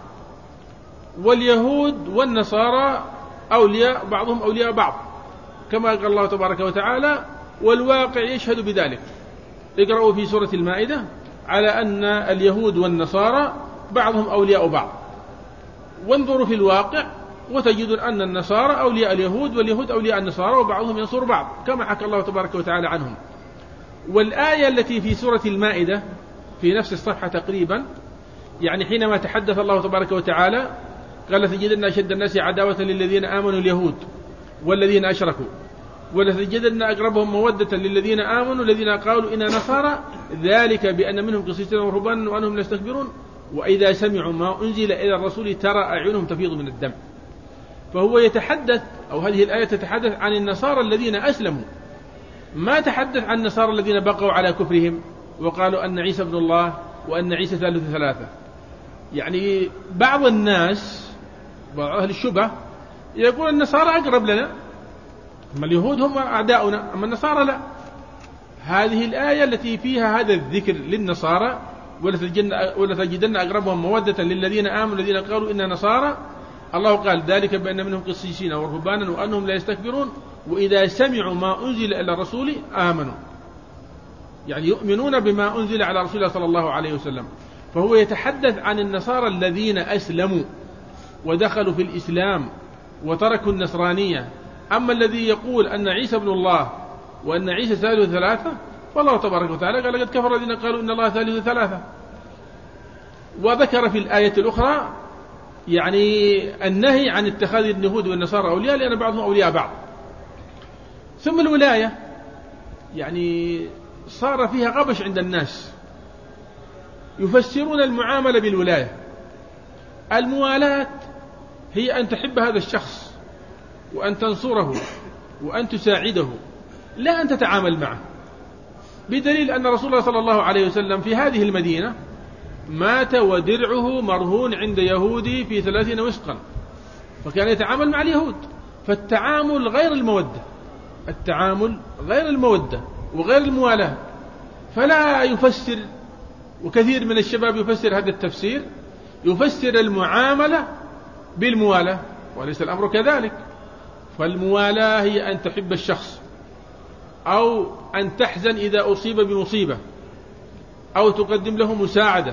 واليهود والنصارى أولياء بعضهم أولياء بعض كما قال الله تبارك وتعالى، والواقع يشهد بذلك. اقرأوا في سورة المائدة على أن اليهود والنصارى بعضهم أولياء بعض، وانظروا في الواقع وتجدون أن النصارى أولياء اليهود واليهود أولياء النصارى وبعضهم ينصر بعض كما حكى الله تبارك وتعالى عنهم. والآية التي في سورة المائدة في نفس الصفحة تقريبا، يعني حينما تحدث الله تبارك وتعالى قال لتجدن أشد الناس عداوة للذين آمنوا اليهود والذين أشركوا ولتجدن أقربهم مودة للذين آمنوا الذين قالوا إنا نصارى ذلك بأن منهم قسيسين ورهبانا وأنهم لا يستكبرون وإذا سمعوا ما أنزل إلى الرسول ترى أعينهم تفيض من الدم. فهو يتحدث أو هذه الآية تتحدث عن النصارى الذين أسلموا، ما تحدث عن النصارى الذين بقوا على كفرهم وقالوا أن عيسى ابن الله وأن عيسى ثالث ثلاثة. يعني بعض الناس بعض أهل الشبه يقول النصارى أقرب لنا، أما اليهود هم أعداؤنا، أما النصارى لا. هذه الآية التي فيها هذا الذكر للنصارى ولتجدن أقربهم مودة للذين آمنوا الذين قالوا إنا نصارى، الله قال ذلك بأن منهم قسيسين ورهبانا وأنهم لا يستكبرون وإذا سمعوا ما أنزل إلى الرسول آمنوا، يعني يؤمنون بما أنزل على رسول الله صلى الله عليه وسلم. فهو يتحدث عن النصارى الذين أسلموا ودخلوا في الإسلام وتركوا النصرانية. أما الذي يقول أن عيسى ابن الله وأن عيسى ثالث ثلاثة فالله تبارك وتعالى قال لقد كفر الذين قالوا إن الله ثالث ثلاثة. وذكر في الآية الأخرى يعني النهي عن اتخاذ اليهود والنصارى أولياء لأن بعضهم أولياء بعض. ثم الولاية يعني صار فيها غبش عند الناس، يفسرون المعاملة بالولاية. الموالاة هي أن تحب هذا الشخص وأن تنصره وأن تساعده، لا أن تتعامل معه، بدليل أن رسول الله صلى الله عليه وسلم في هذه المدينة مات ودرعه مرهون عند يهودي في ثلاثين وسقا، فكان يتعامل مع اليهود. فالتعامل غير المودة، التعامل غير المودة وغير الموالاة. فلا يفسر، وكثير من الشباب يفسر هذا التفسير، يفسر المعاملة بالموالاة، وليس الأمر كذلك. فالموالاة هي أن تحب الشخص أو أن تحزن إذا أصيب بمصيبة أو تقدم له مساعدة.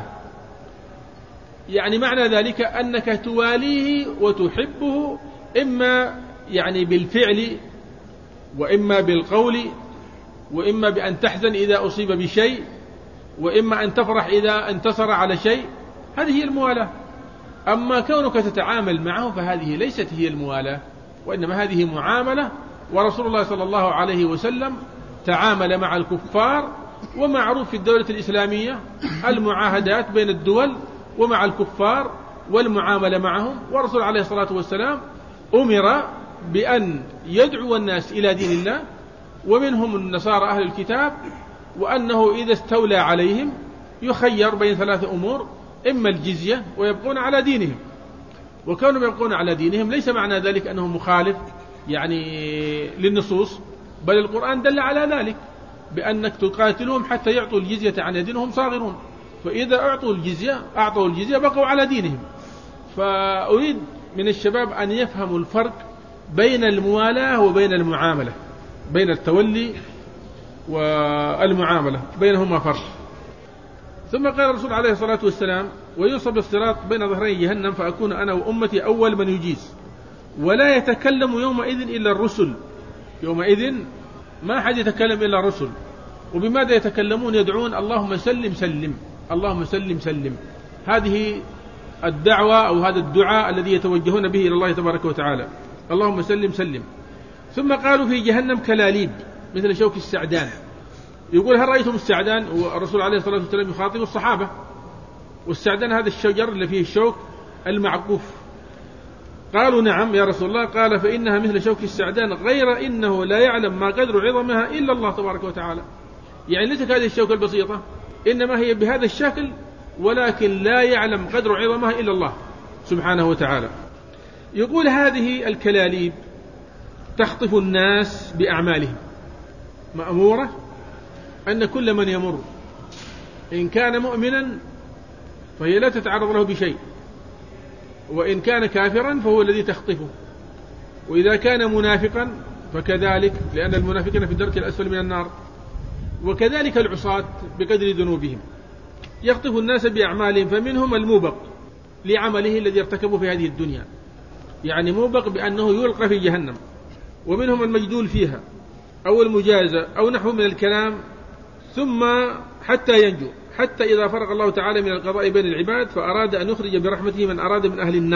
يعني معنى ذلك أنك تواليه وتحبه إما يعني بالفعل وإما بالقول وإما بأن تحزن إذا أصيب بشيء وإما أن تفرح إذا انتصر على شيء. هذه هي الموالاة. أما كونك تتعامل معه فهذه ليست هي الموالاة، وإنما هذه معاملة. ورسول الله صلى الله عليه وسلم تعامل مع الكفار، ومعروف في الدولة الإسلامية المعاهدات بين الدول ومع الكفار والمعاملة معهم. ورسول عليه الصلاة والسلام أمر بأن يدعو الناس إلى دين الله، ومنهم النصارى أهل الكتاب، وأنه إذا استولى عليهم يخير بين ثلاث أمور: إما الجزية ويبقون على دينهم. وكونهم يبقون على دينهم ليس معنى ذلك أنه مخالف يعني للنصوص، بل القرآن دل على ذلك بأنك تقاتلهم حتى يعطوا الجزية عن يد وهم صاغرون. فإذا أعطوا الجزية أعطوا الجزية بقوا على دينهم. فأريد من الشباب أن يفهموا الفرق بين الموالاة وبين المعاملة، بين التولي والمعاملة بينهما فرق. ثم قال الرسول عليه الصلاة والسلام: وينصب الصراط بين ظهري جهنم فأكون أنا وأمتي أول من يجيز، ولا يتكلم يومئذ إلا الرسل. يومئذ ما حد يتكلم إلا الرسل. وبماذا يتكلمون؟ يدعون: اللهم سلم سلم، اللهم سلم سلم. هذه الدعوة أو هذا الدعاء الذي يتوجهون به إلى الله تبارك وتعالى: اللهم سلم سلم. ثم قالوا: في جهنم كلاليب مثل شوك السعدان. يقول: هل رأيتم السعدان؟ والرسول عليه الصلاة والسلام يخاطب الصحابة. والسعدان هذا الشجر اللي فيه الشوك المعقوف. قالوا: نعم يا رسول الله. قال: فإنها مثل شوك السعدان غير إنه لا يعلم ما قدر عظمها إلا الله تبارك وتعالى. يعني ليست هذه الشوكة البسيطة، إنما هي بهذا الشكل، ولكن لا يعلم قدر عظمها إلا الله سبحانه وتعالى. يقول: هذه الكلاليب تخطف الناس بأعمالهم، مأمورة أن كل من يمر إن كان مؤمنا فهي لا تتعرض له بشيء، وإن كان كافرا فهو الذي تخطفه، وإذا كان منافقا فكذلك، لأن المنافقين في الدرك الأسفل من النار. وكذلك العصاة بقدر ذنوبهم يخطف الناس بأعمالهم، فمنهم الموبق لعمله الذي ارتكبه في هذه الدنيا، يعني موبق بأنه يلقى في جهنم. ومنهم المجدول فيها أو المجازة أو نحو من الكلام، ثم حتى ينجو، حتى إذا فرق الله تعالى من القضاء بين العباد فأراد أن يخرج برحمته من أراد من أهل النار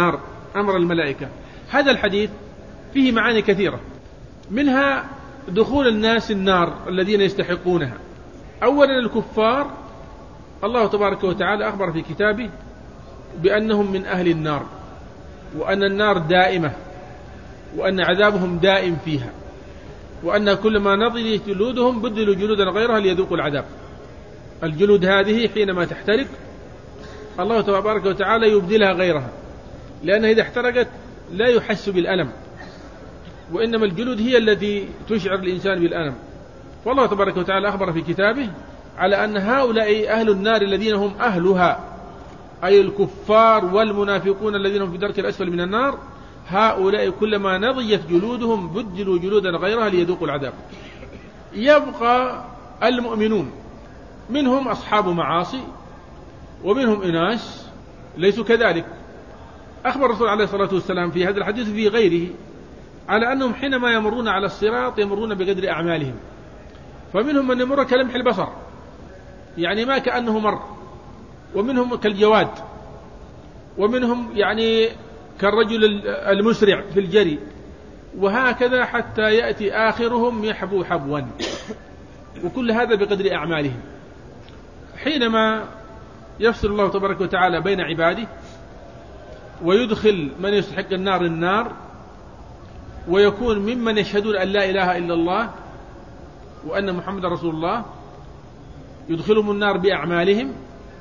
أمر الملائكة. هذا الحديث فيه معاني كثيرة، منها دخول الناس النار الذين يستحقونها. أولا الكفار الله تبارك وتعالى أخبر في كتابه بأنهم من أهل النار، وأن النار دائمة، وأن عذابهم دائم فيها، وأن كلما نضجت جلودهم بدلوا جلودا غيرها ليذوقوا العذاب. الجلود هذه حينما تحترق الله تبارك وتعالى يبدلها غيرها، لأنها إذا احترقت لا يحس بالألم، وإنما الجلود هي التي تشعر الإنسان بالألم. فالله تبارك وتعالى أخبر في كتابه على أن هؤلاء أهل النار الذين هم أهلها، أي الكفار والمنافقون الذين هم في درك الأسفل من النار، هؤلاء كلما نضجت جلودهم بدلوا جلودا غيرها ليذوقوا العذاب. يبقى المؤمنون، منهم أصحاب معاصي ومنهم إناس ليسوا كذلك. أخبر الرسول عليه الصلاة والسلام في هذا الحديث في غيره على أنهم حينما يمرون على الصراط يمرون بقدر أعمالهم، فمنهم من يمر كلمح البصر، يعني ما كأنه مر، ومنهم كالجواد، ومنهم يعني كالرجل المسرع في الجري، وهكذا حتى يأتي آخرهم يحبو حبوا، وكل هذا بقدر أعمالهم. حينما يفصل الله تبارك وتعالى بين عباده ويدخل من يستحق النار النار، ويكون ممن يشهدون أن لا إله إلا الله وأن محمد رسول الله، يدخلهم النار بأعمالهم،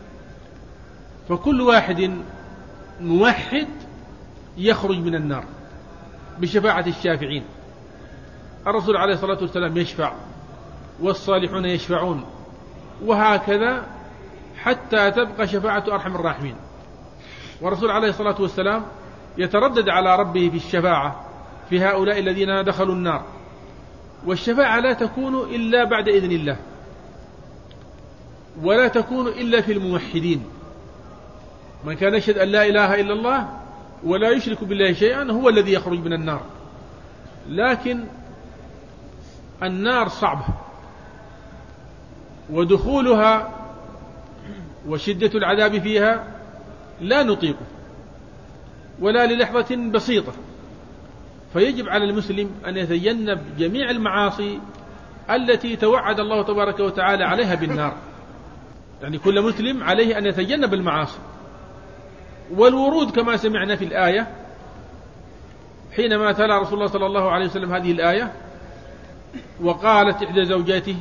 فكل واحد موحد يخرج من النار بشفاعة الشافعين. الرسول عليه الصلاة والسلام يشفع، والصالحون يشفعون، وهكذا حتى تبقى شفاعة أرحم الراحمين. والرسول عليه الصلاة والسلام يتردد على ربه في الشفاعة في هؤلاء الذين دخلوا النار، والشفاعة لا تكون إلا بعد إذن الله، ولا تكون إلا في الموحدين. من كان يشهد أن لا إله إلا الله ولا يشرك بالله شيئا هو الذي يخرج من النار. لكن النار صعبة، ودخولها وشدة العذاب فيها لا نطيقه ولا للحظة بسيطة، فيجب على المسلم أن يتجنب جميع المعاصي التي توعد الله تبارك وتعالى عليها بالنار. يعني كل مسلم عليه أن يتجنب المعاصي. والورود كما سمعنا في الآية حينما تلا رسول الله صلى الله عليه وسلم هذه الآية، وقالت إحدى زوجاته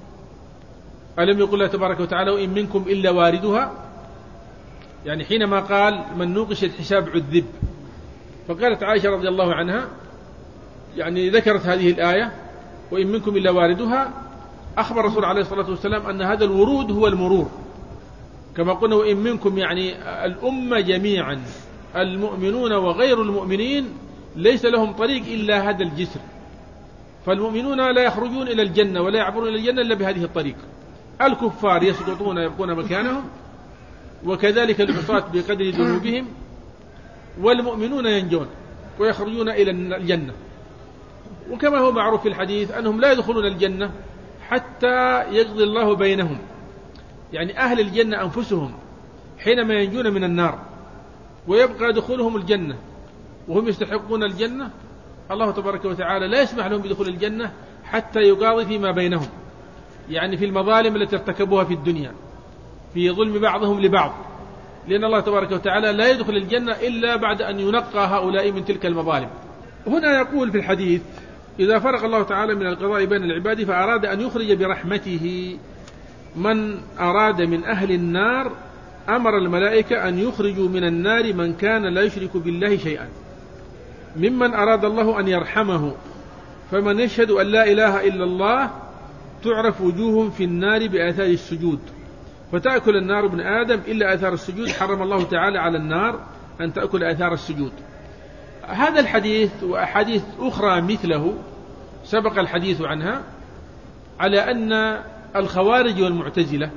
ألم يقل الله تبارك وتعالى وإن منكم إلا واردها، يعني حينما قال من نوقش الحساب عذب، فقالت عائشة رضي الله عنها يعني ذكرت هذه الآية وإن منكم إلا واردها، أخبر الرسول عليه الصلاة والسلام أن هذا الورود هو المرور، كما قلنا وإن منكم يعني الأمة جميعا، المؤمنون وغير المؤمنين ليس لهم طريق إلا هذا الجسر، فالمؤمنون لا يخرجون إلى الجنة ولا يعبرون إلى الجنة إلا بهذه الطريق. الكفار يسقطون يبقون مكانهم، وكذلك العصاة بقدر ذنوبهم، والمؤمنون ينجون ويخرجون إلى الجنة. وكما هو معروف في الحديث أنهم لا يدخلون الجنة حتى يقضي الله بينهم، يعني أهل الجنة أنفسهم حينما ينجون من النار ويبقى دخولهم الجنة وهم يستحقون الجنة، الله تبارك وتعالى لا يسمح لهم بدخول الجنة حتى يقاضي فيما بينهم، يعني في المظالم التي ارتكبوها في الدنيا، في ظلم بعضهم لبعض، لأن الله تبارك وتعالى لا يدخل الجنة إلا بعد أن ينقى هؤلاء من تلك المظالم. هنا يقول في الحديث إذا فرق الله تعالى من القضاء بين العباد فأراد أن يخرج برحمته من أراد من أهل النار، أمر الملائكة أن يخرجوا من النار من كان لا يشرك بالله شيئا، ممن أراد الله أن يرحمه، فمن يشهد أن لا إله إلا الله تعرف وجوههم في النار بآثار السجود، فتأكل النار ابن آدم إلا آثار السجود، حرم الله تعالى على النار أن تأكل آثار السجود. هذا الحديث وأحاديث أخرى مثله سبق الحديث عنها على أن الخوارج والمعتزلة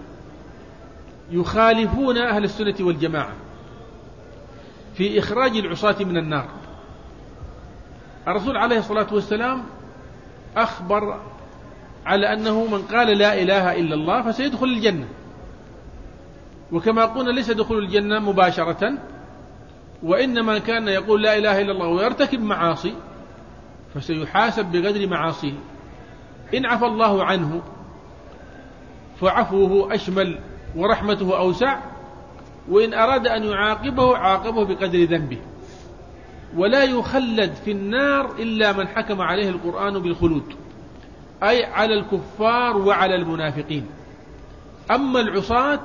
يخالفون أهل السنة والجماعة في إخراج العصاة من النار. الرسول عليه الصلاة والسلام أخبر على أنه من قال لا إله إلا الله فسيدخل الجنة، وكما قلنا ليس دخول الجنة مباشرة، وإنما كان يقول لا إله إلا الله ويرتكب معاصي فسيحاسب بقدر معاصيه. إن عفى الله عنه فعفوه أشمل ورحمته أوسع، وإن أراد أن يعاقبه عاقبه بقدر ذنبه. ولا يخلد في النار إلا من حكم عليه القرآن بالخلود، أي على الكفار وعلى المنافقين. أما العصاة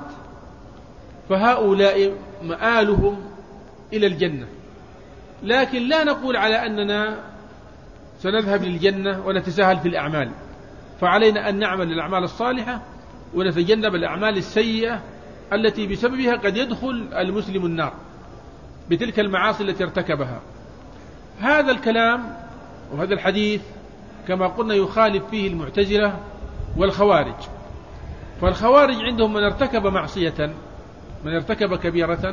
فهؤلاء مآلهم إلى الجنة، لكن لا نقول على أننا سنذهب للجنة ونتساهل في الأعمال، فعلينا أن نعمل الأعمال الصالحة ونتجنب الأعمال السيئة التي بسببها قد يدخل المسلم النار بتلك المعاصي التي ارتكبها. هذا الكلام وهذا الحديث كما قلنا يخالف فيه المعتزلة والخوارج. فالخوارج عندهم من ارتكب معصية، من ارتكب كبيرة،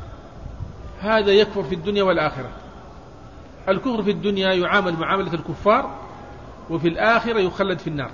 هذا يكفر في الدنيا والآخرة. الكفر في الدنيا يعامل معاملة الكفار، وفي الآخرة يخلد في النار.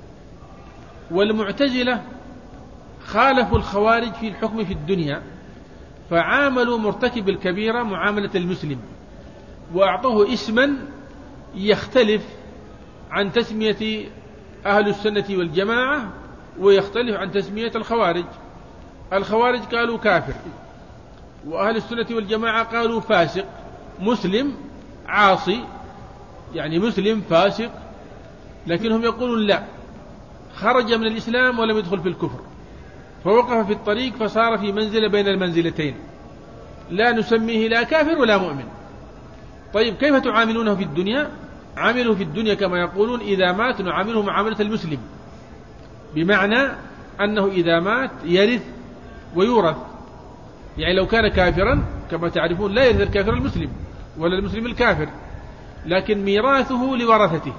والمعتزلة خالفوا الخوارج في الحكم في الدنيا، فعاملوا مرتكب الكبيرة معاملة المسلم، وأعطوه اسما يختلف عن تسمية أهل السنة والجماعة، ويختلف عن تسمية الخوارج. الخوارج قالوا كافر، وأهل السنة والجماعة قالوا فاسق مسلم عاصي، يعني مسلم فاسق، لكنهم يقولون لا، خرج من الإسلام ولم يدخل في الكفر، فوقف في الطريق فصار في منزلة بين المنزلتين، لا نسميه لا كافر ولا مؤمن. طيب كيف تعاملونه في الدنيا؟ عامله في الدنيا كما يقولون إذا مات نعامله معاملة المسلم، بمعنى أنه إذا مات يرث ويورث. يعني لو كان كافرا كما تعرفون لا يرث الكافر المسلم ولا المسلم الكافر، لكن ميراثه لورثته،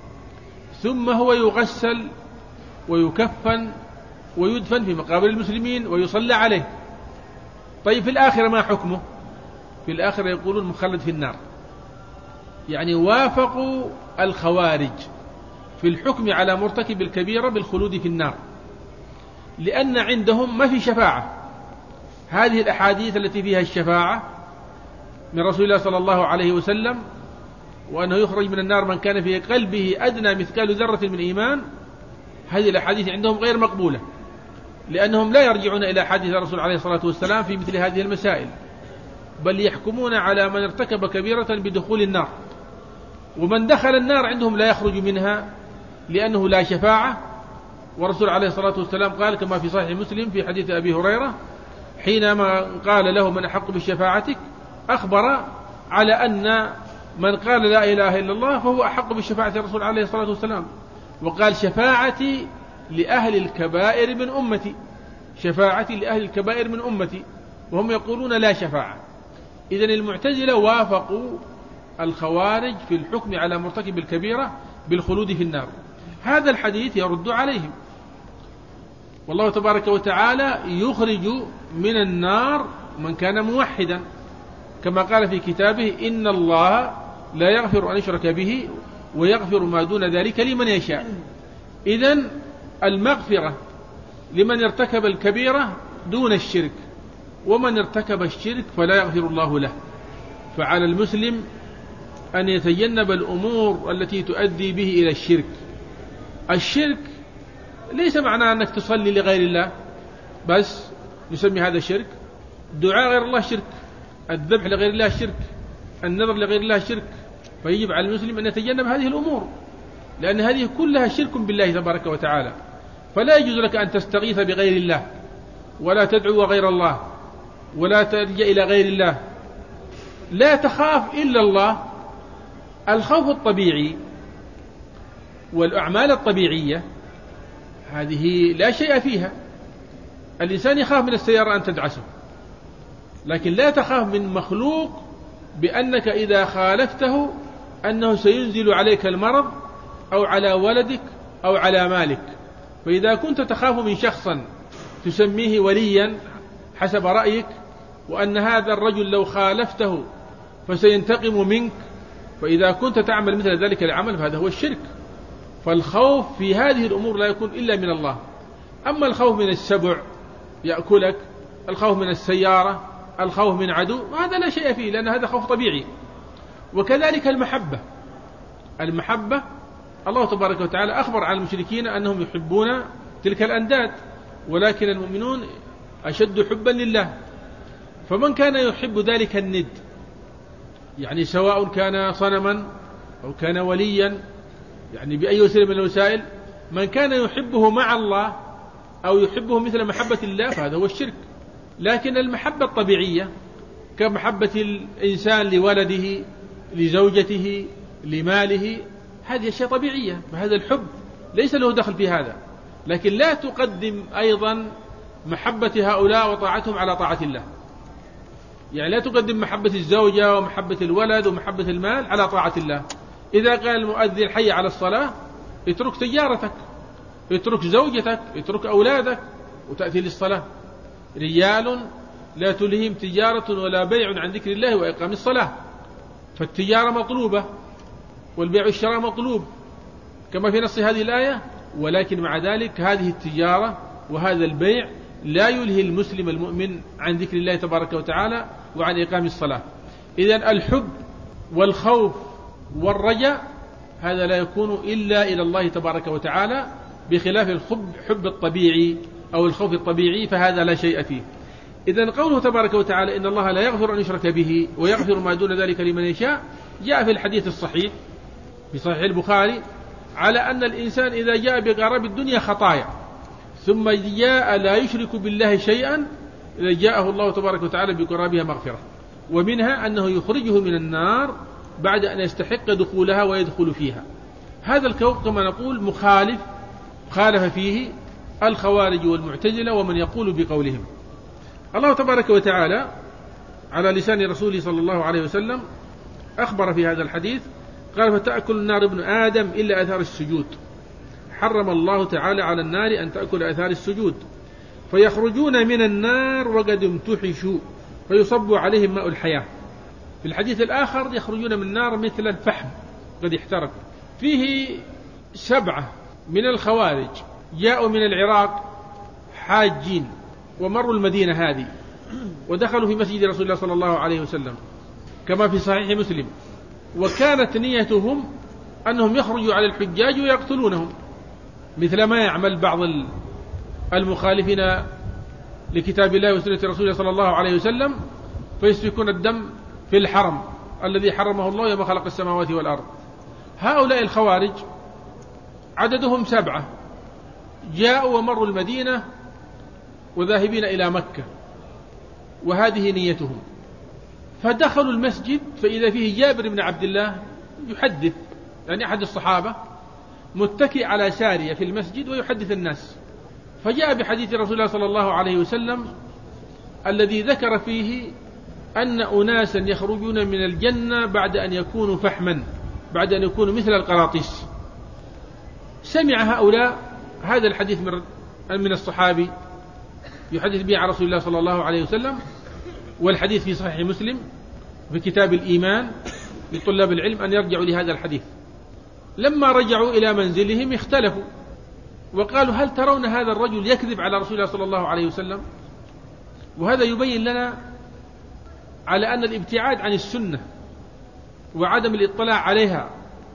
ثم هو يغسل ويكفن ويدفن في مقابر المسلمين ويصلى عليه. طيب في الآخرة ما حكمه؟ في الآخرة يقولون مخلد في النار. يعني وافقوا الخوارج في الحكم على مرتكب الكبيرة بالخلود في النار، لأن عندهم ما في شفاعة. هذه الأحاديث التي فيها الشفاعة من رسول الله صلى الله عليه وسلم، وأنه يخرج من النار من كان في قلبه أدنى مثقال ذرة من إيمان، هذه الأحاديث عندهم غير مقبولة، لأنهم لا يرجعون إلى حديث الرسول عليه الصلاة والسلام في مثل هذه المسائل، بل يحكمون على من ارتكب كبيرة بدخول النار. ومن دخل النار عندهم لا يخرج منها لأنه لا شفاعة. ورسول عليه الصلاة والسلام قال كما في صحيح مسلم في حديث أبي هريرة حينما قال له من أحق بشفاعتك، أخبر على أن من قال لا إله إلا الله فهو أحق بشفاعة الرسول عليه الصلاة والسلام، وقال شفاعتي لأهل الكبائر من أمتي، شفاعتي لأهل الكبائر من أمتي، وهم يقولون لا شفاعة. إذن المعتزلة وافقوا الخوارج في الحكم على مرتكب الكبيرة بالخلود في النار. هذا الحديث يرد عليهم، والله تبارك وتعالى يخرج من النار من كان موحدا، كما قال في كتابه إن الله لا يغفر أن يشرك به ويغفر ما دون ذلك لمن يشاء. إذن المغفرة لمن ارتكب الكبيرة دون الشرك، ومن ارتكب الشرك فلا يغفر الله له. فعلى المسلم أن يتجنب الأمور التي تؤدي به إلى الشرك. الشرك ليس معناه أنك تصلي لغير الله بس نسمي هذا شرك، دعاء غير الله شرك، الذبح لغير الله شرك، النذر لغير الله شرك. فيجب على المسلم أن يتجنب هذه الأمور، لأن هذه كلها شرك بالله تبارك وتعالى. فلا يجوز لك أن تستغيث بغير الله، ولا تدعو غير الله، ولا تلجأ إلى غير الله، لا تخاف إلا الله. الخوف الطبيعي والأعمال الطبيعية هذه لا شيء فيها. الإنسان يخاف من السيارة أن تدعسه، لكن لا تخاف من مخلوق بأنك إذا خالفته أنه سينزل عليك المرض أو على ولدك أو على مالك. فإذا كنت تخاف من شخصا تسميه وليا حسب رأيك، وأن هذا الرجل لو خالفته فسينتقم منك، فإذا كنت تعمل مثل ذلك العمل فهذا هو الشرك. فالخوف في هذه الأمور لا يكون إلا من الله. أما الخوف من السبع يأكلك، الخوف من السيارة، الخوف من عدو، وهذا لا شيء فيه لأن هذا خوف طبيعي. وكذلك المحبة المحبة الله تبارك وتعالى أخبر عن المشركين أنهم يحبون تلك الأنداد، ولكن المؤمنون أشد حبا لله. فمن كان يحب ذلك الند، يعني سواء كان صنما أو كان وليا، يعني بأي وسيلة من الوسائل، من كان يحبه مع الله أو يحبه مثل محبة الله فهذا هو الشرك. لكن المحبة الطبيعية كمحبة الإنسان لولده، لزوجته، لماله، هذه أشياء طبيعية، فهذا الحب ليس له دخل في هذا. لكن لا تقدم أيضا محبة هؤلاء وطاعتهم على طاعة الله، يعني لا تقدم محبة الزوجة ومحبة الولد ومحبة المال على طاعة الله. إذا قال المؤذن حي على الصلاة، اترك تجارتك، اترك زوجتك، اترك أولادك وتأتي للصلاة. رجال لا تلهيهم تجارة ولا بيع عن ذكر الله وإقام الصلاة. فالتجارة مطلوبة والبيع والشراء مطلوب كما في نص هذه الآية، ولكن مع ذلك هذه التجارة وهذا البيع لا يلهي المسلم المؤمن عن ذكر الله تبارك وتعالى وعن إقام الصلاة. إذن الحب والخوف والرجاء هذا لا يكون إلا إلى الله تبارك وتعالى، بخلاف الحب الطبيعي أو الخوف الطبيعي فهذا لا شيء فيه. إذن قوله تبارك وتعالى إن الله لا يغفر أن يشرك به ويغفر ما دون ذلك لمن يشاء، جاء في الحديث الصحيح في صحيح البخاري على أن الإنسان إذا جاء بقراب الدنيا خطايا ثم جاء لا يشرك بالله شيئا، إذا جاءه الله تبارك وتعالى بقرابها مغفرة، ومنها أنه يخرجه من النار بعد أن يستحق دخولها ويدخل فيها. هذا الكون كما نقول مخالف خالف فيه الخوارج والمعتزلة ومن يقول بقولهم. الله تبارك وتعالى على لسان رسوله صلى الله عليه وسلم أخبر في هذا الحديث قال فتأكل النار ابن آدم إلا أثار السجود. حرم الله تعالى على النار أن تأكل أثار السجود، فيخرجون من النار وقد امتحشوا فيصب عليهم ماء الحياة. في الحديث الآخر يخرجون من النار مثل الفحم قد احترق. فيه سبعة من الخوارج جاءوا من العراق حاجين ومروا المدينة هذه ودخلوا في مسجد رسول الله صلى الله عليه وسلم كما في صحيح مسلم، وكانت نيتهم أنهم يخرجوا على الحجاج ويقتلونهم مثل ما يعمل بعض المخالفين لكتاب الله وسنة رسول الله صلى الله عليه وسلم، فيسفكون الدم في الحرم الذي حرمه الله يوم خلق السماوات والأرض. هؤلاء الخوارج عددهم سبعة جاءوا ومروا المدينة وذاهبين إلى مكة، وهذه نيتهم. فدخلوا المسجد فإذا فيه جابر بن عبد الله يحدث، يعني أحد الصحابة متكئ على سارية في المسجد ويحدث الناس، فجاء بحديث رسول الله صلى الله عليه وسلم الذي ذكر فيه أن أناسا يخرجون من الجنة بعد أن يكونوا فحما، بعد أن يكونوا مثل القراطيس. سمع هؤلاء هذا الحديث من من الصحابي يحدث به عن رسول الله صلى الله عليه وسلم، والحديث في صحيح مسلم في كتاب الإيمان لطلاب العلم أن يرجعوا لهذا الحديث. لما رجعوا إلى منزلهم اختلفوا وقالوا هل ترون هذا الرجل يكذب على رسول الله صلى الله عليه وسلم؟ وهذا يبين لنا على أن الابتعاد عن السنة وعدم الاطلاع عليها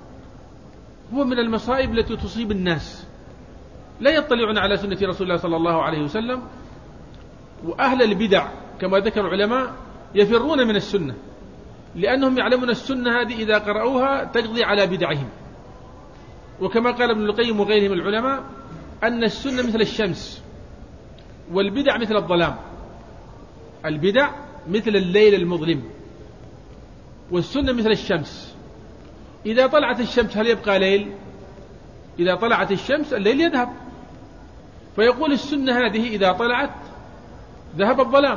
هو من المصائب التي تصيب الناس، لا يطلعون على سنة رسول الله صلى الله عليه وسلم. وأهل البدع كما ذكر العلماء يفرون من السنة لأنهم يعلمون السنة هذه إذا قرأوها تقضي على بدعهم. وكما قال ابن القيم وغيرهم العلماء أن السنة مثل الشمس والبدع مثل الظلام. البدع مثل الليل المظلم والسنة مثل الشمس. إذا طلعت الشمس هل يبقى ليل؟ إذا طلعت الشمس الليل يذهب. فيقول السنة هذه إذا طلعت ذهب الظلام.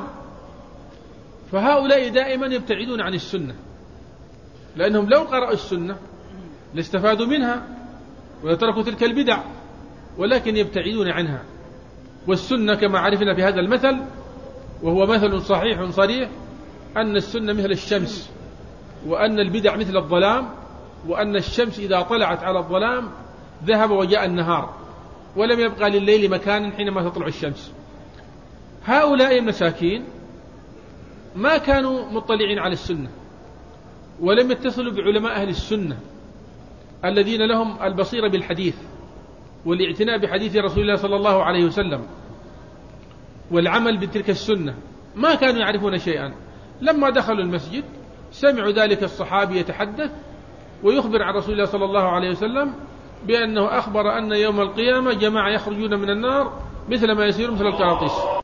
فهؤلاء دائما يبتعدون عن السنة لأنهم لو قرأوا السنة لاستفادوا منها ويتركوا تلك البدع، ولكن يبتعدون عنها. والسنة كما عرفنا في هذا المثل وهو مثل صحيح صريح أن السنة مثل الشمس وأن البدع مثل الظلام، وأن الشمس إذا طلعت على الظلام ذهب وجاء النهار ولم يبقى لليل مكان حينما تطلع الشمس. هؤلاء المساكين ما كانوا مطلعين على السنة، ولم يتصلوا بعلماء أهل السنة الذين لهم البصيرة بالحديث والاعتناء بحديث رسول الله صلى الله عليه وسلم والعمل بتلك السنة، ما كانوا يعرفون شيئا. لما دخلوا المسجد سمعوا ذلك الصحابي يتحدث ويخبر عن رسول الله صلى الله عليه وسلم بأنه أخبر أن يوم القيامة جماعة يخرجون من النار مثل ما يسير مثل القراطيس.